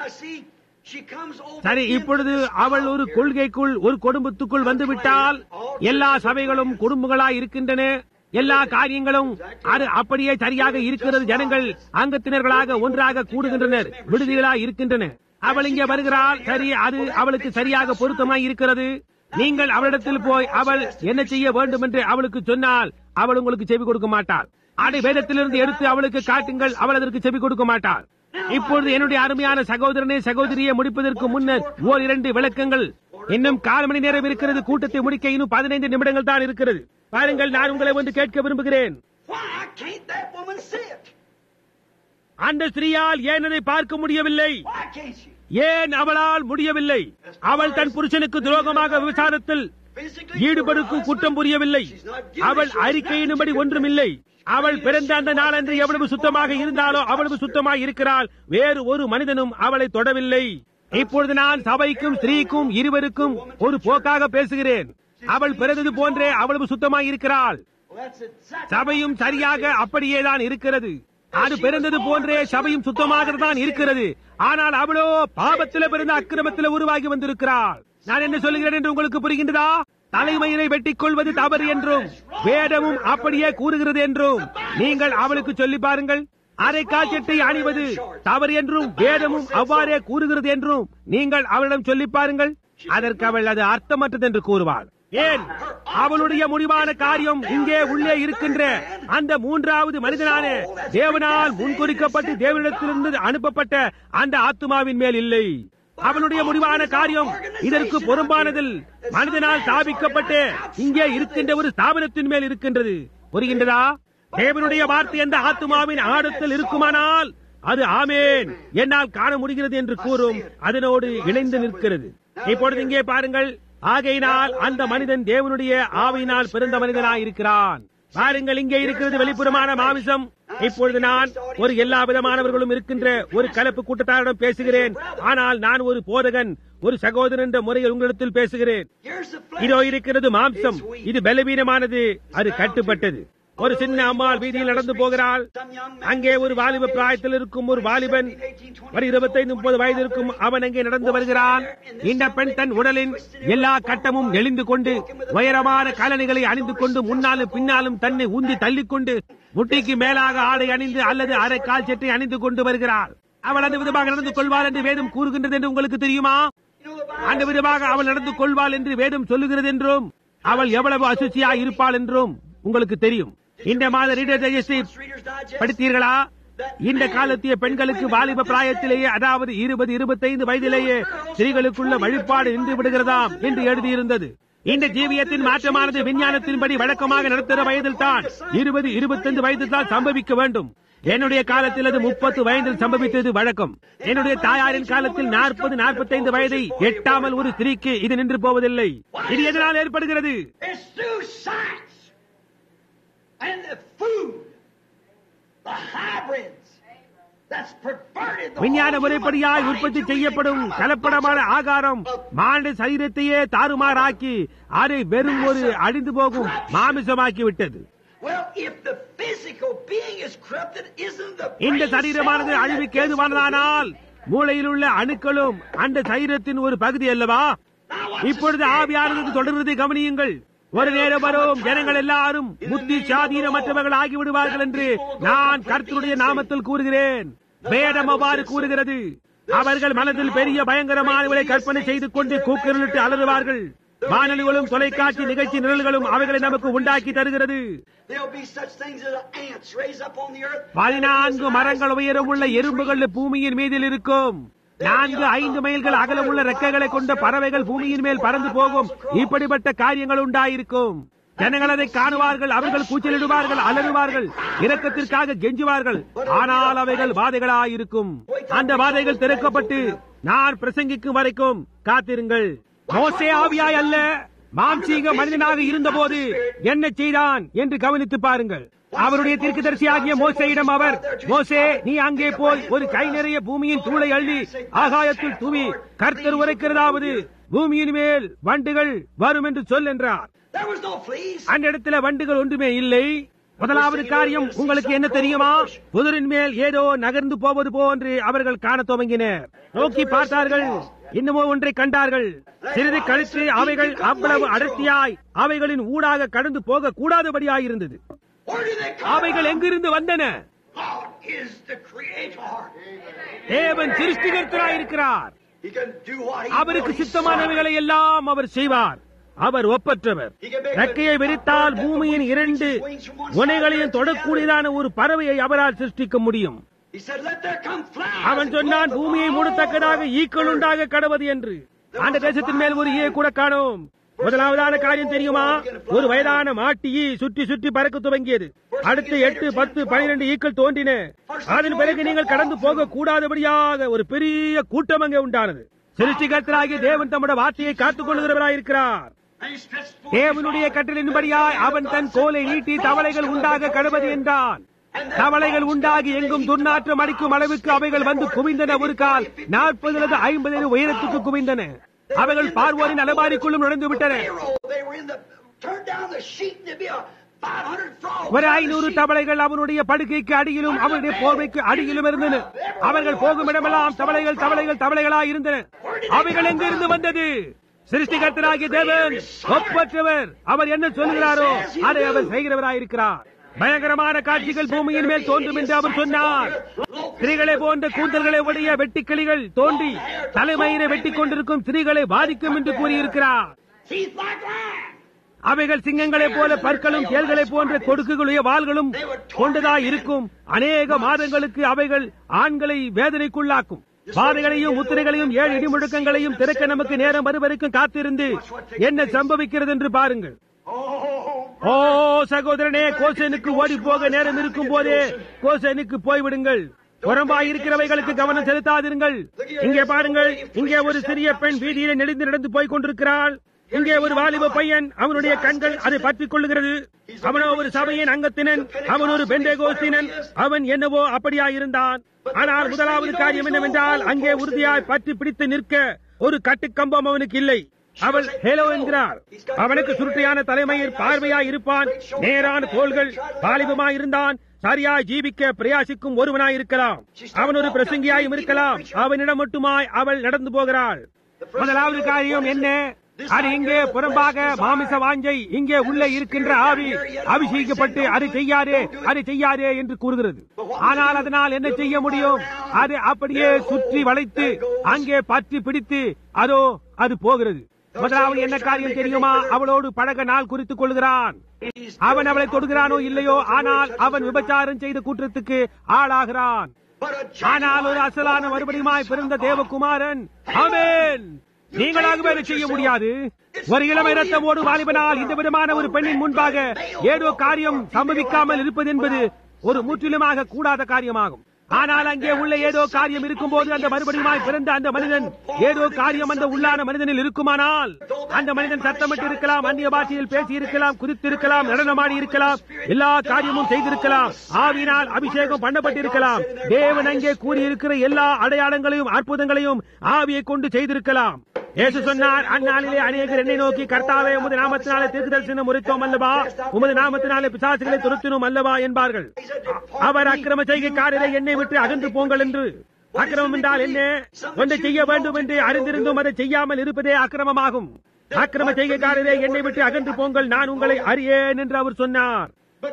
Speaker 1: சரி, இப்பொழுது அவள் ஒரு கொள்கைக்குள், ஒரு குடும்பத்துக்குள் வந்துவிட்டால், எல்லா சபைகளும் குடும்பங்களாய் இருக்கின்றன, எல்லா காரியங்களும் அது அப்படியே சரியாக இருக்கிறது. ஜனங்கள் அங்கத்தினர்களாக ஒன்றாக கூடுகின்றனர், விடுதிகளாய் இருக்கின்றன. அவள் இங்கே வருகிறாள். சரி, அது அவளுக்கு சரியாக பொருத்தமாய் இருக்கிறது. நீங்கள் அவளிடத்தில் போய் அவள் என்ன செய்ய வேண்டும் என்று அவளுக்கு சொன்னால் அவள் உங்களுக்கு செவி கொடுக்க மாட்டாள். அதை வேதத்திலிருந்து எடுத்து அவளுக்கு காட்டுங்கள், அவள் அதற்கு செவி கொடுக்க மாட்டாள். இப்பொழுது என்னுடைய அருமையான சகோதரனே, சகோதரியை முடிப்பதற்கு முன்னர் ஓர் 2 விளக்கங்கள். இன்னும் 1/4 மணி நேரம் இருக்கிறது. கூட்டத்தை முடிக்க இன்னும் 15 நிமிடங்கள் தான் இருக்கிறது. பாருங்கள், நான் உங்களை வந்து கேட்க விரும்புகிறேன், அந்த ஸ்திரீயால் ஏன் அதை பார்க்க முடியவில்லை? ஏன் அவளால் முடியவில்லை? அவள் தன் புருஷனுக்கு துரோகமாக விபச்சாரத்தில் ஈடுபடுக்கும் குற்றம் புரியவில்லை. அவள் அறிக்கையின்படி ஒன்றுமில்லை. அவள் பிறந்த அந்த நாளன்று எவ்வளவு சுத்தமாக இருந்தாலோ அவ்வளவு சுத்தமாக இருக்கிறாள். வேறு ஒரு மனிதனும் அவளை தொடவில்லை. இப்பொழுது நான் சபைக்கும் ஸ்திரீக்கும் இருவருக்கும் ஒரு போக்காக பேசுகிறேன். அவள் பிறந்தது போன்றே அவ்வளவு சுத்தமாக இருக்கிறாள். சபையும் சரியாக அப்படியேதான் இருக்கிறது. அது பிறந்தது போன்றே சபையும் சுத்தமாக தான் இருக்கிறது. ஆனால் அவளோ பாவத்தில் பிறந்த அக்கிரமத்தில் உருவாகி வந்திருக்கிறாள். நான் என்ன சொல்லுகிறேன் என்று உங்களுக்கு புரிகின்றதா? தலைமையினை வெட்டிக் கொள்வது தவறு என்றும் வேதமும் அப்படியே கூறுகிறது என்றும் நீங்கள் அவளுக்கு சொல்லி பாருங்கள். அரைக்கால் சட்டை அணிவது தவறு என்றும் வேதமும் அவ்வாறே கூறுகிறது என்றும் நீங்கள் அவளிடம் சொல்லி பாருங்கள். அதற்கு அவள் அது அர்த்தமற்றது என்று கூறுவாள். ஏன்? அவளுடைய முடிவான காரியம் இங்கே உள்ளே இருக்கின்ற அந்த 3வது மனிதனான தேவனால் முன்குறிக்கப்பட்டு தேவனிடத்திலிருந்து அனுப்பப்பட்ட அந்த ஆத்துமாவின் மேல் இல்லை. அவளுடைய முடிவான காரியம் இதற்கு பொறுப்பானதில் மனிதனால் ஸ்தாபிக்கப்பட்டு இங்கே இருக்கின்ற ஒரு ஸ்தாபனத்தின் மேல் இருக்கின்றது. புரிகின்றதா? தேவனுடைய வார்த்தை அந்த ஆத்துமாவின் ஆழத்தில் இருக்குமானால் அது ஆமேன் என்னால் காண முடிகிறது என்று கூறும் அதனோடு இணைந்து நிற்கிறது. இப்பொழுது இங்கே பாருங்கள், ஆகையினால் அந்த மனிதன் தேவனுடைய ஆவியினால் பிறந்த மனிதனாயிருக்கிறான். பாருங்கள், இங்கே இருக்கிறது வெளிப்புறமான மாமிசம். இப்பொழுது நான் ஒரு எல்லா விதமானவர்களும் இருக்கின்ற ஒரு கலப்பு கூட்டத்தாரிடம் பேசுகிறேன். ஆனால் நான் ஒரு போதகன், ஒரு சகோதரன் என்ற முறையில் உங்களிடத்தில் பேசுகிறேன். இதோ இருக்கிறது மாம்சம். இது பலவீனமானது, அது கட்டுப்பட்டது. ஒரு சின்ன அம்மாள் வீதியில் நடந்து போகிறாள். அங்கே ஒரு வாலிப பிராயத்தில் இருக்கும் ஒரு வாலிபன், ஒரு 25-30 வயது இருக்கும் அவன் அங்கே நடந்து வருகிறான். இந்த பெண் தன் உடலின் எல்லா கட்டமும் நெளிந்து கொண்டு உயரமான காலணிகளை அணிந்து கொண்டு முன்னாலும் பின்னாலும் தன்னை உந்தி தள்ளிக்கொண்டு முட்டிக்கு மேலாக ஆடை அணிந்து அல்லது அரை கால் சட்டை அணிந்து கொண்டு வருகிறாள். அவள் அந்த விதமாக நடந்து கொள்வாள் என்று வேதம் கூறுகின்றது என்று உங்களுக்கு தெரியுமா? அந்த விதமாக அவள் நடந்து கொள்வாள் என்று வேதம் சொல்லுகிறது என்றும் அவள் எவ்வளவு அசுச்சியா இருப்பாள் என்றும் உங்களுக்கு தெரியும். இந்த மாத ரீடர் டைஜஸ்டை படித்தீர்களா? இந்த காலத்திய பெண்களுக்கு வாலிப பிராயத்திலேயே, அதாவது 20-25 வயதிலேயே ஸ்திரீகளுக்குள்ள வழிபாடு நின்று விடுகிறதாம் என்று எழுதியிருந்தது. இந்த ஜீவியத்தின் மாற்றமானது விஞ்ஞானத்தின்படி வழக்கமாக நடத்துகிற வயதில் தான் 20-25 வயதில் தான் சம்பவிக்க வேண்டும். என்னுடைய காலத்தில் அது 30 வயதில் சம்பவித்தது வழக்கம். என்னுடைய தாயாரின் காலத்தில் 40-45 வயதை எட்டாமல் ஒரு ஸ்திரீக்கு இது நின்று போவதில்லை. இது எதனால் ஏற்படுகிறது? விஞ்ஞான முறைப்படியாய் உற்பத்தி செய்யப்படும் கலப்படமான ஆகாரம் மானிட சரீரத்தையே தாறுமாறாக்கி அதை வெறும் ஒரு அழிந்து போகும் மாமிசமாக்கி விட்டது. இந்த சரீரமானது அழிவுக்கு ஏதுவானதானால் மூளையில் உள்ள அணுக்களும் அந்த சரீரத்தின் ஒரு பகுதி அல்லவா? இப்பொழுது ஆவியானது தொடர்வதை கவனியுங்கள். ஒரு நேரம் வரும் ஜனங்கள் எல்லாரும் புத்தி சாதீனமற்றவர்கள் ஆகிவிடுவார்கள் என்று நான் கர்த்தருடைய நாமத்தில் கூறுகிறேன். வேதம் அவ்வாறு கூறுகிறது. அவர்கள் மனதில் பெரிய பயங்கரமானவர்களை கற்பனை செய்து கொண்டு கூக்குரலிட்டு அலறுவார்கள். வானொலிகளும் தொலைக்காட்சி நிகழ்ச்சி நிரல்களும் அவைகளை நமக்கு உண்டாக்கி தருகிறது. 14 மரங்கள் உயரம் உள்ள எறும்புகள் பூமியின் மீதில் இருக்கும். 4-5 மைல்கள் அகலமுள்ள ரெக்கைகளை கொண்ட பறவைகள் பூமியின் மேல் பறந்து போகும். இப்படிப்பட்ட காரியங்கள் உண்டாயிருக்கும். ஜனங்கள் அதை காணுவார்கள். அவர்கள் கூச்சலிடுவார்கள், அலறுவார்கள், இரக்கத்திற்காக கெஞ்சுவார்கள். ஆனால் அவைகள் வாதைகளாயிருக்கும். அந்த வாதைகள் திறக்கப்பட்டு நான் பிரசங்கிக்கும் வரைக்கும் காத்திருங்கள். மோசே ஆவியாய் அல்ல, மாம்சீக மனிதனாக இருந்தபோது என்ன செய்தான் என்று கவனித்து பாருங்கள். அவருடைய தீர்க்கதரிசியாகிய மோசேயிடம் அவர், மோசே, நீ அங்கே போய் ஒரு கை நிறைய பூமியின் தூளை அள்ளி ஆகாயத்தில் தூவி கர்த்தர் உரைக்கிறதாவது பூமியின் மேல் வண்டுகள் வரும் என்று சொல் என்றார். அந்த இடத்துல வண்டுகள் ஒன்றுமே இல்லை. முதலாவது காரியம் உங்களுக்கு என்ன தெரியுமா? புதரின் மேல் ஏதோ நகர்ந்து போவது போன்று அவர்கள் காண துவங்கினர். நோக்கி பார்த்தார்கள், இன்னமோ ஒன்றை கண்டார்கள். சிறிது கழித்து அவைகள் அவ்வளவு அடர்த்தியாய் அவைகளின் ஊடாக கடந்து போக கூடாதபடியாயிருந்தது. அவைகள் எங்கிருந்து வந்தன? தேவன் சிருஷ்டிகர்த்தராயிருக்கிறார். அவருக்கு சித்தமானவைகளை எல்லாம் அவர் செய்வார். அவர் ஒப்பற்றவர். ரெக்கையை விரித்தால் பூமியின் 2 முனைகளையும் தொடக்கூடியதான ஒரு பறவையை அவரால் சிருஷ்டிக்க முடியும். அவன் சொன்னான், பூமியை மூடத்தக்கதாக ஈக்கள் உண்டாக கடவது என்று. அந்த தேசத்தின் மேல் ஒரு ஈயை கூட காணோம். முதலாவதான காரியம் தெரியுமா? ஒரு வயதான மாட்டியை சுற்றி சுற்றி பறக்க துவங்கியது. அடுத்து 8, 10, 12 ஈக்கள் தோன்றின. அதன் பிறகு நீங்கள் கடந்து போக கூடாதபடியாக ஒரு பெரிய கூட்டம் அங்கே உண்டானது. சிருஷ்டிகர்த்தராகிய தேவன் தம்முடைய வார்த்தையை காத்துக் கொள்கிறவராயிருக்கிறார். தேவனுடைய கட்டளையின்படியாய் அவன் தன் கோலை நீட்டி தவளைகள் உண்டாக கடவது என்றான். தவளைகள் உண்டாகி எங்கும் துர்நாற்றம் அடிக்கும் அளவுக்கு அவைகள் வந்து குவிந்தன. ஒரு கால் 40 அல்லது 50 உயரத்துக்கு குவிந்தன. அவைகள் பார்வோரின் அலமாரிக்குள்ளும் நுழைந்து விட்டன. ஒரு 500 தவளைகள் அவனுடைய படுக்கைக்கு அடியிலும் அவனுடைய போர்வைக்கு அடியிலும் இருந்தன. அவர்கள் போகும் இடமெல்லாம் தவளைகள் தவளைகள் தவளைகளாய் இருந்தன. அவைகள் எங்கிருந்து வந்தது? சிருஷ்டிகர்த்தராகிய தேவன் ஒப்பற்றவர். அவர் என்ன சொல்கிறாரோ அதை அவர் செய்கிறவராயிருக்கிறார். பயங்கரமான காட்சிகள் பூமியின் மேல் தோன்றும் என்று அவர் சொன்னார். ஸ்திரீகளை போன்ற கூந்தல்களை உடைய வெட்டிக்கிளிகள் தோன்றி தலைமயிரை வெட்டிக் கொண்டிருக்கும் ஸ்திரீகளை பாதிக்கும் என்று கூறியிருக்கிறார். அவைகள் சிங்கங்களைப் போல பற்களும் தேள்களைப் போன்ற கொடுக்குகளுடைய வாள்களும் கொண்டதாய் இருக்கும். அநேக மாதங்களுக்கு அவைகள் ஆண்களை வேதனைக்குள்ளாக்கும். பாதைகளையும் முத்திரைகளையும் 7 இடிமுழக்கங்களையும் திறக்க நமக்கு நேரம் வருவரைக்கும் காத்திருந்து என்ன சம்பவிக்கிறது என்று பாருங்கள். ஓ சகோதரனே, கோசேனுக்கு ஓடி போக நேரம் இருக்கும் போதே கோசேனுக்கு போய்விடுங்கள். புறம்பாய் இருக்கிறவைகளுக்கு கவனம் செலுத்தாதிருங்கள். இங்கே பாருங்கள், இங்கே ஒரு சிறிய பெண் வீதியிலே நெளிந்து நடந்து போய் கொண்டிருக்கிறாள். இங்கே ஒரு வாலிப பையன், அவனுடைய கண்கள் அதை பற்றிக் கொள்ளுகிறது. அவனோ ஒரு சபையின் அங்கத்தினன், அவன் ஒரு பெந்தேகோஸ்தினன். அவன் என்னவோ அப்படியாயிருந்தான். ஆனால் முதலாவது காரியம் என்னவென்றால், அங்கே உறுதியாய் பற்றி பிடித்து நிற்க ஒரு கட்டுக்கம்பம் அவனுக்கு இல்லை. அவள் ஹேலோ என்கிறார். அவனுக்கு சுருட்டையான தலைமையில் பார்வையாய் இருப்பான். நேரான தோள்கள். வாலிபமாயிருந்தான். சரியாய் ஜீவிக்க பிரயாசிக்கும் ஒருவனாயிருக்கலாம். அவன் ஒரு பிரசங்கியாயும் இருக்கலாம். அவனிடம் மட்டுமாய் அவள் நடந்து போகிறாள். முதலாவது காரியம் என்ன? அது இங்கே புறம்பாக மாமிச வாஞ்சை, இங்கே உள்ள இருக்கின்ற ஆவி அபிஷேகிக்கப்பட்டு அது செய்யாதே என்று கூறுகிறது. ஆனால் அதனால் என்ன செய்ய முடியும்? அது அப்படியே சுற்றி வளைத்து அங்கே பற்றி பிடித்து அதோ அது போகிறது. முதலாவது என்ன காரியம் தெரியுமா? அவளோடு பழக நாள் குறித்துக் கொள்கிறான். அவன் அவளை தொடுகிறானோ இல்லையோ, ஆனால் அவன் விபச்சாரம் செய்த குற்றத்துக்கு ஆளாகிறான். ஆனால் ஒரு அசலான மறுபடியுமாய் பிறந்த தேவகுமாரன், ஆமென், நீங்களாகவே செய்ய முடியாது. ஒரு இளமை ரத்தமோடு வாலிபனால் இந்த விதமான ஒரு பெண்ணின் முன்பாக ஏதோ காரியம் சம்பவிக்காமல் இருப்பது என்பது ஒரு முற்றிலுமாக கூடாத காரியமாகும். ஆனால் அங்கே உள்ள ஏதோ காரியம் இருக்கும் போது அந்த மறுபடியுமாய் பிறந்த அந்த மனிதன் ஏதோ காரியம் அந்த உள்ளான மனிதனில் இருக்குமானால், அந்த மனிதன் சத்தமிட்டு இருக்கலாம், அந்நிய பாஷையில் பேசி இருக்கலாம், குதித்திருக்கலாம், நடனமாடி இருக்கலாம், எல்லா காரியமும் செய்திருக்கலாம், ஆவியினால் அபிஷேகம் பண்ணப்பட்டிருக்கலாம். தேவன் அங்கே கூறியிருக்கிற எல்லா அடையாளங்களையும் அற்புதங்களையும் ஆவியை கொண்டு செய்திருக்கலாம். இயேசு சொன்னார், அந்நாளிலே அநேகர் என்னை நோக்கி, கர்த்தாவே, உமது நாமத்தினாலே தீர்க்கதரிசனம் உரைத்தோம் அல்லவா, உமது நாமத்தினாலே பிசாசுகளை துரத்தினோம் அல்லவா என்பார்கள். அவர் அக்கிரம செய்கைக்காரரை என்னை விட்டு அகன்று போங்கள் என்று. அக்கிரமம் என்றால் என்ன? ஒன்றை செய்ய வேண்டும் என்று அறிந்திருந்தும் அதை செய்யாமல் இருப்பதே அக்கிரமமாகும். அக்கிரம செய்கைக்காரரை என்னை விட்டு அகன்று போங்கள், நான் உங்களை அறியேன் என்று அவர் சொன்னார்.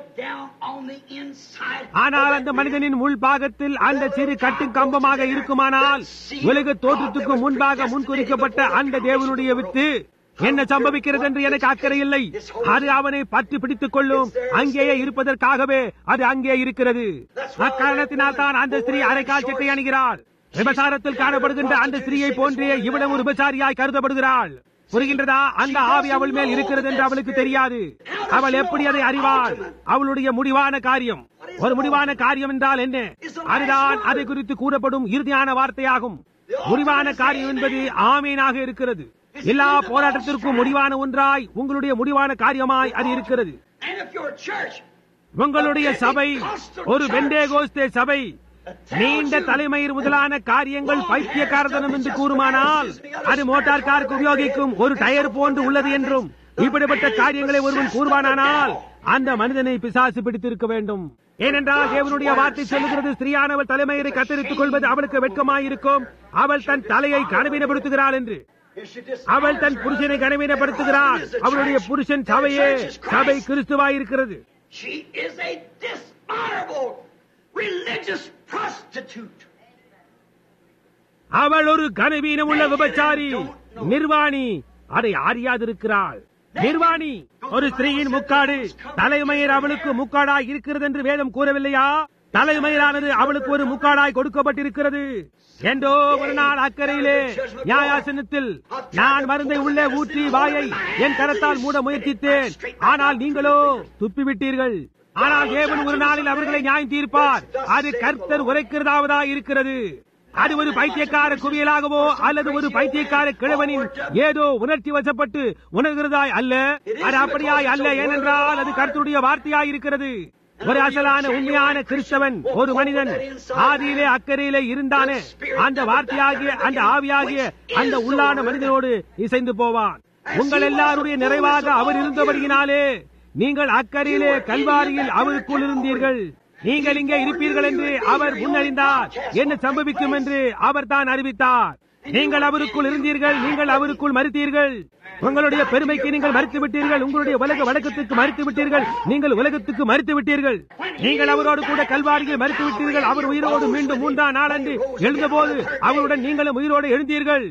Speaker 1: ஆனால் அந்த மனிதனின் உள் பாகத்தில் அந்த சிறு கட்டு கம்பமாக இருக்குமானால், உலக தோற்றத்துக்கு முன்பாக முன்குறிக்கப்பட்ட அந்த தேவனுடைய வித்து என்ன சம்பவிக்கிறது என்று எனக்கு அக்கறை இல்லை. அது அவனை பற்றி பிடித்துக் கொள்ளும். அங்கேயே இருப்பதற்காகவே அது அங்கே இருக்கிறது. அக்காரணத்தினால் தான் அந்த ஸ்திரீ அரைக்கால் சட்டை அணிகிறாள். விபச்சாரத்தில் காணப்படுகின்ற அந்த ஸ்திரீயை போன்றே இவனும் ஒரு விபச்சாரியாய் கருதப்படுகிறாள். புரிகின்றதா? அந்த ஆவி அவள் மேல் இருக்கிறது என்று அவளுக்கு தெரியாது. அவள் எப்படி அதை அறிவாள்? அவளுடைய முடிவான காரியம். ஒரு முடிவான காரியம் என்றால் என்ன? அதுதான் அதை குறித்து கூறப்படும் இறுதியான வார்த்தையாகும். முடிவான காரியம் என்பது ஆமீனாக இருக்கிறது. எல்லா போராட்டத்திற்கும் முடிவான ஒன்றாய், உங்களுடைய முடிவான காரியமாய் அது இருக்கிறது. உங்களுடைய சபை ஒரு பெந்தேகோஸ்தே சபை நீண்ட தலைமையில் முதலான காரியங்கள் பைத்தியக்காரத்தனம் என்று கூறுமானால், அது மோட்டார் காருக்கு உபயோகிக்கும் ஒரு டயர் போன்று உள்ளது என்றும் இப்படிப்பட்ட காரியங்களை ஒருவன் கூறுவானால் அந்த மனிதனை பிசாசு பிடித்திருக்க வேண்டும். ஏனென்றால் தேவனுடைய வார்த்தை சொல்லுகிறது, ஸ்திரீயானவள் தலைமையை கத்தரித்துக் கொள்வது அவளுக்கு வெட்கமாயிருக்கும், அவள் தன் தலையை கனவீனப்படுத்துகிறாள் என்று. அவள் தன் புருஷனை கனவீனப்படுத்துகிறாள். அவளுடைய புருஷன் சபையே, சபை கிறிஸ்துவாயிருக்கிறது. அவள் ஒரு கனவீனம் உள்ள விபச்சாரி, நிர்வாணி. அதை அறியாதிருக்கிறாள். நிர்வாணி ஒரு ஸ்திரீயின் முக்காடு. தலைமயிர் அவளுக்கு முக்காடாய் இருக்கிறது என்று வேதம் கூறவில்லையா? தலைமயிரானது அவளுக்கு ஒரு முக்காடாய் கொடுக்கப்பட்டிருக்கிறது. என்றோ ஒரு நாள் அக்கறையிலே நியாயாசனத்தில் நான் மருந்தை உள்ளே ஊற்றி வாயை என் கரத்தால் மூட முயற்சித்தேன். ஆனால் நீங்களோ துப்பிவிட்டீர்கள். ஆனால் தேவன் ஒரு நாளில் அவர்களை நியாயம் தீர்ப்பார். அது கர்த்தர் உரைக்கிறதாவதா இருக்கிறது. அது ஒரு பைத்தியக்கார குவியலாகவோ அல்லது ஒரு பைத்தியக்கார கிழவனின் ஏதோ உணர்ச்சி வசப்பட்டு உணர்கிறதாய் அல்ல. அது அப்படியாய் அல்ல. ஏனென்றால் அது கர்த்தருடைய வார்த்தையாய் இருக்கிறது. ஒரு அசலான உண்மையான கிறிஸ்தவன், ஒரு மனிதன் ஆதியிலே அக்கறையிலே இருந்தானே, அந்த வார்த்தையாகிய அந்த ஆவியாகிய அந்த உள்ளான மனிதனோடு இசைந்து போவான். உங்கள் எல்லாருடைய நிறைவாக அவர் இருந்தபடியினாலே நீங்கள் அக்கறையிலே கல்வாரியில் அவருக்குள் இருந்தீர்கள். நீங்கள் இங்கே இருப்பீர்கள் என்று அவர் முன்னறிந்தார். என்ன சம்பவிக்கும் என்று அவர் தான் அறிவித்தார். நீங்கள் அவருக்குள் இருந்தீர்கள். நீங்கள் அவருக்குள் மரித்தீர்கள். உங்களுடைய பெருமைக்கு நீங்கள் மறித்து விட்டீர்கள். உங்களுடைய உலக வழக்கத்துக்கு மறித்து விட்டீர்கள். நீங்கள் உலகத்துக்கு மறித்து விட்டீர்கள். நீங்கள் அவரோடு கூட கல்வாரியில் மறித்து விட்டீர்கள். அவர் உயிரோடு மீண்டும் 3ஆம் நாளன்று எழுந்தபோது அவருடன் நீங்களும் உயிரோடு எழுந்தீர்கள்.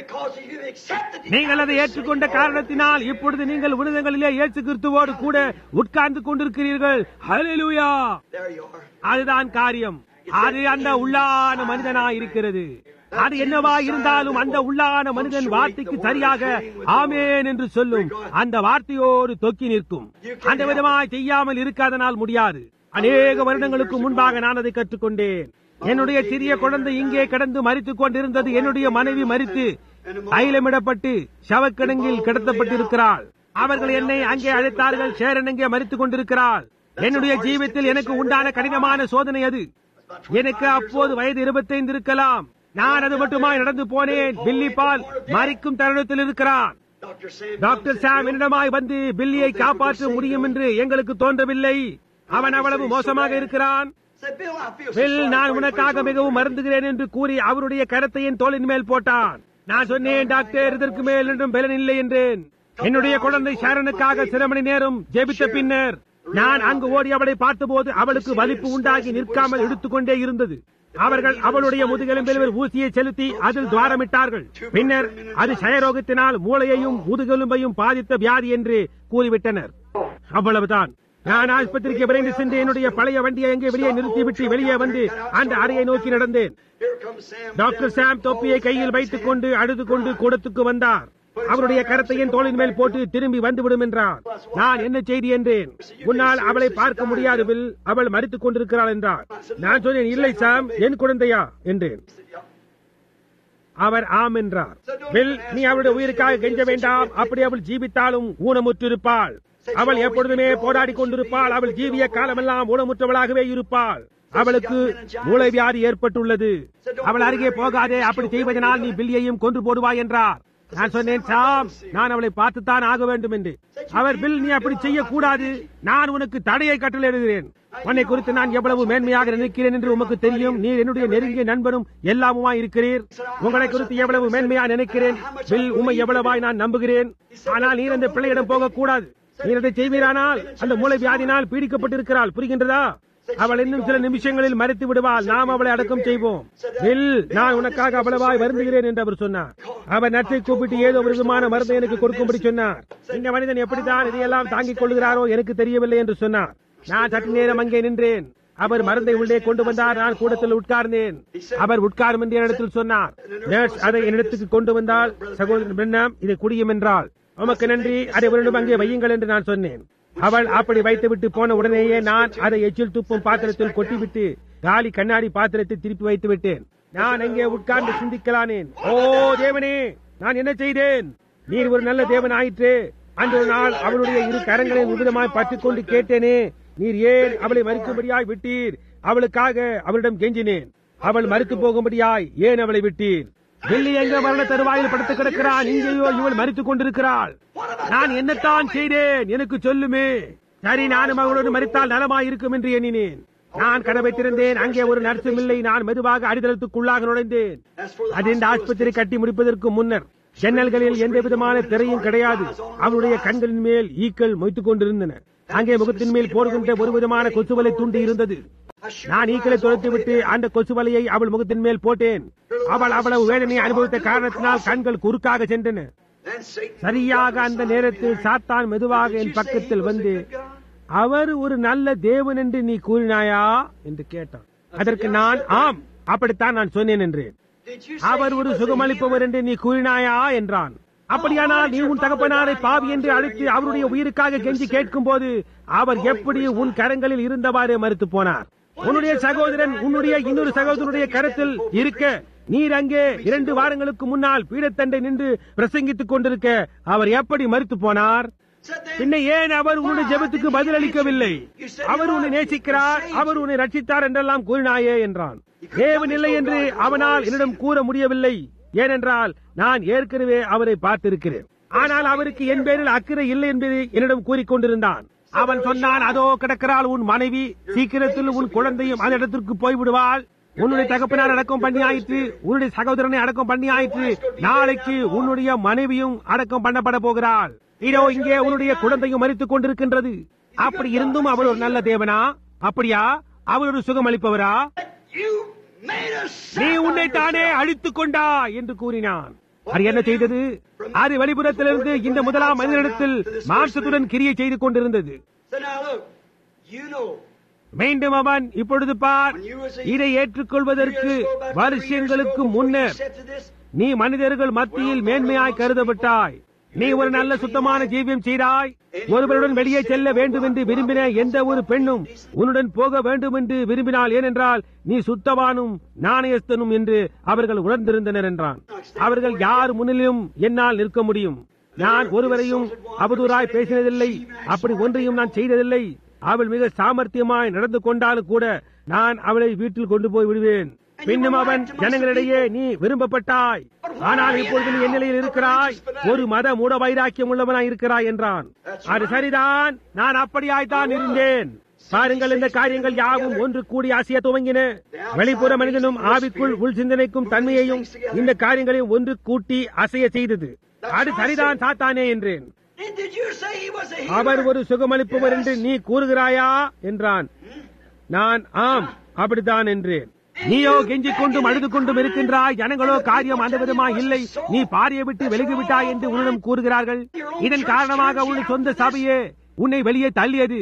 Speaker 1: நீங்கள் அதை ஏற்றுக்கொண்ட காரணத்தினால் இப்பொழுது நீங்கள் உன்னதங்களிலே இயேசு கிறிஸ்துவோடு கூட உட்கார்ந்து கொண்டிருக்கிறீர்கள். ஹல்லேலூயா! அதுதான் காரியம். அது அந்த உள்ளான மனிதனாய் இருக்கிறது. அது என்னவா இருந்தாலும் அந்த உள்ளான மனிதன் வார்த்தைக்கு சரியாக ஆமேன் என்று சொல்லும் அந்த வார்த்தையோடு தொக்கி நிற்கும். அந்த விதமாய் செய்யாமல் இருக்காதனால் முடியாது. அநேக வருடங்களுக்கு முன்பாக நான் அதை கற்றுக்கொண்டேன். என்னுடைய சிறிய குழந்தை இங்கே கிடந்து மரித்துக் கொண்டிருந்தது. என்னுடைய மனைவி மரித்து தைலமிடப்பட்டு சவக்கிடங்கில் கிடத்தப்பட்டிருக்கிறாள். அவர்கள் என்னை அங்கே அழைத்தார்கள். ஷேரன் அங்கே மரித்துக் கொண்டிருக்கிறாள். என்னுடைய ஜீவித்தில் எனக்கு உண்டான கடினமான சோதனை அது. எனக்கு அப்போது வயது 25 இருக்கலாம். நான் அது மட்டுமாய் நடந்து போனேன். பில்லி பால் மறிக்கும் தருணத்தில் இருக்கிறான். டாக்டர் சாம் என்னிடமாய் வந்து பில்லியை காப்பாற்ற முடியும் என்று எங்களுக்கு தோன்றவில்லை. அவன் அவ்வளவு மோசமாக இருக்கிறான். பில், நான் உனக்காக மிகவும் மருந்துகிறேன் என்று கூறி அவருடைய கரத்தை என் தோளின் மேல் போட்டான். நான் சொன்னேன், டாக்டர், இதற்கு மேல் என்றும் பலன் இல்லை என்றேன். என்னுடைய குழந்தை ஷாரனுக்காக சில மணி நேரம் ஜெபித்த பின்னர் நான் அங்கு ஓடி அவளை பார்த்தபோது அவளுக்கு வலிப்பு உண்டாகி நிற்காமல் எடுத்துக்கொண்டே இருந்தது. அவர்கள் அவளுடைய முதுகெலும்பில் ஊசியை செலுத்தி அதில் துவாரமிட்டார்கள். பின்னர் அது சயரோகத்தினால் மூளையையும் முதுகெலும்பையும் பாதித்த வியாதி என்று கூறிவிட்டனர். அவ்வளவுதான். நான் ஆஸ்பத்திரிக்கு விரைந்து சென்று என்னுடைய பழைய வண்டியை எங்கே வெளியே நிறுத்திவிட்டு வெளியே வந்து அந்த அறையை நோக்கி நடந்தேன். டாக்டர் சாம் தொப்பியை கையில் வைத்துக் கொண்டு அழுது கொண்டு கூடத்துக்கு வந்தார். அவருடைய கரத்தை என் தோளின் மேல் போட்டு திரும்பி வந்துவிடும் என்றார். நான் என்ன செய்தி என்றேன். உன்னால் அவளை பார்க்க முடியாது பில், அவள் மரித்துக் கொண்டிருக்கிறாள் என்றார். நான் சொன்னேன், இல்லை சாம், என் குழந்தையா என்றேன். அவர் ஆம் என்றார். பில், நீ அவளுடைய உயிருக்காக கெஞ்ச வேண்டாம். அப்படி அவள் ஜீவித்தாலும் ஊனமுற்றிருப்பாள். அவள் எப்பொழுதுமே போராடி கொண்டிருப்பாள். அவள் ஜீவிய காலமெல்லாம் ஊனமுற்றவளாகவே இருப்பாள். அவளுக்கு மூளை வியாதி ஏற்பட்டுள்ளது. அவள் அருகே போகாதே. அப்படி செய்வதனால் நீ பில்லியையும் கொன்று போடுவாய் என்றார். நான் சொன்னேன், சாம், நான் அவளை பார்த்துத்தான் ஆக வேண்டும் என்று. அவர், பில், நீ அப்படி செய்யக்கூடாது. நான் உனக்கு தடையை கட்டளையிடுகிறேன். உன்னை குறித்து நான் எவ்வளவு மேன்மையாக நினைக்கிறேன் என்று உமக்கு தெரியும். நீர் என்னுடைய நெருங்கிய நண்பனும் எல்லாமுமாய் இருக்கிறீர். உங்களை குறித்து எவ்வளவு மேன்மையா நினைக்கிறேன். பில், உம்மை எவ்வளவாய் நான் நம்புகிறேன். ஆனால் நீர் அந்த பிள்ளையிடம் போகக்கூடாது. நீர் அதை செய்வீரானால் அந்த மூளை வியாதினால் பீடிக்கப்பட்டிருக்கிறாள். புரிகின்றதா? அவள் இன்னும் சில நிமிஷங்களில் மறித்து விடுவாள். நாம் அவளை அடக்கம் செய்வோம். நான் உனக்காக அவ்வளவாய் வருந்துகிறேன் என்று அவர் சொன்னார். அவர் நர்ஸை கூப்பிட்டு ஏதோ ஒரு விதமான மருந்தை எனக்கு கொடுக்கும்படி சொன்னார். இந்த மனிதன் எப்படித்தான் இதையெல்லாம் தாங்கிக் கொள்கிறாரோ எனக்கு தெரியவில்லை என்று சொன்னார். நான் சற்று நேரம் அங்கே நின்றேன். அவர் மருந்தை உள்ளே கொண்டு வந்தார். நான் கூடத்தில் உட்கார்ந்தேன். அவர் உட்காரும் என்று என்னிடத்தில் சொன்னார். நர்ஸ் அதை என்னிடத்துக்கு கொண்டு வந்தால், சகோதரன் பிரணாம், இதை குடியும் என்றால், உமக்கு நன்றி, அதை அவரிடம் அங்கே வையுங்கள் என்று நான் சொன்னேன். அவள் அப்படி வைத்துவிட்டு போன உடனேயே நான் அதை எச்சில் துப்பும் பாத்திரத்தில் கொட்டிவிட்டு காலி கண்ணாடி பாத்திரத்தை திருப்பி வைத்து விட்டேன். நான் அங்கே உட்கார்ந்து சிந்திக்கலானேன். ஓ தேவனே, நான் என்ன செய்தேன்? நீர் ஒரு நல்ல தேவன் ஆயிற்று. அன்று ஒரு நாள் அவளுடைய இரு கரங்களை உபதமாய் பற்றிக் கொண்டு கேட்டேனே, நீர் ஏன் அவளை மறிக்கும்படியாய் விட்டீர்? அவளுக்காக அவளிடம் கெஞ்சினேன். அவள் மறித்து போகும்படியாய் ஏன் அவளை விட்டீர்? வெள்ளி எங்க மரண தருவாயில் படுத்து கிடக்கிறான், இங்கேயோ இவள் மறித்துக் கொண்டிருக்கிறாள். நான் என்னத்தான் செய்தேன் எனக்கு சொல்லுமே. சரி, நானும் அவளோடு மறித்தால் நலமாய் இருக்கும் என்று எண்ணினேன். நான் கதவை திறந்தேன். அங்கே ஒரு நர்சும் இல்லை. நான் மெதுவாக அடித்தளத்துக்குள்ளாக நுழைந்தேன். அது இந்த ஆஸ்பத்திரி கட்டி முடிப்பதற்கு முன்னர் ஜன்னல்களில் எந்த விதமான திரையும் கிடையாது. அவளுடைய கண்களின் மேல் ஈக்கள் மொய்த்துக் கொண்டிருந்தன. அங்கே முகத்தின் மேல் போடுகின்ற ஒரு விதமான கொசுவலை துண்டு இருந்தது. நான் ஈக்களை துரத்திவிட்டு அந்த கொசுவலையை அவள் முகத்தின் மேல் போட்டேன். அவள் அவ்வளவு வேதனை அனுபவித்த காரணத்தினால் கண்கள் குறுக்காக சென்றன. சரியாக அந்த நேரத்தில் சாத்தான் மெதுவாக என் பக்கத்தில் வந்து, அவர் ஒரு நல்ல தேவன் என்று நீ கூறினாயா என்று கேட்டான். அதற்கு நான் ஆம், அப்படித்தான் நான் சொன்னேன் என்றேன். அவர் ஒரு சுகமளிப்பவர் என்று நீ கூறினாயா என்றான். அப்படியானால் நீ உன் தகப்பனாரை பாவி என்று அழைத்து அவருடைய உயிருக்காக கெஞ்சி கேட்கும் போது அவர் எப்படி உன் கரங்களில் இருந்தவாறு மறுத்து போனார்? உன்னுடைய சகோதரன் உன்னுடைய இன்னொரு சகோதரனுடைய கரத்தில் இருக்க நீர் அங்கே 2 வாரங்களுக்கு முன்னால் பீடத்தண்டை நின்று பிரசங்கித்துக் கொண்டிருக்க அவர் எப்படி மறுத்து போனார்? பின்ன ஏன் அவர் உன்னுடைய ஜெபத்துக்கு பதிலளிக்கவில்லை? அவர் உன்னை நேசிக்கிறார், அவர் உன்னை ரட்சித்தார் என்றெல்லாம் கூறினாயே என்றான். தேவன் இல்லை என்று அவனால் என்னிடம் கூற முடியவில்லை. ஏனென்றால் நான் ஏற்கனவே அவரை பார்த்திருக்கிறேன். ஆனால் அவருக்கு என் பேரில் அக்கறை இல்லை என்பதை என்னிடம் கூறிக்கொண்டிருந்தான். அவன் சொன்னான், அதோ கிடக்கிறாள் உன் மனைவி, சீக்கிரத்தில் உன் குழந்தையும் அந்த இடத்திற்கு போய்விடுவாள். உன்னுடைய தகப்பனார் அடக்கம் பண்ணி ஆயிற்று, உன்னுடைய சகோதரனை அடக்கம் பண்ணி ஆயிற்று, நாளைக்கு உன்னுடைய மனைவியும் அடக்கம் பண்ணப்பட போகிறாள். இதோ இங்கே உன்னுடைய குழந்தையும் மரித்துக் கொண்டிருக்கின்றது. அப்படி இருந்தும் அவர் ஒரு நல்ல தேவனா? அப்படியா? அவர் ஒரு சுகம் அளிப்பவரா? நீ உன்னை தானே அழித்துக் கொண்டா என்று கூறினான். அது என்ன செய்தது? அது வெளிப்புறத்திலிருந்து இந்த முதலாம் மனிதனிடத்தில் மாம்சத்துடன் கிரியை செய்து கொண்டிருந்தது. மீண்டும் அவன், இப்பொழுது பார், இதை ஏற்றுக்கொள்வதற்கு வருஷங்களுக்கு முன்னர் நீ மனிதர்கள் மத்தியில் மேன்மையாய் கருதப்பட்டாய். நீ ஒரு நல்ல சுத்தமான ஜீவியம் செய்தாய். ஒருவருடன் வெளியே செல்ல வேண்டும் என்று விரும்பின எந்த ஒரு பெண்ணும் உன்னுடன் போக வேண்டும் என்று விரும்பினாள். ஏனென்றால் நீ சுத்தவானும் நாணயஸ்தனும் என்று அவர்கள் உணர்ந்திருந்தனர் என்றான். அவர்கள் யார் முன்னிலும் என்னால் நிற்க முடியும்? நான் ஒருவரையும் அவதூறாய் பேசினதில்லை, அப்படி ஒன்றையும் நான் செய்ததில்லை. அவள் மிக சாமர்த்தியமாய் நடந்து கொண்டாலும் கூட நான் அவளை வீட்டில் கொண்டு போய் விடுவேன். பின்னும் அவன், ஜனங்களிடையே நீ விரும்பப்பட்டாய், ஆனால் இப்பொழுது நீ என் நிலையில் இருக்கிறாய், ஒரு மத மூட வைராக்கியம் உள்ளவனாய் இருக்கிறாய் என்றான். அது சரிதான், நான் அப்படியாய்த்தான் இருந்தேன். பாருங்கள், இந்த காரியங்கள் யாவும் ஒன்று கூடி அசைய துவங்கின. வெளிப்புற மனிதனும் ஆவிக்குள் உள் சிந்தனைக்கும் தன்மையையும் இந்த காரியங்களையும் ஒன்று கூட்டி அசைய செய்தது. அது சரிதான் சாத்தானே என்றேன். அவர் ஒரு சுகமளிப்பவர் என்று நீ கூறுகிறாயா என்றான். நான் ஆம், அப்படித்தான் என்றேன். நீயோ கெஞ்சிக் கொண்டும் அழுது கொண்டும் இருக்கின்றாய். ஜனங்களோ காரியம் அந்த விதமாய் இல்லை, நீ பாரியை விட்டு விலகிவிட்டாய் என்று உன்னிடம் கூறுகிறார்கள். இதன் காரணமாக உன் சொந்த சபையே உன்னை வெளியே தள்ளியது.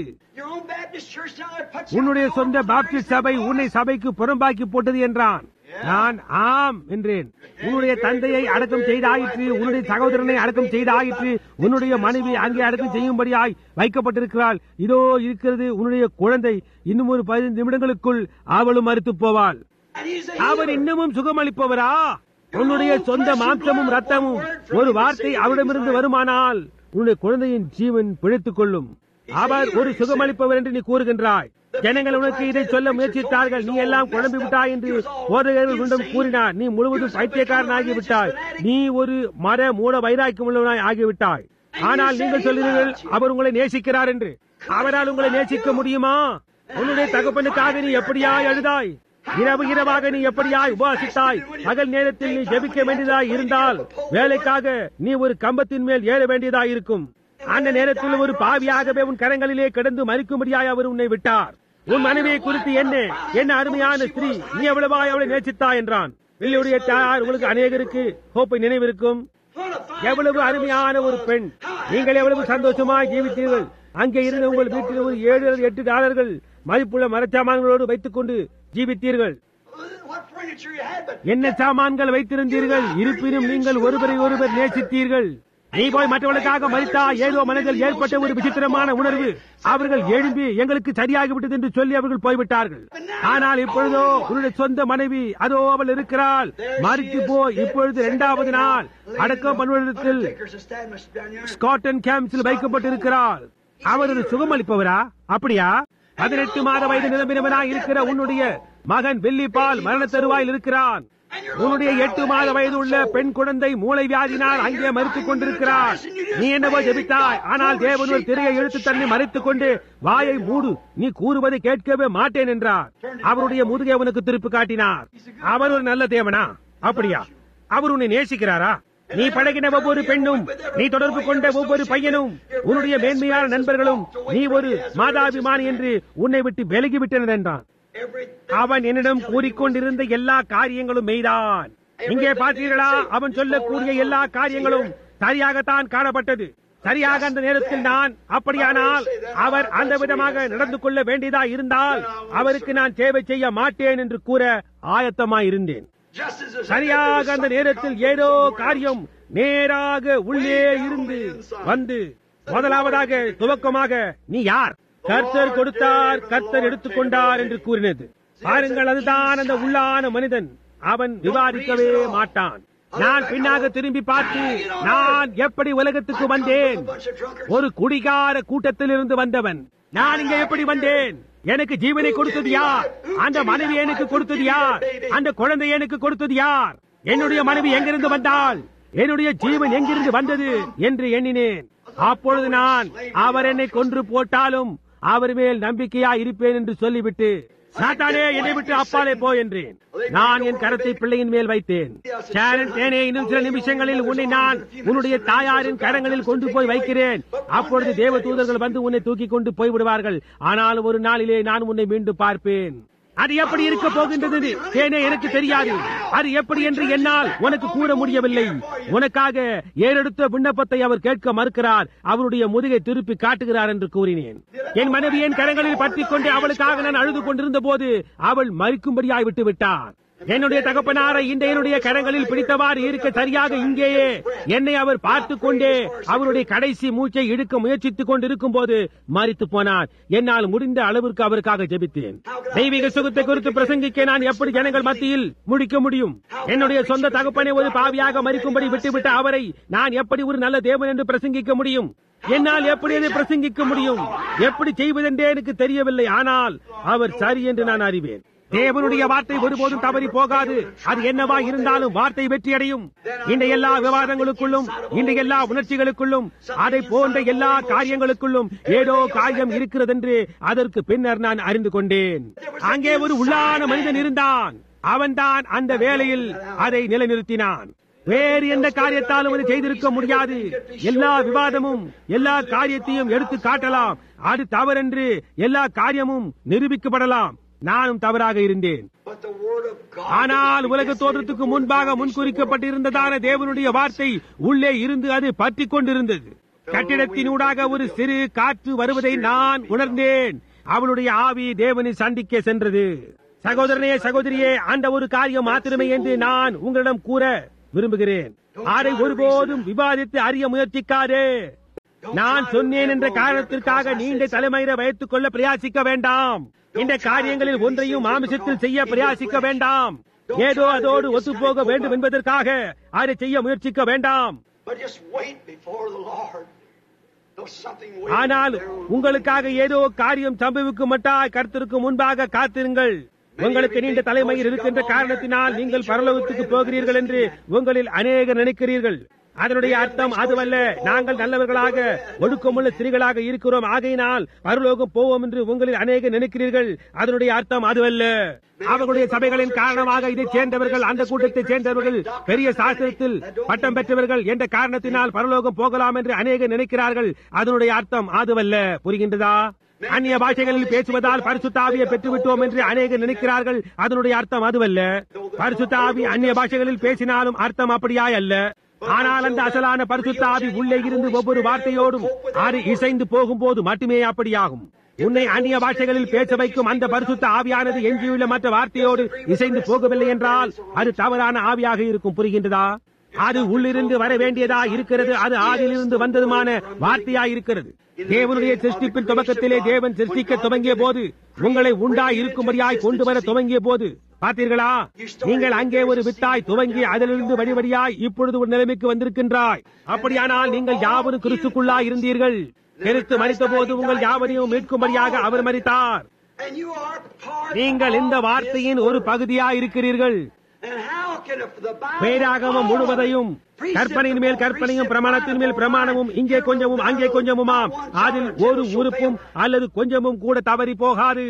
Speaker 1: உன்னுடைய சொந்த பாப்டிஸ்ட் சபை உன்னை சபைக்கு புறம்பாக்கி போட்டது என்றான். நான் ஆம் என்றேன். உன்னுடைய தந்தையை அடக்கம் செய்தாயிற்று, உன்னுடைய சகோதரனை அடக்கம் செய்தாயிற்று, உன்னுடைய மனைவி அங்கே அடக்கம் செய்யும்படியாய் வைக்கப்பட்டிருக்கிறாள். இதோ இருக்கிறது உன்னுடைய குழந்தை, இன்னும் ஒரு 15 நிமிடங்களுக்குள் அவளும் மறுத்து போவாள். அவர் இன்னமும் சுகமளிப்பவரா? உன்னுடைய சொந்த மாம்சமும் ரத்தமும் ஒரு வார்த்தை அவரிடமிருந்து வருமானால் உன்னுடைய குழந்தையின் ஜீவன் பிழைத்துக் கொள்ளும். அவர் ஒரு சுகமளிப்பவர் என்று நீ கூறுகின்றாய். ஜனங்கள் உனக்கு இதை சொல்ல முயற்சித்தார்கள். நீ எல்லாம் குழம்பி விட்டாய் என்று போதகர்கள் கூறினார். நீ முழுவதும் பைத்தியக்காரன் ஆகிவிட்டாய். நீ ஒரு மர மூட வைராக்கியம் உள்ளவனாய் ஆகிவிட்டாய். ஆனால் நீங்கள் சொல்கிறீர்கள் அவர் உங்களை நேசிக்கிறார் என்று. அவரால் உங்களை நேசிக்க முடியுமா? உன்னுடைய தகப்பனுக்காக நீ எப்படியாய் அழுதாய்? இரவு இரவாக நீ எப்படியாய் உபாசித்தாய்? பகல் நேரத்தில் நீ ஜெபிக்க வேண்டியதாய் இருந்தால் வேலைக்காக நீ ஒரு கம்பத்தின் மேல் ஏற வேண்டியதாய் இருக்கும். அந்த நேரத்தில் ஒரு பாவியாகவே உன் கரங்களிலே கிடந்து மறிக்கும்படியாய் அவர் உன்னை விட்டார். உன் மனைவியை குறித்து என்ன அருமையான ஸ்திரீ, நீ எவ்வளவாய் அவளை நேசித்தாய் என்றான். பிள்ளையுடைய தாயார் உங்களுக்கு அநேகருக்கு ஹோப்பை நினைவிருக்கும். எவ்வளவு அருமையான ஒரு பெண், நீங்கள் எவ்வளவு சந்தோஷமாய் ஜீவித்தீர்கள். அங்கே இருந்த உங்கள் வீட்டில் ஒரு $7-8 மதிப்புள்ள மரச்சாமான்களோடு வைத்துக் கொண்டு ஜீவித்தீர்கள். என்ன சாமான்கள் வைத்திருந்தீர்கள், இருப்பினும் நீங்கள் ஒருவரை ஒருவர் நேசித்தீர்கள். நீ போய் மற்றவர்களுக்காக மரித்தா ஏதோ மனதில் ஏற்பட்ட ஒரு விசித்திரமான உணர்வு. அவர்கள் எழும்பி எங்களுக்கு சரியாகிவிட்டது என்று சொல்லி அவர்கள் போய்விட்டார்கள். ஆனால் இப்பொழுதோ உன்னுடைய சொந்த மனைவி அதோ அவள் இருக்கிறாள், மரித்து போய் இப்பொழுது 2வது நாள் அடக்கம் பண்ணுவதில் ஸ்காட்டன் கேம்ப்ஸில் வைக்கப்பட்டிருக்கிறாள். அவர் ஒரு சுகமளிப்பவரா? அப்படியா? 18 மாத வயது நிரம்பினவனாய் இருக்கிற உன்னுடைய மகன் வெள்ளி பால் மரண தருவாயில் இருக்கிறான். உன்னுடைய 8 மாத வயது உள்ள பெண் குழந்தை மூளை வியாதினால் அங்கே மறித்துக் கொண்டிருக்கிறார். நீ என்னவோ ஜெபித்தாய், ஆனால் தேவன் ஒரு திரையை இழுத்து தன்னை மறைத்துக் கொண்டு வாயை மூடு, நீ கூறுவதை கேட்கவே மாட்டேன் என்றார். அவருடைய முதுகை அவனுக்கு திருப்பி காட்டினார். அவர் ஒரு நல்ல தேவனா? அப்படியா? அவர் உன்னை நேசிக்கிறாரா? நீ பழகின ஒவ்வொரு பெண்ணும், நீ தொடர்பு கொண்ட ஒவ்வொரு பையனும், உன்னுடைய மேன்மையான நண்பர்களும் நீ ஒரு மாதாபிமானி என்று உன்னை விட்டு விலகிவிட்டனர் என்றான். அவன் என்னிடம் கூறிக்கொண்டிருந்த எல்லா காரியங்களும் மெய்தான். இங்கே பார்த்தீர்களா? அவன் சொல்லக்கூடிய எல்லா காரியங்களும் சரியாகத்தான் காணப்பட்டது. சரியாக அந்த நேரத்தில் நான், அப்படியானால் அவர் அந்த விதமாக நடந்து கொள்ள வேண்டியதா இருந்தால் அவருக்கு நான் சேவை செய்ய மாட்டேன் என்று கூற ஆயத்தமாயிருந்தேன். சரியாக அந்த நேரத்தில் ஏதோ காரியம் நேராக உள்ளே இருந்து வந்து முதலாவதாக துவக்கமாக நீ யார்? கர்த்தர் கொடுத்தார், கர்த்தர் எடுத்துக்கொண்டார் என்று கூறினது. பாருங்கள், அதுதான் அந்த உள்ளான மனிதன். அவன் விவாதிக்கவே மாட்டான். நான் பின்னாக திரும்பி பார்த்து, நான் எப்படி உலகத்துக்கு வந்தேன்? ஒரு குடிகார கூட்டத்தில் இருந்து வந்தவன். நான் இங்கே எப்படி வந்தேன்? எனக்கு ஜீவனை கொடுத்தது யார்? அந்த மனைவி எனக்கு கொடுத்தது யார்? அந்த குழந்தை எனக்கு கொடுத்தது யார்? என்னுடைய மனைவி எங்கிருந்து வந்தாள்? என்னுடைய ஜீவன் எங்கிருந்து வந்தது என்று எண்ணினேன். அப்பொழுது நான், அவர் என்னை கொன்று போட்டாலும் அவர் மேல் நம்பிக்கையா இருப்பேன் என்று சொல்லிவிட்டு, சாத்தானே, என்னை விட்டு அப்பாலே போ என்றேன். நான் என் கரத்தை பிள்ளையின் மேல் வைத்தேன். இன்னும் சில நிமிஷங்களில் உன்னை நான் உன்னுடைய தாயாரின் கரங்களில் கொண்டு போய் வைக்கிறேன். அப்பொழுது தேவ தூதர்கள் வந்து உன்னை தூக்கி கொண்டு போய்விடுவார்கள். ஆனால் ஒரு நாளிலே நான் உன்னை மீண்டும் பார்ப்பேன். அது எப்படி இருக்க போகின்றது தேனே எனக்கு தெரியாது. அது எப்படி என்று என்னால் உனக்கு கூற முடியவில்லை. உனக்காக ஏறெடுத்த விண்ணப்பத்தை அவர் கேட்க மறுக்கிறார். அவருடைய முதுகை திருப்பி காட்டுகிறார் என்று கூறினேன். என் மனைவியின் கரங்களில் பற்றிக் கொண்டு அவளுக்காக நான் அழுது கொண்டிருந்த போது அவள் மறிக்கும்படியாய் விட்டு விட்டார். என்னுடைய தகப்பனாரை இந்த என்னுடைய கரங்களில் பிடித்தவாறு இருக்க சரியாக இங்கேயே என்னை அவர் பார்த்துக் கொண்டே அவருடைய கடைசி மூச்சை இழுக்க முயற்சித்துக் கொண்டிருக்கும் போது மரித்து போனார். என்னால் முடிந்த அளவிற்கு அவருக்காக ஜெபித்தேன். தெய்வீக சுகத்தை குறித்து பிரசங்கிக்க நான் எப்படி ஜனங்கள் மத்தியில் முடிக்க முடியும்? என்னுடைய சொந்த தகப்பனை ஒரு பாவியாக மறிக்கும்படி விட்டுவிட்ட அவரை நான் எப்படி ஒரு நல்ல தேவன் என்று பிரசங்கிக்க முடியும்? என்னால் எப்படி அதை பிரசங்கிக்க முடியும்? எப்படி செய்வதென்றே எனக்கு தெரியவில்லை. ஆனால் அவர் சரி என்று நான் அறிவேன். தேவனுடைய வார்த்தை ஒருபோதும் தவறி போகாது. அது என்னவா இருந்தாலும் வார்த்தை வெற்றியடையும். இந்த எல்லா விவாதங்களுக்குள்ளும், இந்த எல்லா உணர்ச்சிகளுக்குள்ளும், அதை போன்ற எல்லா காரியங்களுக்குள்ளும் ஏதோ காரியம் இருக்கிறது என்று அதற்கு பின்னர் நான் அறிந்து கொண்டேன். அங்கே ஒரு உள்ளான மனிதன் இருந்தான். அவன்தான் அந்த வேளையில் அதை நிலைநிறுத்தினான். வேறு எந்த காரியத்தாலும் அதை செய்திருக்க முடியாது. எல்லா விவாதமும் எல்லா காரியத்தையும் எடுத்து காட்டலாம். அது தவறென்று எல்லா காரியமும் நிரூபிக்கப்படலாம். நானும் தவறாக இருந்தேன். ஆனால் உலக தோற்றத்துக்கு முன்பாக முன்குறிக்கப்பட்டிருந்ததான தேவனுடைய வார்த்தை உள்ளே இருந்து அது பற்றி கொண்டிருந்தது. கட்டிடத்தினூடாக ஒரு சிறு காற்று வருவதை நான் உணர்ந்தேன். அவளுடைய ஆவி தேவனை சந்திக்க சென்றது. சகோதரனே, சகோதரியே, அந்த ஒரு காரியம் மாத்திரமே என்று நான் உங்களிடம் கூற விரும்புகிறேன். அதை ஒருபோதும் விவாதித்து அறிய முயற்சிக்காதே. நான் சொன்னேன் என்ற காரணத்திற்காக நீண்ட தலைமயிரை வைத்துக் கொள்ள பிரயாசிக்க வேண்டாம். இந்த காரியங்களில் ஒன்றையும் மாமிசத்தில் செய்ய பிரயாசிக்க வேண்டாம். ஏதோ அதோடு ஒத்துப்போக வேண்டும் என்பதற்காக அதை செய்ய முயற்சிக்க வேண்டாம். ஆனால் உங்களுக்காக ஏதோ காரியம் சம்பவிக்கும் மட்டாய் கர்த்தருக்கு முன்பாக காத்திருங்கள். உங்களுக்கு நீண்ட தலைமையில் இருக்கின்ற காரணத்தினால் நீங்கள் பரலோகத்துக்கு போகிறீர்கள் என்று உங்களில் அநேகர் நினைக்கிறீர்கள். அதனுடைய அர்த்தம் அதுவல்ல. நாங்கள் நல்லவர்களாக ஒடுக்கமுள்ள ஸ்திரீகளாக இருக்கிறோம், ஆகையினால் பரலோகம் போவோம் என்று உங்களில் அநேகர் நினைக்கிறீர்கள். அதனுடைய அர்த்தம் அதுவல்ல. அவர்களுடைய சபைகளின் காரணமாக இதைச் சேர்ந்தவர்கள், அந்த கூட்டத்தைச் சேர்ந்தவர்கள், பெரிய சாஸ்திரத்தில் பட்டம் பெற்றவர்கள் என்ற காரணத்தினால் பரலோகம் போகலாம் என்று அநேகர் நினைக்கிறார்கள். அதனுடைய அர்த்தம் அதுவல்ல. புரிகின்றதா? அந்நிய பாஷைகளில் பேசுவதால் பரிசுத்த ஆவியை பெற்றுவிட்டோம் என்று அநேகர் நினைக்கிறார்கள். அதனுடைய அர்த்தம் அதுவல்ல. பரிசுத்த ஆவி அந்நிய பாஷைகளில் பேசினாலும் அர்த்தம் அப்படியாய் அல்ல. ஆனால் அந்த அசலான பரிசுத்த ஆவி உள்ளே இருந்து ஒவ்வொரு வார்த்தையோடும் அது இசைந்து போகும்போது மட்டுமே அப்படியாகும். உன்னை அந்நிய பாஷைகளில் பேச வைக்கும் அந்த பரிசுத்த ஆவியானது எஞ்சியுள்ள மற்ற வார்த்தையோடு இசைந்து போகவில்லை என்றால் அது தவறான ஆவியாக இருக்கும். புரிகின்றதா? அது உள்ளிருந்து வர வேண்டியதா இருக்கிறது. அது ஆதியிலிருந்து வந்ததுமான வார்த்தையா இருக்கிறது. தேவனுடைய சிருஷ்டிப்பின் துவக்கத்திலே தேவன் சிருஷ்டிக்க துவங்கிய போது, உங்களை உண்டாய் இருக்கும்படியாய் கொண்டு வர துவங்கிய போது பார்த்தீர்களா? நீங்கள் அங்கே ஒரு வித்தாய் துவங்கி அதிலிருந்து வழிவழியாய் இப்பொழுது ஒரு நிலைமைக்கு வந்திருக்கின்றாய். அப்படியானால் நீங்கள் யாவரும் கிறிஸ்துக்குள்ளாய் இருந்தீர்கள். கிறிஸ்து மரித்த போது உங்கள் யாவரையும் மீட்கும்படியாக அவர் மரித்தார். நீங்கள் இந்த வார்த்தையின் ஒரு பகுதியாய் இருக்கிறீர்கள். வேதாகமம் முழுவதையும் கற்பனையின் மேல் கற்பனையும் பிரமாணத்தின் மேல் பிரமாணமும் இங்கே கொஞ்சமும் அங்கே கொஞ்சமுமாம், அதில் ஒரு உறுப்பும் அல்லது கொஞ்சமும் கூட தவறி போகாது.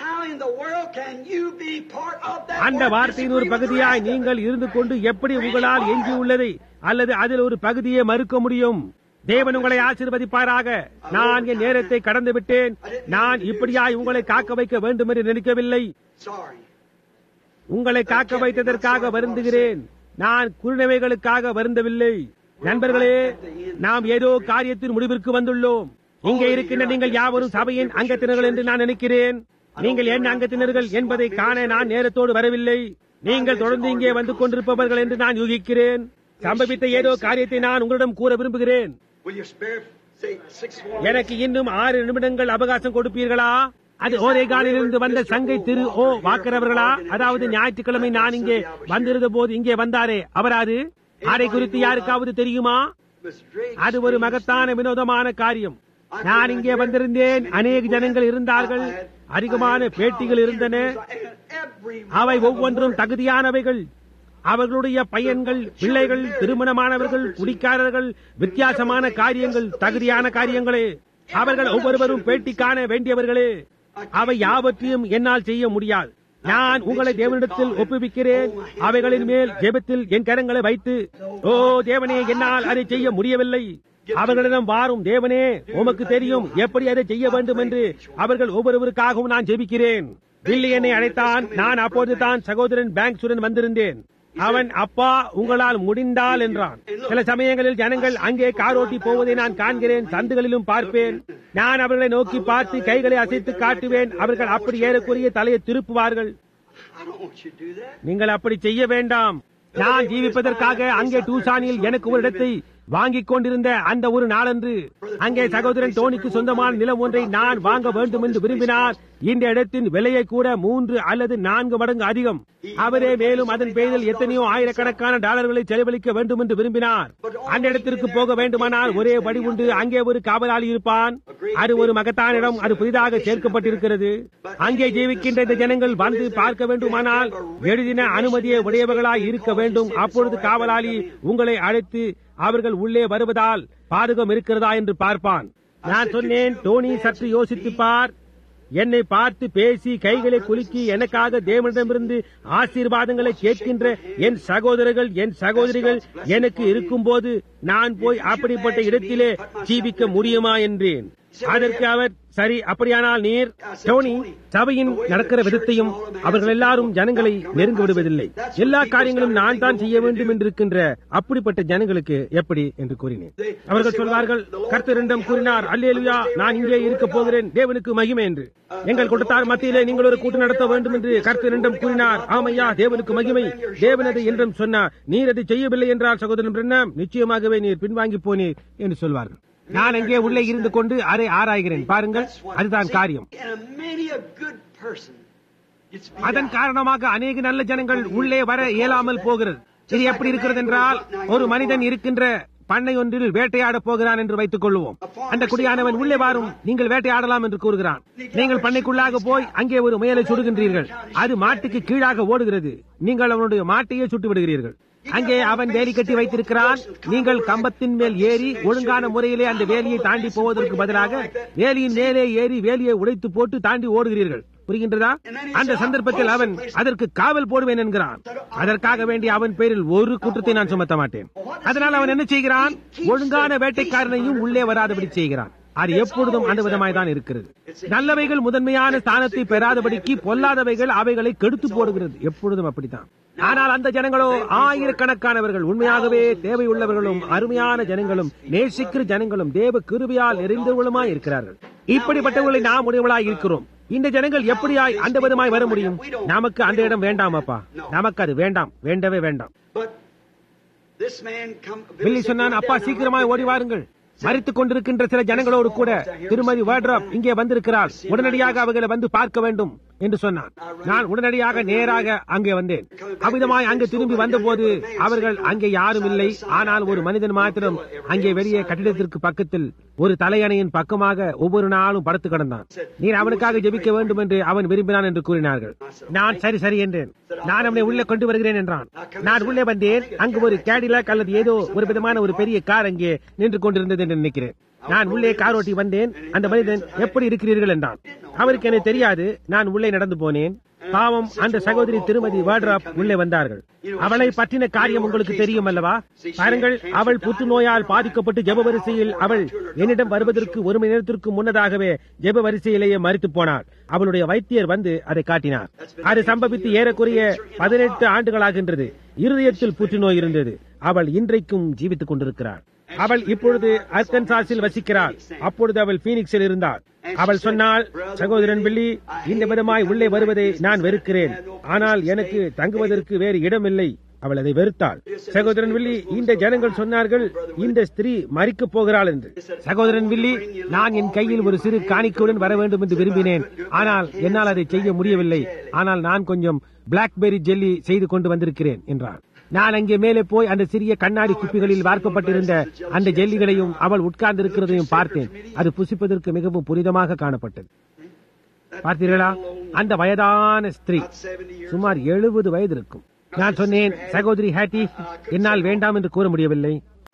Speaker 1: அந்த வார்த்தையின் ஒரு பகுதியாய் நீங்கள் இருந்து கொண்டு எப்படி உங்களால் எஞ்சியுள்ளதை அல்லது அதில் ஒரு பகுதியை மறுக்க முடியும்? தேவன் உங்களை ஆசீர்வதிப்பாராக. நான் என் நேரத்தை கடந்து விட்டேன். நான் இப்படியாய் உங்களை காக்க வைக்க வேண்டும் என்று நினைக்கவில்லை. உங்களை காக்க வைத்ததற்காக வருந்துகிறேன். நான் குறுநவைகளுக்காக வருந்தவில்லை. நண்பர்களே, நாம் ஏதோ காரியத்தின் முடிவிற்கு வந்துள்ளோம். இங்கே இருக்கின்ற நீங்கள் யாவரும் சபையின் அங்கத்தினர்கள் என்று நான் நினைக்கிறேன். நீங்கள் என் அங்கத்தினர்கள் என்பதை காண நான் நேரத்தோடு வரவில்லை. நீங்கள் தொடர்ந்து இங்கே வந்து கொண்டிருப்பவர்கள் என்று நான் யூகிக்கிறேன். சம்பவித்த ஏதோ காரியத்தை நான் உங்களிடம் கூற விரும்புகிறேன். எனக்கு இன்னும் 6 நிமிடங்கள் அவகாசம் கொடுப்பீர்களா? அது ஓரேகானிலிருந்து வந்த சங்கை திரு வாக்கரவர்களா? அதாவது ஞாயிற்றுக்கிழமை நான் இங்கே வந்திருந்த போது இங்கே வந்தாரே அவராது? அதை குறித்து யாருக்காவது தெரியுமா? அது ஒரு மகத்தான வினோதமான காரியம். நான் இங்கே வந்திருந்தேன். அநேக ஜனங்கள் இருந்தார்கள். அதிகமான பேட்டிகள் இருந்தன. அவை ஒவ்வொன்றும் தகுதியானவைகள். அவர்களுடைய பையன்கள், பிள்ளைகள், திருமணமானவர்கள், குடிக்காரர்கள், வித்தியாசமான காரியங்கள், தகுதியான காரியங்களே. அவர்கள் ஒவ்வொருவரும் பேட்டி காண வேண்டியவர்களே. அவை யாவற்றையும் என்னால் செய்ய முடியாது. நான் உங்களை தேவனிடத்தில் ஒப்புவிக்கிறேன். அவைகளின் மேல் ஜெபத்தில் என் கரங்களை வைத்து, ஓ தேவனே, என்னால் அதை செய்ய முடியவில்லை. அவர்களிடம் வாரும் தேவனே, உமக்கு தெரியும் எப்படி அதை செய்ய வேண்டும் என்று. அவர்கள் ஒவ்வொருவருக்காகவும் நான் ஜெபிக்கிறேன். பில்லி என்னை அழைத்தான். நான் அப்போது தான் சகோதரன் பேங்க்ஸுடன் வந்திருந்தேன். அவன், அப்பா, உங்களால் முடிந்தால் என்றான். சில சமயங்களில் ஜனங்கள் அங்கே காரோட்டி போவதை நான் காண்கிறேன். சந்துகளிலும் பார்ப்பேன். நான் அவர்களை நோக்கி பார்த்து கைகளை அசைத்து காட்டுவேன். அவர்கள் அப்படி ஏறக்குறைய தலையை திருப்புவார்கள். நீங்கள் அப்படி செய்ய வேண்டாம். நான் ஜீவிப்பதற்காக அங்கே டூசானில் எனக்கு ஒரு இடத்தை வாங்கிக் கொண்டிருந்த அந்த ஒரு நாளன்று அங்கே சகோதரன் டோனிக்கு சொந்தமான நிலம் ஒன்றை நான் வாங்க வேண்டும் என்று விரும்பினார். இந்த இடத்தின் விலையை கூட 3 அல்லது 4 மடங்கு அதிகம். அவரே மேலும் அதன் பேரில் எத்தனையோ ஆயிரக்கணக்கான டாலர்களை செலவழிக்க வேண்டும் என்று விரும்பினார். அந்த இடத்திற்கு போக வேண்டுமானால் ஒரே வழி உண்டு. அங்கே ஒரு காவலாளி இருப்பான். அது ஒரு மகத்தான இடம். அது புதிதாக சேர்க்கப்பட்டிருக்கிறது. அங்கே ஜீவிக்கின்ற இந்த ஜனங்கள் வந்து பார்க்க வேண்டுமானால் எழுதின அனுமதியை உடையவர்களாய் இருக்க வேண்டும். அப்பொழுது காவலாளி உங்களை அழைத்து அவர்கள் உள்ளே வருவதால் பாதகம் இருக்கிறதா என்று பார்ப்பான். நான் சொன்னேன், டோனி, சற்று யோசித்துப்பார். என்னை பார்த்து பேசி கைகளை குலுக்கி எனக்காக தேவனிடமிருந்து ஆசீர்வாதங்களை கேட்கின்ற என் சகோதரர்கள், என் சகோதரிகள் எனக்கு இருக்கும் போது நான் போய் அப்படிப்பட்ட இடத்திலே ஜீவிக்க முடியுமா என்றேன். அதற்கு அவர், சரி, அப்படியானால் நீர், டோனி, சபையின் நடக்கிற விதத்தையும் அவர்கள் எல்லாரும் ஜனங்களை நெருங்க விடுவதில்லை. எல்லா காரியங்களும் நான் தான் செய்ய வேண்டும் என்றிருக்கின்ற அப்படிப்பட்ட ஜனங்களுக்கு எப்படி என்று கூறினேன். அவர்கள் சொல்வார்கள், கர்த்தரிடம் கூறினார், அல்லேலூயா, நான் இங்கே இருக்க போகிறேன், தேவனுக்கு மகிமை என்று. எங்கள் கூட்டத்தார் மத்தியிலே நீங்கள் ஒரு கூட்டம் நடத்த வேண்டும் என்று கர்த்தரிடம் கூறினார். ஆமையா, தேவனுக்கு மகிமை. தேவன் அதை என்றும் சொன்னார். நீர் அதை செய்யவில்லை என்றால் சகோதரன் பிரண்ணாம், நிச்சயமாகவே நீர் பின்வாங்கி போனீர் என்று சொல்வார்கள். நான் அங்கே உள்ளே இருந்து கொண்டு அதை ஆராய்கிறேன். பாருங்கள், அதுதான் காரியம். அதன் காரணமாக அநேக நல்ல ஜனங்கள் உள்ளே வர இயலாமல் போகிறது. இது எப்படி இருக்கிறது என்றால், ஒரு மனிதன் இருக்கின்ற பண்ணை ஒன்றில் வேட்டையாட போகிறான் என்று வைத்துக் கொள்வோம். அந்த குடியானவன், உள்ளே வாரும், நீங்கள் வேட்டையாடலாம் என்று கூறுகிறான். நீங்கள் பண்ணைக்குள்ளாக போய் அங்கே ஒரு முயலை சுடுகின்றீர்கள். அது மாட்டுக்கு கீழாக ஓடுகிறது. நீங்கள் அவனுடைய மாட்டையே சுட்டு விடுகிறீர்கள். அங்கே அவன் வேலி கட்டி வைத்திருக்கிறான். நீங்கள் கம்பத்தின் மேல் ஏறி ஒழுங்கான முறையிலே அந்த வேலியை தாண்டி போவதற்கு பதிலாக வேலியின் மேலே ஏறி வேலியை உடைத்து போட்டு தாண்டி ஓடுகிறீர்கள். புரிகின்றதா? அந்த சந்தர்ப்பத்தில் அவன் அதற்கு காவல் போடுவேன் என்கிறான். அதற்காக வேண்டி அவன் பேரில் ஒரு குற்றத்தை நான் சுமத்த மாட்டேன். அதனால் அவன் என்ன செய்கிறான்? ஒழுங்கான வேட்டைக்காரனையும் உள்ளே வராதபடி செய்கிறான். அது எப்பொழுதும் அந்த விதமாய் தான் இருக்கிறது. நல்லவைகள் முதன்மையான ஸ்தானத்தை பெறாதபடிக்கு பொல்லாதவைகள் அவைகளை கெடுத்து போடுகிறது. எப்பொழுதும் அப்படித்தான். ஆனால் அந்த ஜனங்களோ ஆயிரக்கணக்கானவர்கள், உண்மையாகவே தேவையுள்ளவர்களும் அருமையான ஜனங்களும் நேசிக்கிற ஜனங்களும் தேவ கிருபையால் நிறைந்தவர்களுமாய் இருக்கிறார்கள். இப்படிப்பட்டவர்களை நாம் உடையவர்களாய் இருக்கிறோம். இந்த ஜனங்கள் எப்படியாய் அந்த விதமாய் வர முடியும்? நமக்கு அந்த இடம் வேண்டாம் அப்பா, நமக்கு அது வேண்டாம், வேண்டவே வேண்டாம். பில்லி சொன்னான், அப்பா சீக்கிரமாய் ஓடி வாருங்கள், மரித்துக் கொண்டிருக்கின்ற சில ஜனங்களோடு கூட திருமதி வார்ட்ராப் இங்கே வந்திருக்கிறாள், உடனடியாக அவர்களை வந்து பார்க்க வேண்டும் என்று சொன்னான். நான் உடனடியாக நேராக அங்கே வந்தேன். அவ்விதமாய் அங்கே திரும்பி வந்தபோது அவர்கள் அங்கே யாரும் இல்லை. ஆனால் ஒரு மனிதன் மாத்திரம் அங்கே வெளியே கட்டிடத்திற்கு பக்கத்தில் ஒரு தலையணையின் பக்கமாக ஒவ்வொரு நாளும் படுத்து கிடந்தான். நீர் அவனுக்காக ஜெபிக்க வேண்டும் என்று அவன் விரும்பினான் என்று கூறினார்கள். நான் சரி சரி என்றேன். நான் அவனை உள்ளே கொண்டு வருகிறேன் என்றான். நான் உள்ளே வந்தேன். அங்கு ஒரு கேடிலாக் அல்லது ஏதோ ஒரு விதமான ஒரு பெரிய கார் அங்கே நின்று கொண்டிருந்தது என்று நினைக்கிறேன். நான் உள்ளே கார் ஓட்டி வந்தேன். அந்த மனிதன், எப்படி இருக்கிறீர்கள் என்றான். அவருக்கு எனக்கு தெரியாது. நான் உள்ளே நடந்து போனேன். பாவம், அந்த சகோதரி திருமதி வார்ட்ராப் உள்ளே வந்தார்கள். அவளை பற்றின காரியம் உங்களுக்கு தெரியும் அல்லவா? பாருங்கள், அவள் புற்றுநோயால் பாதிக்கப்பட்டு ஜெப வரிசையில் அவள் என்னிடம் வருவதற்கு ஒரு மணி நேரத்திற்கு முன்னதாகவே ஜெப வரிசையிலேயே மரித்து போனாள். அவளுடைய வைத்தியர் வந்து அதை காட்டினார். அது சம்பவித்து ஏறக்குறைய 18 ஆண்டுகளாகின்றது. இருதயத்தில் புற்றுநோய் இருந்தது. அவள் இன்றைக்கும் ஜீவித்துக் கொண்டிருக்கிறாள். அவள் இப்பொழுது அர்கன்சாஸில் வசிக்கிறாள். அப்பொழுது அவள் பீனிக்ஸில் இருந்தாள். அவள் சொன்னாள், சகோதரன் பில்லி, இந்த விதமாய் உள்ளே வருவதை நான் வெறுக்கிறேன். ஆனால் எனக்கு தங்குவதற்கு வேறு இடமில்லை. அவள் அதை வெறுத்தாள். சகோதரன் வில்லி, இந்த ஜனங்கள் சொன்னார்கள் இந்த ஸ்திரீ மரிக்கப் போகிறாள் என்று. சகோதரன் வில்லி, நான் என் கையில் ஒரு சிறு காணிக்கையுடன் வர வேண்டும் என்று விரும்பினேன். ஆனால் என்னால் அதை செய்ய முடியவில்லை. ஆனால் நான் கொஞ்சம் பிளாக்பெர்ரி ஜெல்லி செய்து கொண்டு வந்திருக்கிறேன் என்றான். நான் அங்கே மேலே போய் அந்த சிறிய கண்ணாடி குப்பிகளில் வார்க்கப்பட்டிருந்த அந்த ஜெல்லிகளையும் அவள் உட்கார்ந்து இருக்கிறதையும் பார்த்தேன். அது புசிப்பதற்கு மிகவும் புனிதமாக காணப்பட்டது. பார்த்தீர்களா? அந்த வயதான ஸ்திரீ சுமார் 70 வயது இருக்கும். நான் சொன்னேன், சகோதரி ஹேட்டி, என்னால் வேண்டாம் என்று கூற முடியவில்லை.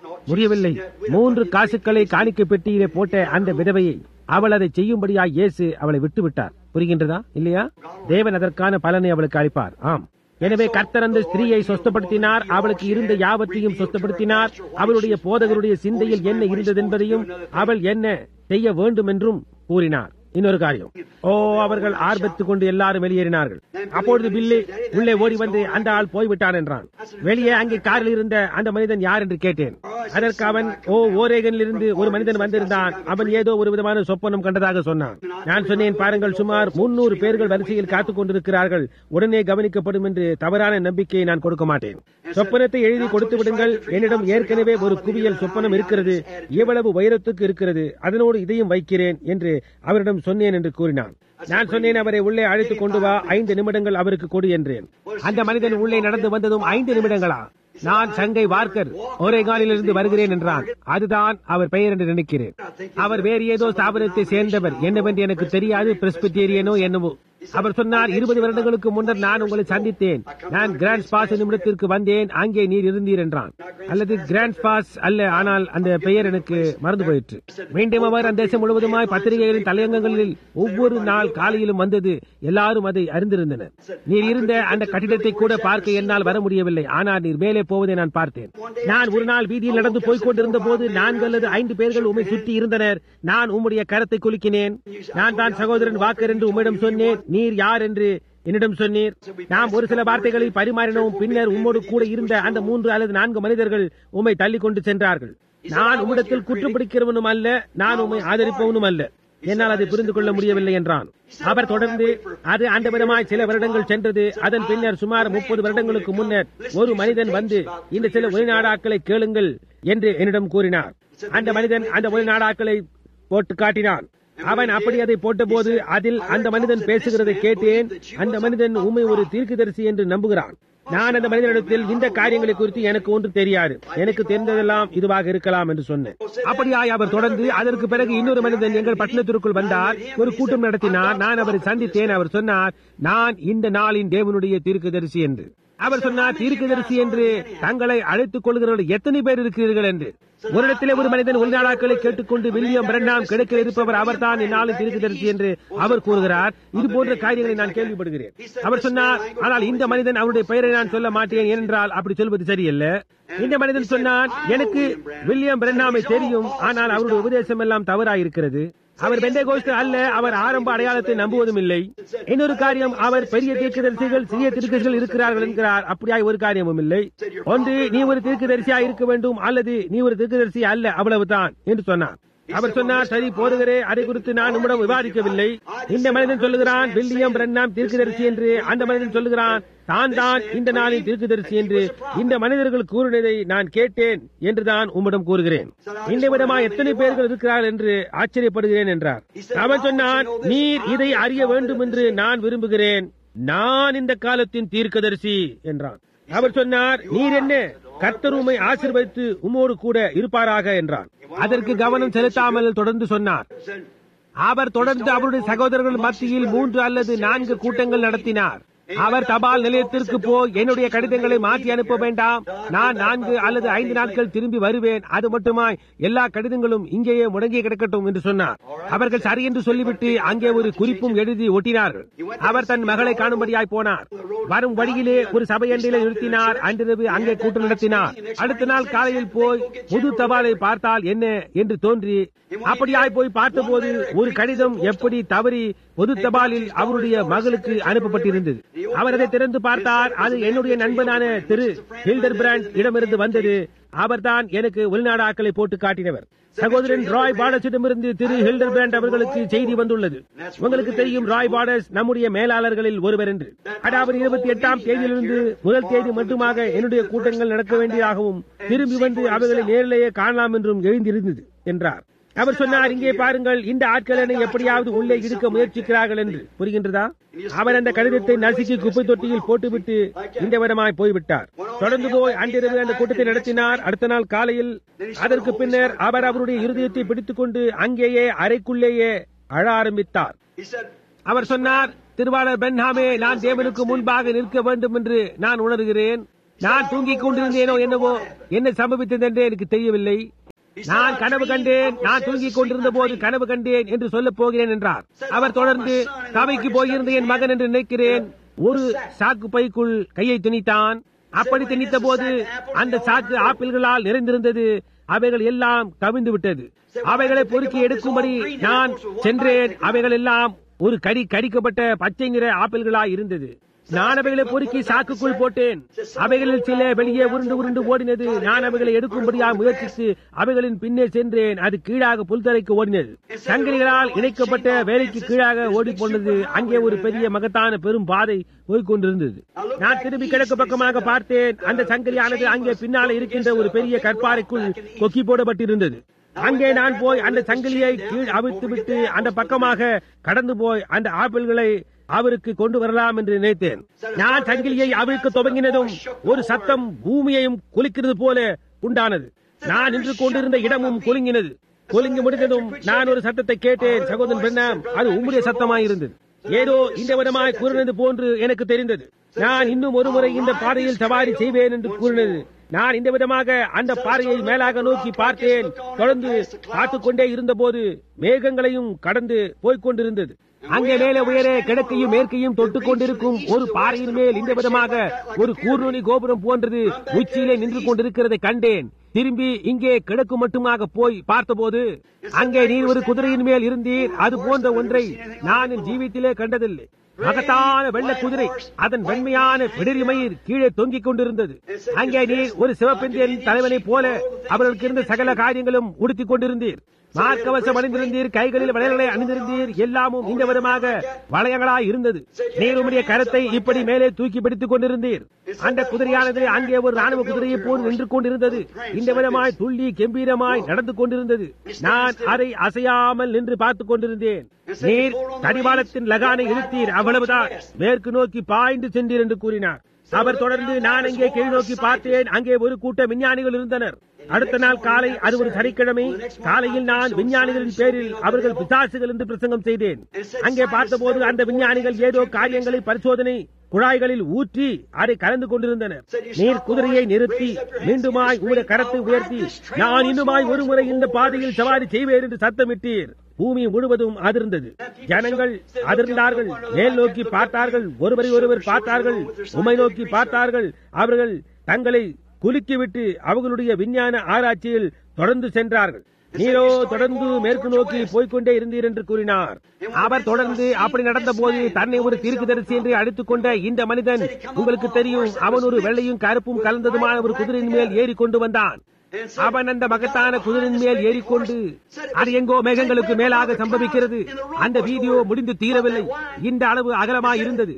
Speaker 1: 3 காசுகளை காணிக்கை பெட்டியிலே போட்ட அந்த விதவையை அவள் அதை செய்யும்படியாக இயேசு அவளை விட்டு விட்டார். புரிகின்றதா இல்லையா? தேவன் அதற்கான பலனை அவளுக்கு அளிப்பார். ஆம். எனவே கர்த்தர் அந்த ஸ்திரீயை சொஸ்தப்படுத்தினார். அவளுக்கு இருந்த யாவற்றையும் சொஸ்தப்படுத்தினார். அவளுடைய போதகருடைய சிந்தையில் என்ன இருந்தது என்பதையும் அவள் என்ன செய்ய வேண்டும் என்றும் கூறினார். இன்னொரு காரியம், அவர்கள் ஆர்வத்துக் கொண்டு எல்லாரும் வெளியேறினார்கள். அப்பொழுது பில்லி உள்ளே ஓடி வந்து, அந்த ஆள் போய்விட்டான் என்றான். வெளியே அங்கே காரில் இருந்த அந்த மனிதன் யார் என்று கேட்டேன். அதற்கு அவன், ஓரேகனில் இருந்து ஒரு மனிதன் வந்திருந்தான். அவன் ஏதோ ஒரு விதமான சொப்பனம் கண்டதாக சொன்னான். நான் சொன்னேன், பாருங்கள், சுமார் 300 பேர்கள் வரிசையில் காத்துக் கொண்டிருக்கிறார்கள். உடனே கவனிக்கப்படும் என்று தவறான நம்பிக்கையை நான் கொடுக்க மாட்டேன். சொப்பனத்தை எழுதி கொடுத்து விடுங்கள். என்னிடம் ஏற்கனவே ஒரு குவியல் சொப்பனம் இருக்கிறது. எவ்வளவு உயரத்துக்கு இருக்கிறது, அதனோடு இதையும் வைக்கிறேன் என்று அவரிடம் சொன்னேன் என்று கூறினான். நான் சொன்னேன், அவரை உள்ளே அழைத்துக் கொண்டு வா, 5 நிமிடங்கள் அவருக்கு கொடு என்றேன். அந்த மனிதன் உள்ளே நடந்து வந்ததும் 5 நிமிடங்களா? நான் சங்கை வார்க்கர் ஒரேகானிலிருந்து வருகிறேன் என்றான். அதுதான் அவர் பெயர் என்று நினைக்கிறேன். அவர் வேறு ஏதோ ஸ்தாபனத்தை சேர்ந்தவர், என்னவென்று எனக்கு தெரியாது, பிரெஸ்பிட்டேரியனோ என்னவோ. அவர் சொன்னார், 20 வருடங்களுக்கு முன்னர் நான் உங்களை சந்தித்தேன். நான் கிராண்ட் ஸ்பாஸ் நிமிடத்திற்கு வந்தேன், அங்கே நீர் இருந்தீர் என்றான். அல்லது கிராண்ட் ஸ்பாஸ் அல்ல, ஆனால் அந்த பெயர் எனக்கு மறந்து போயிற்று. மீண்டும் அவர் அந்த தேசம் முழுவதுமாய் பத்திரிகைகளின் தலையங்கங்களில் ஒவ்வொரு நாள் காலையிலும் வந்தது. எல்லாரும் அதை அறிந்திருந்தனர். நீர் இருந்த அந்த கட்டிடத்தை கூட பார்க்க என்னால் வர முடியவில்லை. ஆனால் நீர் மேலே போவதை நான் பார்த்தேன். நான் ஒரு நாள் வீதியில் நடந்து போய்க் கொண்டிருந்த போது 4 அல்லது 5 பேர்கள் உம்மை சுற்றி இருந்தனர். நான் உம்முடைய கரத்தை குலுக்கினேன். நான் தான் சகோதரன் வாக்கர் என்று உம்மிடம் சொன்னேன். நீர் யார் என்று என்னிடம் சொன்னீர். நாம் ஒரு சில வார்த்தைகளை பரிமாறினோம். பின்னர் உம்மோடு கூட இருந்த அந்த 3 அல்லது 4 மனிதர்கள் உம்மை தள்ளி கொண்டு சென்றார்கள். நான் உம்மிடத்தில் குற்றப்பிடிக்கிறவனும் அல்ல, நான் உம்மை ஆதரிப்பவனும் அல்ல. என்னால் அதை புரிந்து கொள்ள முடியவில்லை என்றான். அவர் தொடர்ந்து, அது அந்த விதமாய் சில வருடங்கள் சென்றது. அதன் பின்னர் சுமார் 30 வருடங்களுக்கு முன்னர் ஒரு மனிதன் வந்து, இந்த சில ஒளிநாடாக்களை கேளுங்கள் என்று என்னிடம் கூறினார். அந்த மனிதன் அந்த ஒளிநாடாக்களை போட்டு காட்டினான். அவன் அப்படி அதை போட்டபோது அதில் அந்த மனிதன் பேசுகிறதை கேட்டேன். அந்த மனிதன் உம்மை ஒரு தீர்க்கதரிசி என்று நம்புகிறான். நான் அந்த மனிதனிடத்தில், இந்த காரியங்களை குறித்து எனக்கு ஒன்று தெரியாது, எனக்கு தெரிந்ததெல்லாம் இதுவாக இருக்கலாம் என்று சொன்னேன். அப்படியாய் அவர் தொடர்ந்து, அதற்கு பிறகு இன்னொரு மனிதன் எங்கள் பட்டணத்திற்குள் வந்தார். ஒரு கூட்டம் நடத்தினார். நான் அவரை சந்தித்தேன். அவர் சொன்னார், நான் இந்த நாளின் தேவனுடைய தீர்க்கதரிசி என்று. அவர் சொன்னார், தீர்க்கதரிசி என்று தங்களை அழைத்துக் கொள்கிறவர்கள் எத்தனை பேர் இருக்கிறீர்கள் என்று. ஒரு இடத்திலே ஒரு மனிதன் உள்நாடாக்களை கேட்டுக்கொண்டு, வில்லியம் பிரண்ணாம் கிழக்கில் இருப்பவர், அவர்தான் இந்நாளின் தீர்க்கதரிசி என்று அவர் கூறுகிறார். இது போன்ற காரியங்களை நான் கேள்விப்படுகிறேன். அவர் சொன்னார், ஆனால் இந்த மனிதன் அவருடைய பெயரை நான் சொல்ல மாட்டேன், ஏனென்றால் அப்படி சொல்வது சரியல்ல. இந்த மனிதன் சொன்னான், எனக்கு வில்லியம் பிரண்ணாமை தெரியும், ஆனால் அவருடைய உபதேசம் எல்லாம் தவறாயிருக்கிறது. அவர் பெந்தேகோஸ்து அல்ல, அவர் ஆரம்ப அடையாளத்தை நம்புவதும் இல்லை. இன்னொரு காரியம், அவர் பெரிய தீர்க்கதரிசிகள் சிறிய தீர்க்கதரிசிகள் இருக்கிறார்கள் என்கிறார். அப்படியாய் ஒரு காரியமும் இல்லை. ஒன்று, நீ ஒரு தீர்க்கதரிசியா இருக்க வேண்டும், அல்லது நீ ஒரு தீர்க்கதரிசி அல்ல, அவ்வளவுதான் என்று சொன்னார். அவர் சொன்னார், சரி போதுகிறே, அதை குறித்து நான் உம்மிடம் விவாதிக்கவில்லை. இந்த மனிதன் சொல்லுகிறான் வில்லியம் பிரண்ணாம் தீர்க்கதரிசி என்று, அந்த மனிதன் சொல்லுகிறான் தான் தான் இந்த நாளின் தீர்க்கதரிசி என்று. இந்த மனிதர்கள் கூறினதை நான் கேட்டேன் என்றுதான் உம்மிடம் கூறுகிறேன். இந்த விதமா எத்தனை பேர்கள் இருக்கிறார்கள் என்று ஆச்சரியப்படுகிறேன் என்றார். அவன் சொன்னான், நீர் இதை அறிய வேண்டும் என்று நான் விரும்புகிறேன், நான் இந்த காலத்தின் தீர்க்கதரிசி என்றான். அவர் சொன்னார், நீர் என்ன, கர்த்தர் உம்மை ஆசீர்வதித்து உம்மோடு கூட இருப்பாராக என்றான். அதற்கு கவனம் செலுத்தாமல் தொடர்ந்து சொன்னார். அவர் தொடர்ந்து அவருடைய சகோதரர்கள் மத்தியில் 3 அல்லது 4 கூட்டங்கள் நடத்தினார். அவர் தபால் நிலையத்திற்கு போய் என்னுடைய கடிதங்களை மாற்றி அனுப்ப வேண்டாம், நான் 4 அல்லது 5 நாட்கள் திரும்பி வருவேன், அது மட்டுமாய் எல்லா கடிதங்களும் இங்கேயே முடங்கி கிடக்கட்டும் என்று சொன்னார். அவர்கள் சரி என்று சொல்லிவிட்டு அங்கே ஒரு குறிப்பும் எழுதி ஒட்டினார்கள். அவர் தன் மகளை காணும்படியாய் போனார். வரும் வழியிலே ஒரு சபையண்டையில நிறுத்தினார். அன்றிரவு அங்கே கூட்டம் நடத்தினார். அடுத்த நாள் காலையில் போய் புது தபாலை பார்த்தால் என்ன என்று தோன்றி அப்படியாய் போய் பார்த்தபோது ஒரு கடிதம் எப்படி தவறி பொது தபாலில் அவருடைய மகளுக்கு அனுப்பப்பட்டிருந்தது. அவர் அதை திறந்து பார்த்தார். அது என்னுடைய நண்பனான திரு ஹில்டர் பிராண்ட் இடமிருந்து வந்தது. அவர்தான் எனக்கு வெளிநாடாக்களை போட்டு காட்டினவர். சகோதரன் ராய் பாடஸிடமிருந்து திரு ஹில்டர் பிராண்ட் அவர்களுக்கு செய்தி வந்துள்ளது. உங்களுக்கு தெரியும், ராய் பாடஸ் நம்முடைய மேலாளர்களில் ஒருவர் என்று. அதாவது 28ஆம் தேதியிலிருந்து முதல் தேதி மட்டுமாக என்னுடைய கூட்டங்கள் நடக்க வேண்டியதாகவும் திரும்பி வந்து அவைகளை நேரிலேயே காணலாம் என்றும் எழுந்திருந்தது என்றார். அவர் சொன்னார், இங்கே பாருங்கள், இந்த ஆட்களை எப்படியாவது உள்ளே இழுக்க முயற்சிக்கிறார்கள் என்று. புரிகின்றதா? அவர் அந்த கடிதத்தை நசுக்கி குப்பை தொட்டியில் போட்டுவிட்டு இந்த விடமாய் போய்விட்டார். தொடர்ந்து போய் அன்றிரவு அந்த கூட்டத்தை நடத்தினார். அடுத்த நாள் காலையில் அதற்கு பின்னர் அவர் அவருடைய இருதயத்தை பிடித்துக் கொண்டு அங்கேயே அறைக்குள்ளேயே அழ ஆரம்பித்தார். அவர் சொன்னார், திருவாளர் பென்ஹாமே, நான் தேவனுக்கு முன்பாக நிற்க வேண்டும் என்று நான் உணர்கிறேன். நான் தூங்கிக் கொண்டிருந்தேனோ என்னவோ, என்ன சம்பவித்தது என்றே எனக்கு தெரியவில்லை. நான் கனவு கண்டேன், நான் தூங்கிக் கொண்டிருந்த போது கனவு கண்டேன் என்று சொல்லப் போகிறேன் என்றார். அவர் தொடர்ந்து, சபைக்கு போயிருந்த என் மகன் என்று நினைக்கிறேன், ஒரு சாக்கு பைக்குள் கையை திணித்தான். அப்படி திணித்த போது அந்த சாக்கு ஆப்பிள்களால் நிறைந்திருந்தது. அவைகள் எல்லாம் கவிழ்ந்து விட்டது. அவைகளை பொறுக்கி எடுக்கும்படி நான் சென்றேன். அவைகள் எல்லாம் ஒரு கடிக்கப்பட்ட பச்சை நிற ஆப்பிள்களாய் இருந்தது. நான் அவைகளை பொறுக்கி சாக்குக்குள் போட்டேன். அவைகளில் சில வெளியே உருண்டு உருண்டு ஓடினது. நான் அவைகளை எடுக்கும்படியாக முயற்சித்து அவைகளின் பின்னே சென்றேன். அது கீழாக புல்தரைக்கு ஓடினது. சங்கிலிகளால் இணைக்கப்பட்ட வேலைக்கு கீழாக ஓடி போனது. அங்கே ஒரு பெரிய மகத்தான பெரும் பாதை போய்கொண்டிருந்தது. நான் திரும்பி கிழக்கு பக்கமாக பார்த்தேன். அந்த சங்கிலியானது அங்கே பின்னாலே இருக்கின்ற ஒரு பெரிய கற்பாறைக்குள் கொக்கி போடப்பட்டிருந்தது. அங்கே நான் போய் அந்த சங்கிலியை கீழ் அவிழ்த்து விட்டு அந்த பக்கமாக கடந்து போய் அந்த ஆப்பிள்களை அவருக்கு கொண்டு வரலாம் என்று நினைத்தேன். நான் சங்கிலியை அவிழ்க்க துவங்கினதும் ஒரு சத்தம் பூமியையும் குலுக்கிறது போல உண்டானது. நான் நின்று கொண்டிருந்த இடமும் குலுங்கினது. குலுங்கி முடிந்ததும் நான் ஒரு சத்தத்தை கேட்டேன். சகோதரன் பெண்ணாம், அது உம்முடைய சத்தமாயிருந்தது. ஏதோ இந்த விதமாய் கூறினது போன்று எனக்கு தெரிந்தது. நான் இன்னும் ஒரு முறை இந்த பாதையில் சவாரி செய்வேன் என்று கூறினது. நான் இந்த விதமாக அந்த பாறையை மேலாக நோக்கி பார்த்தேன். தொடர்ந்து பார்த்துக் கொண்டே இருந்த போது மேகங்களையும் கடந்து போய்கொண்டிருந்தது. அங்கே மேலே உயரே கிழக்கையும் மேற்கையும் தொட்டுக் கொண்டிருக்கும் ஒரு பாறையின் மேல் இந்த விதமாக ஒரு கூர்நுனி கோபுரம் போன்றது உச்சியிலே நின்று கொண்டிருக்கிறதை கண்டேன். திரும்பி இங்கே கிழக்கு மட்டுமாக போய் பார்த்தபோது அங்கே நீர் ஒரு குதிரையின் மேல் இருந்தீர். அது போன்ற ஒன்றை நான் என் ஜீவித்திலே கண்டதில்லை. மகத்தான வெள்ள குதிரை, அதன் வெண்மையான பிடரிமயிர் கீழே தொங்கிக் கொண்டிருந்தது. அங்கே நீர் ஒரு சிவப்பெந்தியன் தலைவனை போல அவர்களுக்கு இருந்த சகல காரியங்களும் உடுத்திக் கொண்டிருந்தீர். மார்க்கவசம் அணிந்திருந்தீர். கைகளில் வளையல்களை அணிந்திருந்தீர். எல்லாமும் இந்த விதமாக வளையங்களாய் இருந்தது. நீர் உம்முடைய கரத்தை இப்படி மேலே தூக்கி பிடித்துக் கொண்டிருந்தீர். அந்த குதிரையானது அங்கே ஒரு ராணுவ குதிரையை போல் நின்று கொண்டிருந்தது. இந்த விதமாய் துள்ளி கம்பீரமாய் நடந்து கொண்டிருந்தது. நான் அதை அசையாமல் நின்று பார்த்துக் கொண்டிருந்தேன். நீர் கடிவாளத்தின் லகானை இழுத்தீர், அவ்வளவுதான். மேற்கு நோக்கி பாய்ந்து சென்றீர் என்று கூறினார். அவர் தொடர்ந்து, நான் அங்கே கீழ் நோக்கி பார்த்தேன். அங்கே ஒரு கூட்ட விஞ்ஞானிகள் இருந்தனர். அடுத்த நாள் காலை, அது ஒரு சனிக்கிழமை காலையில், நான் விஞ்ஞானிகளின் பேரில் அவர்கள் பிசாசுகள் என்று பிரசங்கம் செய்தேன். அங்கே பார்த்தபோது அந்த விஞ்ஞானிகள் ஏதோ காரியங்களை பரிசோதனை குழாய்களில் ஊற்றி அதை கலந்து கொண்டிருந்தனர். நீர் குதிரையை நிறுத்தி மீண்டுமாய் உங்களுடைய கரத்தை உயர்த்தி, நான் இன்னுமாய் ஒரு முறை இந்த பாதையில் சவாரி செய்வேன் என்று சத்தமிட்டீர். பூமி முழுவதும் அதிர்ந்தது. ஜனங்கள் அதிர்ந்தார்கள். மேல் நோக்கி பார்த்தார்கள். ஒருவரை ஒருவர் பார்த்தார்கள். உம்மை நோக்கி பார்த்தார்கள். அவர்கள் தங்களை குலுக்கிவிட்டு அவர்களுடைய விஞ்ஞான ஆராய்ச்சியில் தொடர்ந்து சென்றார்கள். நீரோ தொடர்ந்து மேற்கு நோக்கி போய்கொண்டே இருந்தீர் என்று கூறினார். அவர் தொடர்ந்து அப்படி நடந்த போது தன்னை ஒரு தீர்க்கதரிசி என்று அழைத்துக் கொண்ட இந்த மனிதன், உங்களுக்கு தெரியும், அவன் ஒரு வெள்ளையும் கருப்பும் கலந்ததுமான ஒரு குதிரையின் மேல் ஏறி கொண்டு வந்தான். அவன் அந்த மகத்தான குதிரையின் மேல் ஏறிக்கொண்டு, அது எங்கோ மேகங்களுக்கு மேலாக சம்பவிக்கிறது. அந்த வீடியோ முடிந்து தீரவில்லை. இந்த அளவு அகலமாய் இருந்தது.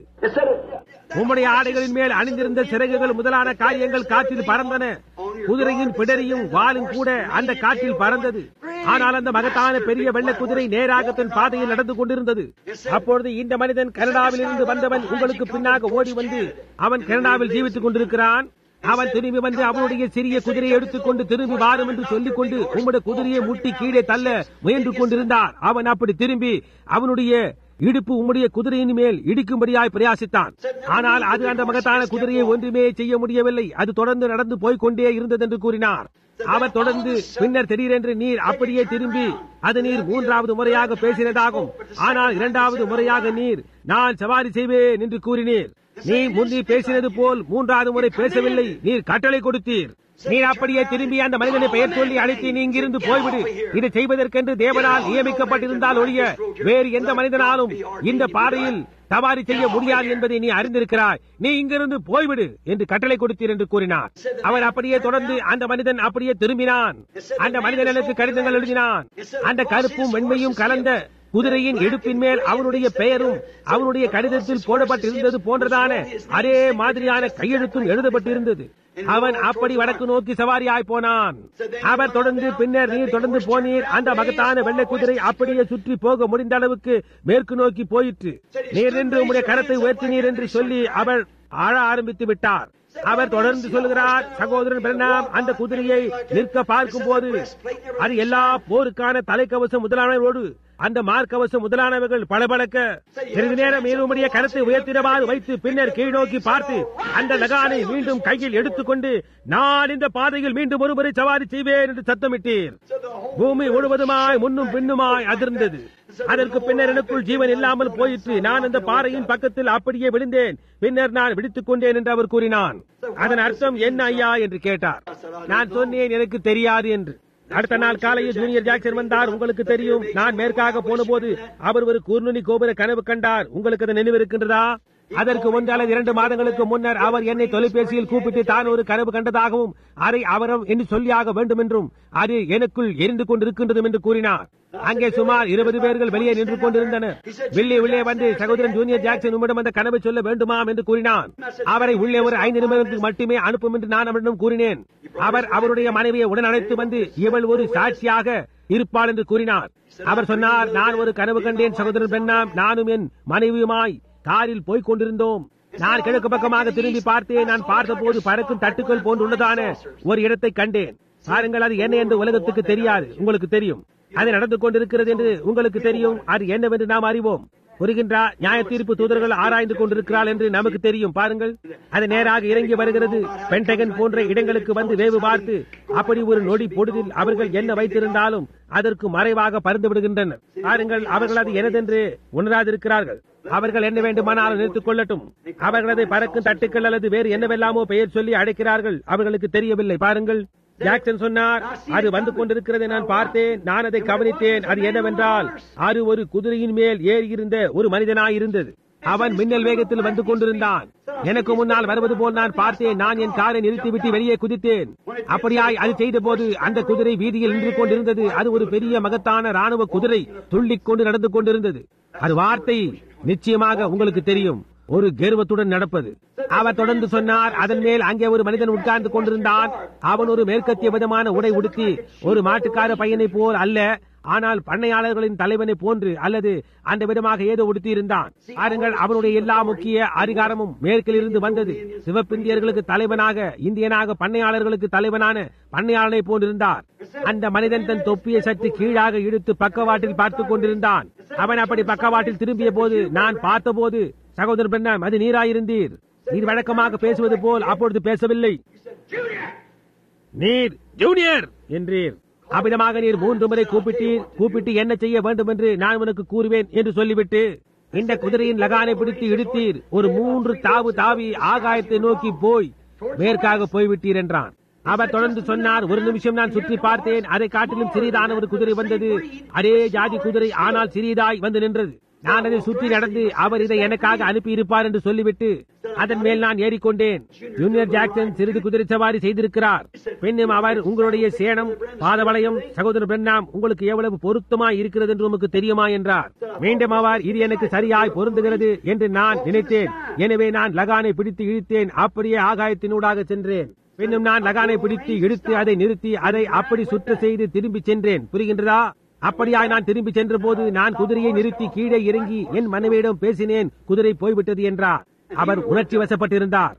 Speaker 1: உம்முடைய ஆடைகளின் மேல் அணிந்திருந்த சிறகுகள் முதலான காரியங்கள் காற்றில் பறந்தன. குதிரையின் பிடரியும் வாளும் கூட அந்த காற்றில் பறந்தது. ஆனால் அந்த மகத்தான பெரிய வெள்ள குதிரை நேராக தன் பாதையில் நடந்து கொண்டிருந்தது. அப்பொழுது இந்த மனிதன் கனடாவில் இருந்து வந்தவன் உங்களுக்கு பின்னாக ஓடி வந்து, அவன் கனடாவில் ஜீவித்துக் கொண்டிருக்கிறான். அவன் திரும்பி வந்து அவனுடைய சிறிய குதிரையை எடுத்துக்கொண்டு திரும்பி வாரும் என்று சொல்லிக் கொண்டு உம்முடைய குதிரையை முட்டி கீழே தள்ள முயன்று கொண்டிருந்தார். அவன் அப்படி திரும்பி அவனுடைய இடுப்பு உம்முடைய குதிரையின் மேல் இடிக்கும்படியாய் பிரயாசித்தான். ஆனால் அது அந்த மகத்தான குதிரையை ஒன்றுமே செய்ய முடியவில்லை. அது தொடர்ந்து நடந்து போய்கொண்டே இருந்தது என்று கூறினார். அவர் தொடர்ந்து, பின்னர் திடீரென்று நீர் அப்படியே திரும்பி, அது நீர் 3வது முறையாக பேசினதாகும். ஆனால் 2வது முறையாக நீர் நான் சவாரி செய்வேன் என்று கூறினீர். நீ முந்தி பேசினது போல் 3வது முறை பேசவில்லை. நீர் கட்டளை கொடுத்தீர். நீர் அப்படியே திரும்பி அந்த மனிதனை பெயர் சொல்லி அழைத்து, நீ இங்கிருந்து போய்விடு. இதை செய்வதற்கென்று தேவனால் நியமிக்கப்பட்டிருந்தால் ஒழிய வேறு எந்த மனிதனாலும் இந்த பாதையில் சவாரி செய்ய முடியாது என்பதை நீ அறிந்திருக்கிறாய். நீ இங்கிருந்து போய்விடு என்று கட்டளை கொடுத்தீர் என்று கூறினார். அவர் அப்படியே தொடர்ந்து அந்த மனிதன் அப்படியே திரும்பினான். அந்த மனிதன் எனக்கு கடிதங்கள் எழுதினான். அந்த கருப்பும் வெண்மையும் கலந்த குதிரையின் இடுப்பின் மேல் அவனுடைய பெயரும் அவனுடைய கடிதத்தில் போடப்பட்டிருந்தது போன்றதான அதே மாதிரியான கையெழுத்தும் எழுதப்பட்டிருந்தது. அவன் அப்படி வடக்கு நோக்கி சவாரியாய் போனான். அவர் தொடர்ந்து, பின்னர் நீர் தொடர்ந்து போனீர். அந்த மகத்தான வெள்ளை குதிரை அப்படியே சுற்றி போக முடிந்த அளவுக்கு மேற்கு நோக்கி போயிற்று. நீர் நின்று உம்முடைய கரத்தை உயர்த்தினீர் என்று சொல்லி அவர் ஆழ ஆரம்பித்து விட்டார். அவர் தொடர்ந்து சொல்கிறார், சகோதரன் பிரணாம் அந்த குதிரையை நிற்க பார்க்கும் போது அது எல்லா போருக்கான தலைக்கவசம் முதலானவரோடு அந்த மார்க்கவசம் முதலானவர்கள் பளபளக்க, சிறிது நேரம் உம்முடைய கரத்தை உயர்த்திடவாறு வைத்து பின்னர் கீழ் நோக்கி பார்த்து அந்த லகானை மீண்டும் கையில் எடுத்துக்கொண்டு, நான் இந்த பாதையில் மீண்டும் ஒருமுறை சவாரி செய்வேன் என்று சத்தமிட்டீர். பூமி முழுவதுமாய் முன்னும் பின்னுமாய் அதிர்ந்தது. அதற்கு பின்னர் எனக்குள் ஜீவன் இல்லாமல் போயிற்று. நான் அந்த பாறையின் பக்கத்தில் அப்படியே விழுந்தேன். பின்னர் நான் விடுத்துக் கொண்டேன் என்று அவர் கூறினான். அதன் அர்த்தம் என்ன ஐயா என்று கேட்டார். நான் சொன்னேன், எனக்கு தெரியாது என்று. அடுத்த நாள் காலையில் ஜூனியர் ஜாக்சன் வந்தார். உங்களுக்கு தெரியும், நான் மேற்காக போன போது அவர் ஒரு கூர்நுனி கோபுர கனவு கண்டார். உங்களுக்கு அது நினைவிருக்கின்றதா? அதற்கு 1 அல்லது 2 மாதங்களுக்கு முன்னர் அவர் என்னை தொலைபேசியில் கூப்பிட்டு தான் ஒரு கனவு கண்டதாகவும் அதை அவரம் என்று சொல்லியாக வேண்டும் என்றும் அது எனக்குள் எரிந்து கொண்டிருக்கின்றது என்று கூறினார். அங்கே சுமார் 20 பேர்கள் வெளியே நின்று கொண்டிருந்தனர். உள்ளே வந்து, சகோதரன் ஜூனியர் ஜாக்சன் உம்மிடம் அந்த கனவை சொல்ல வேண்டுமாம் என்று கூறினான். அவரை உள்ளே ஒரு 5 நிமிடத்துக்கு மட்டுமே அனுப்பும் என்று நான் அவரிடம் கூறினேன். அவர் அவருடைய மனைவியை உடன் அழைத்து வந்து இவள் ஒரு சாட்சியாக இருப்பாள் என்று கூறினார். அவர் சொன்னார், நான் ஒரு கனவு கண்டேன் சகோதரன் பெண்ணாம். நானும் என் மனைவியுமாய் காரில் போய்க் கொண்டிருந்தோம். நான் கிழக்கு பக்கமாக திரும்பி பார்த்தேன். நான் பார்த்தபோது பறக்கும் தட்டுக்கள் போன்றுள்ளதான ஒரு இடத்தை கண்டேன். பாருங்கள், அது என்ன என்று உலகத்துக்கு தெரியாது, உங்களுக்கு தெரியும். அது நடந்து கொண்டிருக்கிறது என்று உங்களுக்கு தெரியும். அது என்னவென்று நாம் அறிவோம். புரிகின்றார்? நியாய தீர்ப்பு தூதர்கள் ஆராய்ந்து கொண்டிருக்கிறாள் என்று நமக்கு தெரியும். பாருங்கள், அது நேராக இறங்கி வருகிறது. பென்டகன் போன்ற இடங்களுக்கு வந்து வேவு பார்த்து அப்படி ஒரு நொடி பொழுதில் அவர்கள் என்ன வைத்திருந்தாலும் அதற்கு மறைவாக பறந்து விடுகின்றனர். பாருங்கள், அவர்கள் அது எனதென்று உணராதிருக்கிறார்கள். அவர்கள் என்ன வேண்டுமானாலும் நிறுத்திக் கொள்ளட்டும். அவர்கள் அதை பறக்கும் தட்டுக்கள் அல்லது வேறு என்னவெல்லாமோ பெயர் சொல்லி அழைக்கிறார்கள். அவர்களுக்கு தெரியவில்லை. பாருங்கள், ஜாக்சன் சொன்னார், அது வந்து கொண்டிருக்கிறதை நான் பார்த்தேன். நான் அதை கவனித்தேன். அது என்னவென்றால், அது ஒரு குதிரையின் மேல் ஏறியிருந்த ஒரு மனிதனாயிருந்தது. அவன் மின்னல் வேகத்தில் வந்து கொண்டிருந்தான். எனக்கு முன்னால் வருவது போல் நான் பார்த்தேன். நான் என் காரை நிறுத்திவிட்டு வெளியே குதித்தேன். அப்படியாய் அது செய்த போது அந்த குதிரை வீதியில் நின்று கொண்டிருந்தது. அது ஒரு பெரிய மகத்தான ராணுவ குதிரை துள்ளிக் கொண்டு நடந்து கொண்டிருந்தது. அது வார்த்தை நிச்சயமாக உங்களுக்கு தெரியும், ஒரு கர்வத்துடன் நடப்பது. அவர் தொடர்ந்து சொன்னார், அதன் மேல் அங்கே ஒரு மனிதன் உட்கார்ந்து கொண்டிருந்தான். அவன் ஒரு மேற்கத்திய விதமான உடை உடுத்தி, ஒரு மாட்டுக்கார பையனை போல் அல்ல, ஆனால் பண்ணையாளர்களின் தலைவனை போன்று அல்லது அந்த விதமாக ஏதோ உடுத்தி இருந்தான். பாருங்கள், அவனுடைய எல்லா முக்கிய அதிகாரமும் மேற்கில் இருந்து வந்தது. சிவப்பிந்தியர்களுக்கு தலைவனாக, இந்தியனாக பண்ணையாளர்களுக்கு தலைவனான பண்ணையாளனை போன்றிருந்தார். அந்த மனிதன் தன் தொப்பியை சற்று கீழாக இழுத்து பக்கவாட்டில் பார்த்துக் கொண்டிருந்தான். அவன் அப்படி பக்கவாட்டில் திரும்பிய போது நான் பார்த்தபோது, சகோதரர் பெண்ணாம், அது நீராயிருந்தீர். நீர் வழக்கமாக பேசுவது போல் அப்பொழுது பேசவில்லை. நீர் ஜூனியர் என்றீர். அவ்விதமாக நீர் 3 முறை கூப்பிட்டு என்ன செய்ய வேண்டும் என்று நான் உனக்கு கூறுவேன் என்று சொல்லிவிட்டு இந்த குதிரையின் லகானை பிடித்து இழுத்தீர். ஒரு 3 தாவு தாவி ஆகாயத்தை நோக்கி போய் மேற்காக போய்விட்டீர் என்றான். அவர் தொடர்ந்து சொன்னார், ஒரு நிமிஷம் நான் சுற்றி பார்த்தேன். அதை காட்டிலும் சிறிதான ஒரு குதிரை வந்தது. அதே ஜாதி குதிரை, ஆனால் சிறிதாய் வந்து நின்றது. நான் அதை சுற்றி நடந்து அவர் இதை எனக்காக அனுப்பி இருப்பார் என்று சொல்லிவிட்டு அதன் மேல் நான் ஏறிக்கொண்டேன். ஜூனியர் ஜாக்சன் சிறிது குதிரை சவாரி செய்திருக்கிறார். பின்னும் அவர், உங்களுடைய சேனம் பாதவளையம் சகோதரர் பிரண்ணாம் உங்களுக்கு எவ்வளவு பொருத்தமாய் இருக்கிறது என்று உமக்கு தெரியுமா என்றார். மீண்டும் அவர், இது எனக்கு சரியாய் பொருந்துகிறது என்று நான் நினைத்தேன். எனவே நான் லகானை பிடித்து இழுத்தேன். அப்படியே ஆகாயத்தினூடாக சென்றேன். பின்னும் நான் லகானை பிடித்து இழுத்து அதை நிறுத்தி அதை அப்படி சுற்ற செய்து திரும்பி சென்றேன். புரிகின்றதா? அப்படியாய் நான் திரும்பி சென்ற போது நான் குதிரையை நிறுத்தி கீழே இறங்கி என் மனைவியிடம் பேசினேன். குதிரை போய்விட்டது என்றார். அவர் உணர்ச்சி வசப்பட்டிருந்தார்.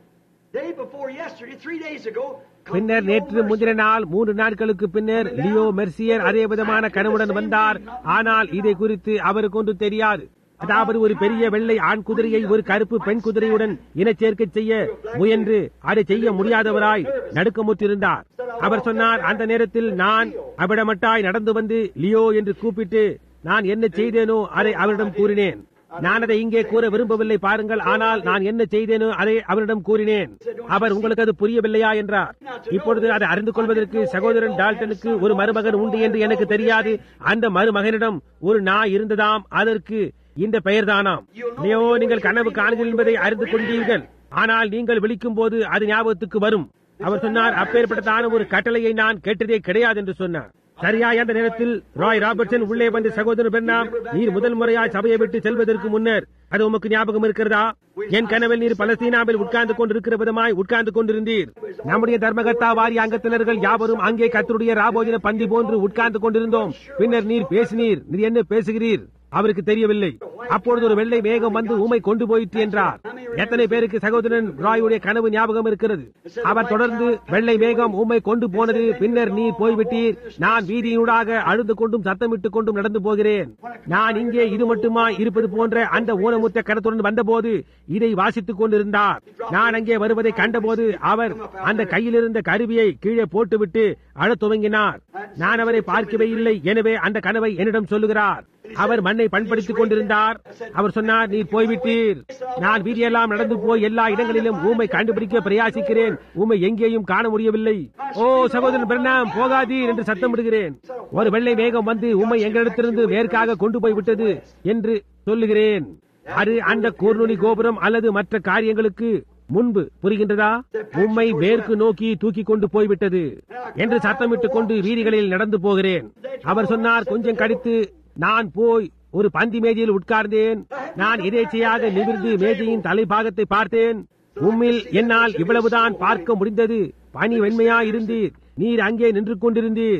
Speaker 1: பின்னர் நேற்று முந்தின நாள் 3 நாட்களுக்கு பின்னர் லியோ மெர்சியர் அதே விதமான கனவுடன் வந்தார். ஆனால் இதை குறித்து அவருக்கு ஒன்றும் தெரியாது. அதாவது ஒரு பெரிய வெள்ளை ஆண் குதிரையை ஒரு கருப்பு பெண் குதிரையுடன் இனச்சேர்க்கை செய்ய முயன்று அதை செய்ய முடியாதவராய் நடுக்கமுற்றிருந்தார். அவர் சொன்னார், அந்த நேரத்தில் நான் அவிடமட்டாய் நடந்து வந்து லியோ என்று கூப்பிட்டு நான் என்ன செய்தேனோ அதை அவரிடம் கூறினேன். நான் அதை இங்கே கூற விரும்பவில்லை பாருங்கள், ஆனால் நான் என்ன செய்தேனோ அதை அவரிடம் கூறினேன். அவர், உங்களுக்கு அது புரியவில்லையா என்றார். இப்பொழுது அதை அறிந்து கொள்வதற்கு சகோதரன் டால்டனுக்கு ஒரு மருமகன் உண்டு என்று எனக்கு தெரியாது. அந்த மருமகனிடம் ஒரு நாய் இருந்ததாம். அதற்கு இந்த பெயர்தானாம். லியோ, நீங்கள் கனவு காணுங்கள் என்பதை அறிந்து கொண்டீர்கள். ஆனால் நீங்கள் விழிக்கும் போது அது ஞாபகத்துக்கு வரும். அவர் சொன்னார், அப்பேற்பட்டதான ஒரு கட்டளையை நான் கேட்டதே கிடையாது என்று சொன்னார். சரியாய் அந்த நேரத்தில் ராய் ராபர்ட்சன் உள்ளே வந்து, சகோதரர் பெர்னாம், நீர் முதல் முறையாய் சபையை விட்டு செல்வதற்கு முன்னர் அது உமக்கு ஞாபகம் இருக்கிறதா? என் கனவில் நீர் பலஸ்தீனாவில் உட்கார்ந்து கொண்டிருக்கிற விதமாய் உட்கார்ந்து கொண்டிருந்தீர். நம்முடைய தர்மகர்த்தா வாரிய அங்கத்தினர்கள் யாவரும் அங்கே கர்த்தருடைய ராபோஜன பந்தி போன்று உட்கார்ந்து கொண்டிருந்தோம். பின்னர் நீர் பேசினீர். நீர் என்ன பேசுகிறீர்? அவருக்கு தெரியவில்லை. அப்பொழுது ஒரு வெள்ளை மேகம் வந்து ஊமை கொண்டு போயிற்று என்றார். எத்தனை பேருக்கு சகோதரன் ராயுடைய கனவு ஞாபகம் இருக்கிறது? அவர் தொடர்ந்து, வெள்ளை மேகம் ஊமை கொண்டு போனது, பின்னர் நீர் போய்விட்டீர். நான் வீதியினூடாக அழுது கொண்டும் சத்தமிட்டுக் கொண்டும் நடந்து போகிறேன். நான் இங்கே இது மட்டுமா இருப்பது போன்ற அந்த ஊனமுத்த கரத்துடன் வந்தபோது இதை வாசித்துக் கொண்டிருந்தார். நான் அங்கே வருவதை கண்டபோது அவர் அந்த கையில் இருந்த கருவியை கீழே போட்டுவிட்டு அழத் துவங்கினார். நான் அவரை பார்க்கவே இல்லை. எனவே அந்த கனவை என்னிடம் சொல்லுகிறார். அவர் மண்ணை பண்படுத்திக் கொண்டிருந்தார். அவர் சொன்னார், நீர் போய்விட்டீர். நான் வீதியெல்லாம் நடந்து போய் எல்லா இடங்களிலும் ஊமை கண்டுபிடிக்க பிரயாசிக்கிறேன். ஊமை எங்கேயும் காண முடியவில்லை. ஓ சகோதரன் பெர்னாம், போகாதீர் என்று சத்தமிடுகிறேன். ஒரு வெள்ளை மேகம் வந்து ஊமை எங்களிடத்திலிருந்து மேற்காக கொண்டு போய்விட்டது என்று சொல்லுகிறேன். அது அந்த கூர்நுனி கோபுரம் அல்லது மற்ற காரியங்களுக்கு முன்பு. புரிகின்றதா? உம்மை மேற்கு நோக்கி தூக்கி கொண்டு போய்விட்டது என்று சத்தமிட்டுக் கொண்டு வீதிகளில் நடந்து போகிறேன். அவர் சொன்னார், கொஞ்சம் கழித்து நான் போய் ஒரு பந்தி மேஜையில் உட்கார்ந்தேன். நான் எதேச்சையாக நிமிர்ந்து மேஜையின் தலைபாகத்தை பார்த்தேன். உம்மில் என்னால் இவ்வளவுதான் பார்க்க முடிந்தது. பனி வெண்மையா இருந்தீர். நீர் அங்கே நின்று கொண்டிருந்தீர்.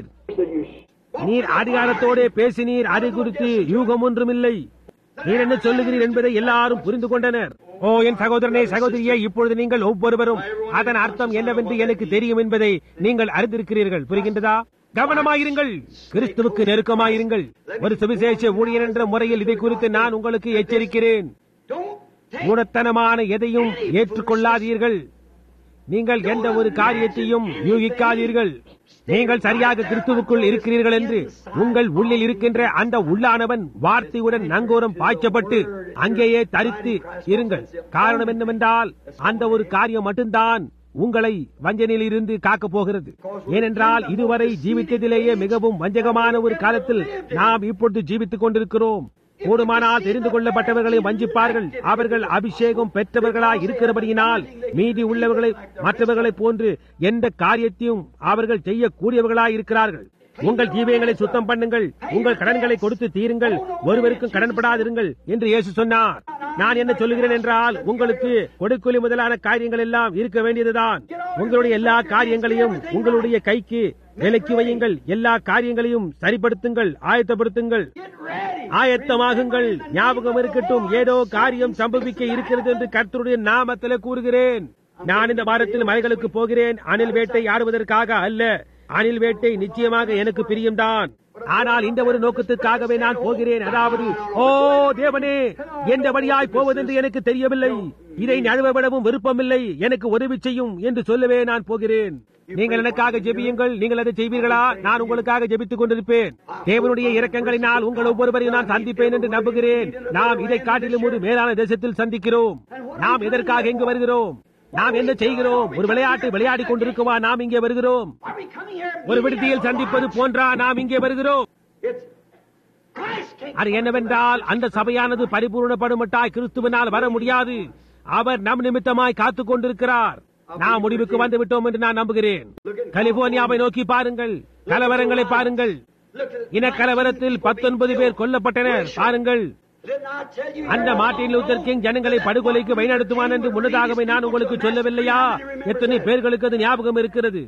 Speaker 1: நீர் அதிகாரத்தோட பேசினீர். அதை குறித்து யூகம் ஒன்றுமில்லை. நீர் என்ன சொல்லுகிறீர் என்பதை எல்லாரும் புரிந்து கொண்டனர். ஓ என் சகோதரனே, சகோதரியே, இப்பொழுது நீங்கள் ஒவ்வொருவரும் அதன் அர்த்தம் என்னவென்று எனக்கு தெரியும் என்பதை நீங்கள் அறிந்திருக்கிறீர்கள். புரிகின்றதா? கவனமாயிருங்கள். கிறிஸ்துவுக்கு நெருக்கமாயிருங்கள். ஒரு சுவிசேஷ ஊழியர் என்ற முறையில் இதை குறித்து நான் உங்களுக்கு எச்சரிக்கிறேன். மூடத்தனமான எதையும் ஏற்றுக்கொள்ளாதீர்கள். நீங்கள் எந்த ஒரு காரியத்தையும் யூகிக்காதீர்கள். நீங்கள் சரியாக கிறிஸ்துவுக்குள் இருக்கிறீர்கள் என்று உங்கள் உள்ளில் இருக்கின்ற அந்த உள்ளானவன் வார்த்தையுடன் நங்கூரம் பாய்ச்சப்பட்டு அங்கேயே தரித்து இருங்கள். காரணம் என்னவென்றால் அந்த ஒரு காரியம் மட்டும்தான் உங்களை வஞ்சனையில் இருந்து காக்கப் போகிறது. ஏனென்றால் இதுவரை ஜீவித்ததிலேயே மிகவும் வஞ்சகமான ஒரு காலத்தில் நாம் இப்பொழுது ஜீவித்துக் கொண்டிருக்கிறோம். கூடுமானால் தெரிந்து கொள்ளப்பட்டவர்களை வஞ்சிப்பார்கள். அவர்கள் அபிஷேகம் பெற்றவர்களாய் இருக்கிறபடியினால் மீதி உள்ளவர்களை மற்றவர்களை போன்று எந்த காரியத்தையும் அவர்கள் செய்யக்கூடியவர்களாய் இருக்கிறார்கள். உங்கள் ஜீவியங்களை சுத்தம் பண்ணுங்கள். உங்கள் கடன்களை கொடுத்து தீருங்கள். ஒருவருக்கும் கடன்படாதிருங்கள் என்று இயேசு சொன்னார். நான் என்ன சொல்லுகிறேன் என்றால், உங்களுக்கு கொடுக்கூலி முதலான காரியங்கள் எல்லாம் இருக்க வேண்டியதுதான். உங்களுடைய எல்லா காரியங்களையும் உங்களுடைய கைக்கு விலக்கி வையுங்கள். எல்லா காரியங்களையும் சரிப்படுத்துங்கள், ஆயத்தப்படுத்துங்கள், ஆயத்தமாகுங்கள். ஞாபகம் இருக்கட்டும், ஏதோ காரியம் சம்பவிக்க இருக்கிறது என்று கர்த்தருடைய நாமத்தில் கூறுகிறேன். நான் இந்த வாரத்தில் மலைகளுக்கு போகிறேன். அணில் வேட்டை ஆடுவதற்காக அல்ல. அணில் வேட்டை நிச்சயமாக எனக்கு பிரியம்தான். ஆனால் இந்த ஒரு நோக்கத்துக்காகவே நான் போகிறேன். அதாவது, ஓ தேவனே, எந்த வழியாய் போவதென்று எனக்கு தெரியவில்லை. இதை நழுவவிடவும் விருப்பமில்லை. எனக்கு உதவி செய்யும் என்று சொல்லவே நான் போகிறேன். நீங்கள் எனக்காக ஜெபியுங்கள். நீங்கள் அதை செய்வீர்களா? நான் உங்களுக்காக ஜெபித்துக் கொண்டிருப்பேன். தேவனுடைய இரக்கங்களினால் உங்கள் ஒவ்வொருவரையும் நான் சந்திப்பேன் என்று நம்புகிறேன். நாம் இதை காட்டிலும் ஒரு மேலான தேசத்தில் சந்திக்கிறோம். நாம் எதற்காக இங்கு வருகிறோம்? நாம் என்ன செய்கிறோம்? ஒரு விளையாட்டை விளையாடி கொண்டிருக்கவா நாம் இங்கே வருகிறோம்? ஒரு விடுதியில் சந்திப்பது போன்றா நாம் இங்கே வருகிறோம்? அது என்னவென்றால் அந்த சபையானது பரிபூர்ணப்படுமட்டாய் கிறிஸ்துவினால் வர முடியாது. அவர் நம் நிமித்தமாய் காத்துக் கொண்டிருக்கிறார். நாம் முடிவுக்கு வந்து விட்டோம் என்று நான் நம்புகிறேன். கலிபோர்னியாவை நோக்கி பாருங்கள், கலவரங்களை பாருங்கள். இன கலவரத்தில் 19 பேர் கொல்லப்பட்டனர். பாருங்கள், அந்த மார்ட்டின் லூத்தர் கிங் ஜனங்களை படுகொலைக்கு வழிநடத்துவான் என்று முன்னதாகவே நான் உங்களுக்கு சொல்லவில்லையா? எத்தனை பேர்களுக்கு அது ஞாபகம் இருக்கிறது?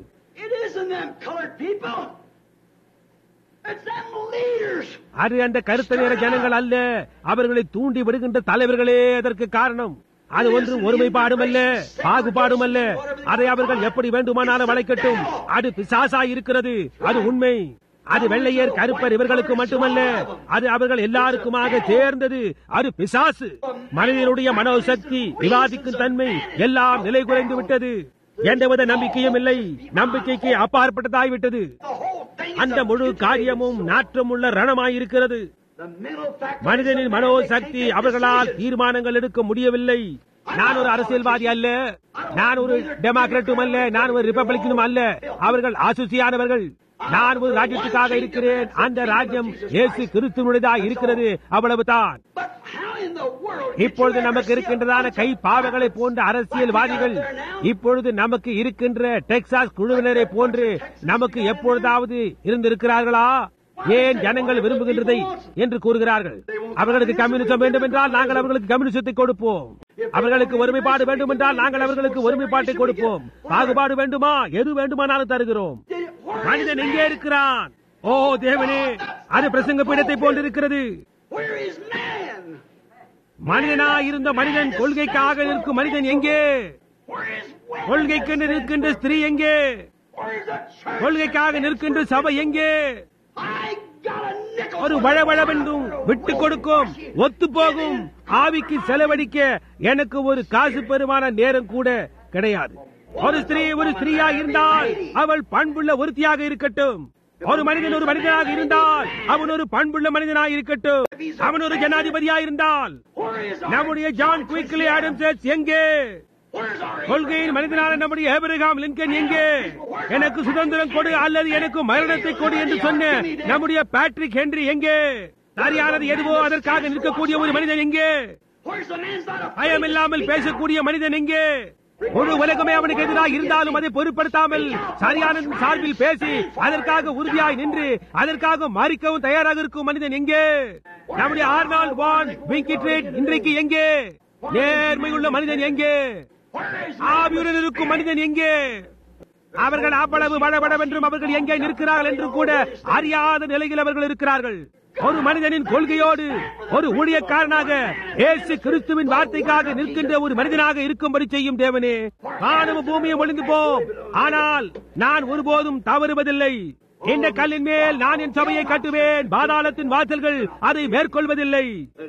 Speaker 1: அது அந்த கருத்த நேர ஜனங்கள் அல்ல, அவர்களை தூண்டி விடுகின்ற தலைவர்களே அதற்கு காரணம். அது ஒன்று ஒருமைப்பாடும் அல்ல, பாகுபாடும் அல்ல. அதை அவர்கள் எப்படி வேண்டுமானாலும் வளைக்கட்டும். அது பிசாசாய் இருக்கிறது. அது உண்மை. அது வெள்ளையர் கருப்பர் இவர்களுக்கு மட்டுமல்ல, அது அவர்கள் எல்லாருக்குமாக சேர்ந்தது. அது பிசாசு. மனிதனுடைய மனோசக்தி, விவாதிக்கும் தன்மை எல்லாம் நிலை குறைந்து விட்டது. எந்தவித நம்பிக்கையும் இல்லை. நம்பிக்கைக்கு அப்பாற்பட்டதாய்விட்டது. அந்த முழு காரியமும் நாற்றமுள்ள ரணமாயிருக்கிறது. மனிதனின் மனோசக்தி அவர்களால் தீர்மானங்கள் எடுக்க முடியவில்லை. நான் ஒரு அரசியல்வாதி அல்ல, நான் ஒரு டெமோக்ராட்டும் அல்ல, நான் ஒரு ரிபப்ளிக்கனும் அல்ல. அவர்கள் ஆசுசியானவர்கள். நான் ஒரு ராஜ்யத்துக்காக இருக்கிறேன். அந்த ராஜ்யம் இயேசு கிறிஸ்துவினுடையதாக இருக்கிறது. அவ்வளவுதான். இப்பொழுது நமக்கு இருக்கின்றதான கை பாவங்களை போன்ற அரசியல்வாதிகள் இப்பொழுது நமக்கு இருக்கின்ற டெக்சாஸ் குழுவினரை போன்று நமக்கு எப்பொழுதாவது இருந்திருக்கிறார்களா? ஏன் ஜனங்கள் விரும்புகின்றதை என்று கூறுகிறார்கள். அவர்களுக்கு கம்யூனிசம் வேண்டும் என்றால் நாங்கள் அவர்களுக்கு கம்யூனிசத்தை கொடுப்போம். அவர்களுக்கு ஒருமைப்பாடு வேண்டும் என்றால் நாங்கள் அவர்களுக்கு ஒருமைப்பாட்டை கொடுப்போம். பாகுபாடு வேண்டுமா? எது வேண்டுமானாலும் தருகிறோம். மனிதன் எங்கே இருக்கிறான்? ஓ தேவனே, அது பிரசங்க பீடத்தை போன்றிருக்கிறது. மனிதனா இருந்த மனிதன், கொள்கைக்காக இருக்கும் மனிதன் எங்கே? கொள்கைக்கு நிற்கின்ற ஸ்திரீ எங்கே? கொள்கைக்காக நிற்கின்ற சபை எங்கே? ஒரு வளவளவென்றும் விட்டுக் கொடுக்கும், ஒத்து போகும் ஆவிக்கு செலவழிக்க எனக்கு ஒரு காசு பெருமான நேரம் கூட கிடையாது. ஒரு ஸ்திரீயா இருந்தால் அவள் பண்புள்ள ஒருத்தியாக இருக்கட்டும். ஒரு மனிதன் ஒரு மனிதனாக இருந்தால் அவன் ஒரு பண்புள்ள மனிதனாக இருக்கட்டும். அவன் ஒரு ஜனாதிபதியாக இருந்தால் நம்முடைய ஜான் குயிக்லி ஆடம்ஸ் எங்கே? கொள்கையின் மனிதனான நம்முடைய ஆபிரகாம் லிங்கன் எங்கே? எனக்கு சுதந்திரம் கொடு அல்லது எனக்கு மரணத்தை கொடு என்று சொன்ன நம்முடைய பேட்ரிக் ஹென்றி எங்கே? சரியானது எதுவோ அதற்காக நிற்கக்கூடிய ஒரு மனிதன் எங்கே? பயமில்லாமல் பேசக்கூடிய மனிதன் எங்கே? முழு உலகமே அவனுக்கு எதிராக இருந்தாலும் அதை பொருட்படுத்தாமல் சரியான சார்பில் பேசி அதற்காக உறுதியாய் நின்று அதற்காக மறிக்கவும் தயாராக இருக்கும் மனிதன் எங்கே? நம்முடைய ஆர்னால்ட் வான் விங்கிட்ரேட் இன்றைக்கு எங்கே? நேர்மையுள்ள மனிதன் எங்கே? ஆவியுடன் இருக்கும் மனிதன் எங்கே? அவர்கள் அவ்வளவு வளவளவென்றும் அவர்கள் எங்கே நிற்கிறார்கள் என்று கூட அறியாத நிலையில் அவர்கள் இருக்கிறார்கள். ஒரு மனிதனின் கொள்கையோடு ஒரு ஊழியக்காரனாக இயேசு கிறிஸ்துவின் வார்த்தைக்காக நிற்கின்ற ஒரு மனிதனாக இருக்கும்படி செய்யும் தேவனே. வானமும் பூமியும் ஒளிந்து போம், ஆனால் நான் ஒருபோதும் தவறுவதில்லை. இந்த கல்லின் மேல் நான் என் சபையை கட்டுவேன், பாதாளத்தின் வாசல்கள் அதை மேற்கொள்வதில்லை.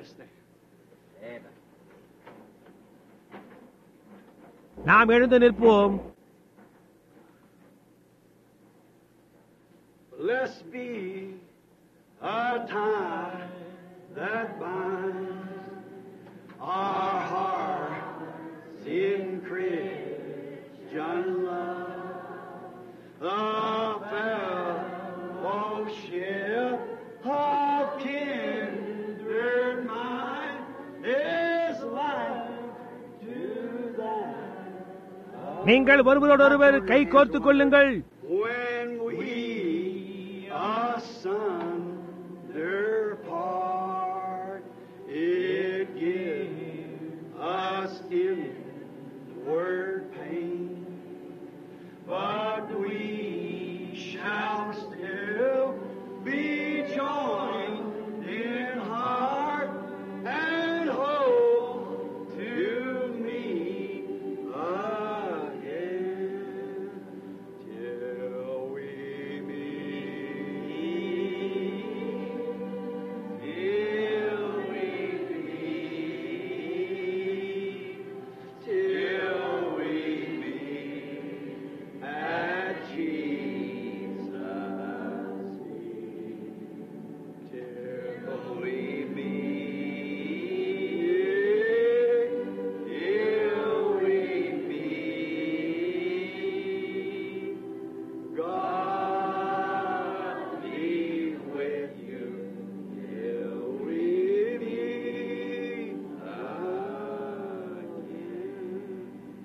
Speaker 1: நாம் எழுந்து நிற்போம்.
Speaker 2: Blessed be a tie that binds our hearts in Christian love, the fellowship of kindred mind is life to them.
Speaker 1: நீங்கள் ஒருவரோடொருவர் கை கோர்த்துக் கொள்ளுங்கள்.
Speaker 2: When we asunder part, it gives us inward pain, but we shall still be joined in heart and hope to meet again till we meet, till we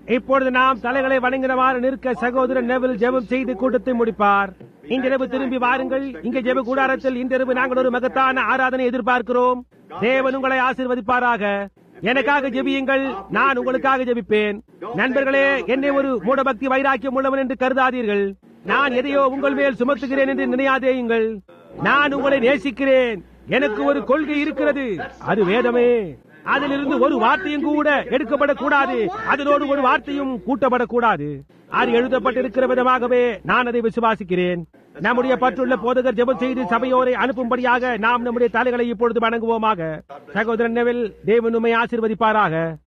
Speaker 1: இப்பொழுது நாம் தலைகளை வணங்கினவாறு நிற்க சகோதரன் Neville ஜெபம் செய்து கூட்டத்தை முடிப்பார். இன்றிரவு திரும்பி வாருங்கள். இங்கே ஜெப கூடாரத்தில் இன்றிரவு நாங்கள் ஒரு மகத்தான ஆராதனை எதிர்பார்க்கிறோம். தேவன் உங்களை ஆசீர்வதிப்பாராக. எனக்காக ஜெபியுங்கள், நான் உங்களுக்காக ஜெபிப்பேன். நண்பர்களே, என்னை ஒரு மூடபக்தி வைராக்கியம் உள்ளவன் என்று கருதாதீர்கள். நான் எதையோ உங்கள் மேல் சுமத்துகிறேன் என்று நினையாதேயுங்கள். நான் உங்களை நேசிக்கிறேன். எனக்கு ஒரு கொள்கை இருக்கிறது, அது வேதமே. அதிலிருந்து ஒரு வார்த்தையும் கூட எடுக்கப்படக்கூடாது, அதனோடு ஒரு வார்த்தையும் கூட்டப்படக்கூடாது. அது எழுதப்பட்டிருக்கிற விதமாகவே நான் அதை விசுவாசிக்கிறேன். நம்முடைய பற்றுள்ள போதகர் ஜெபம் செய்து சபையோரை அனுப்பும்படியாக நாம் நம்முடைய தலைகளை இப்பொழுது வணங்குவோமாக. சகோதரன் நெவில், தேவன் உம்மை ஆசீர்வதிப்பாராக.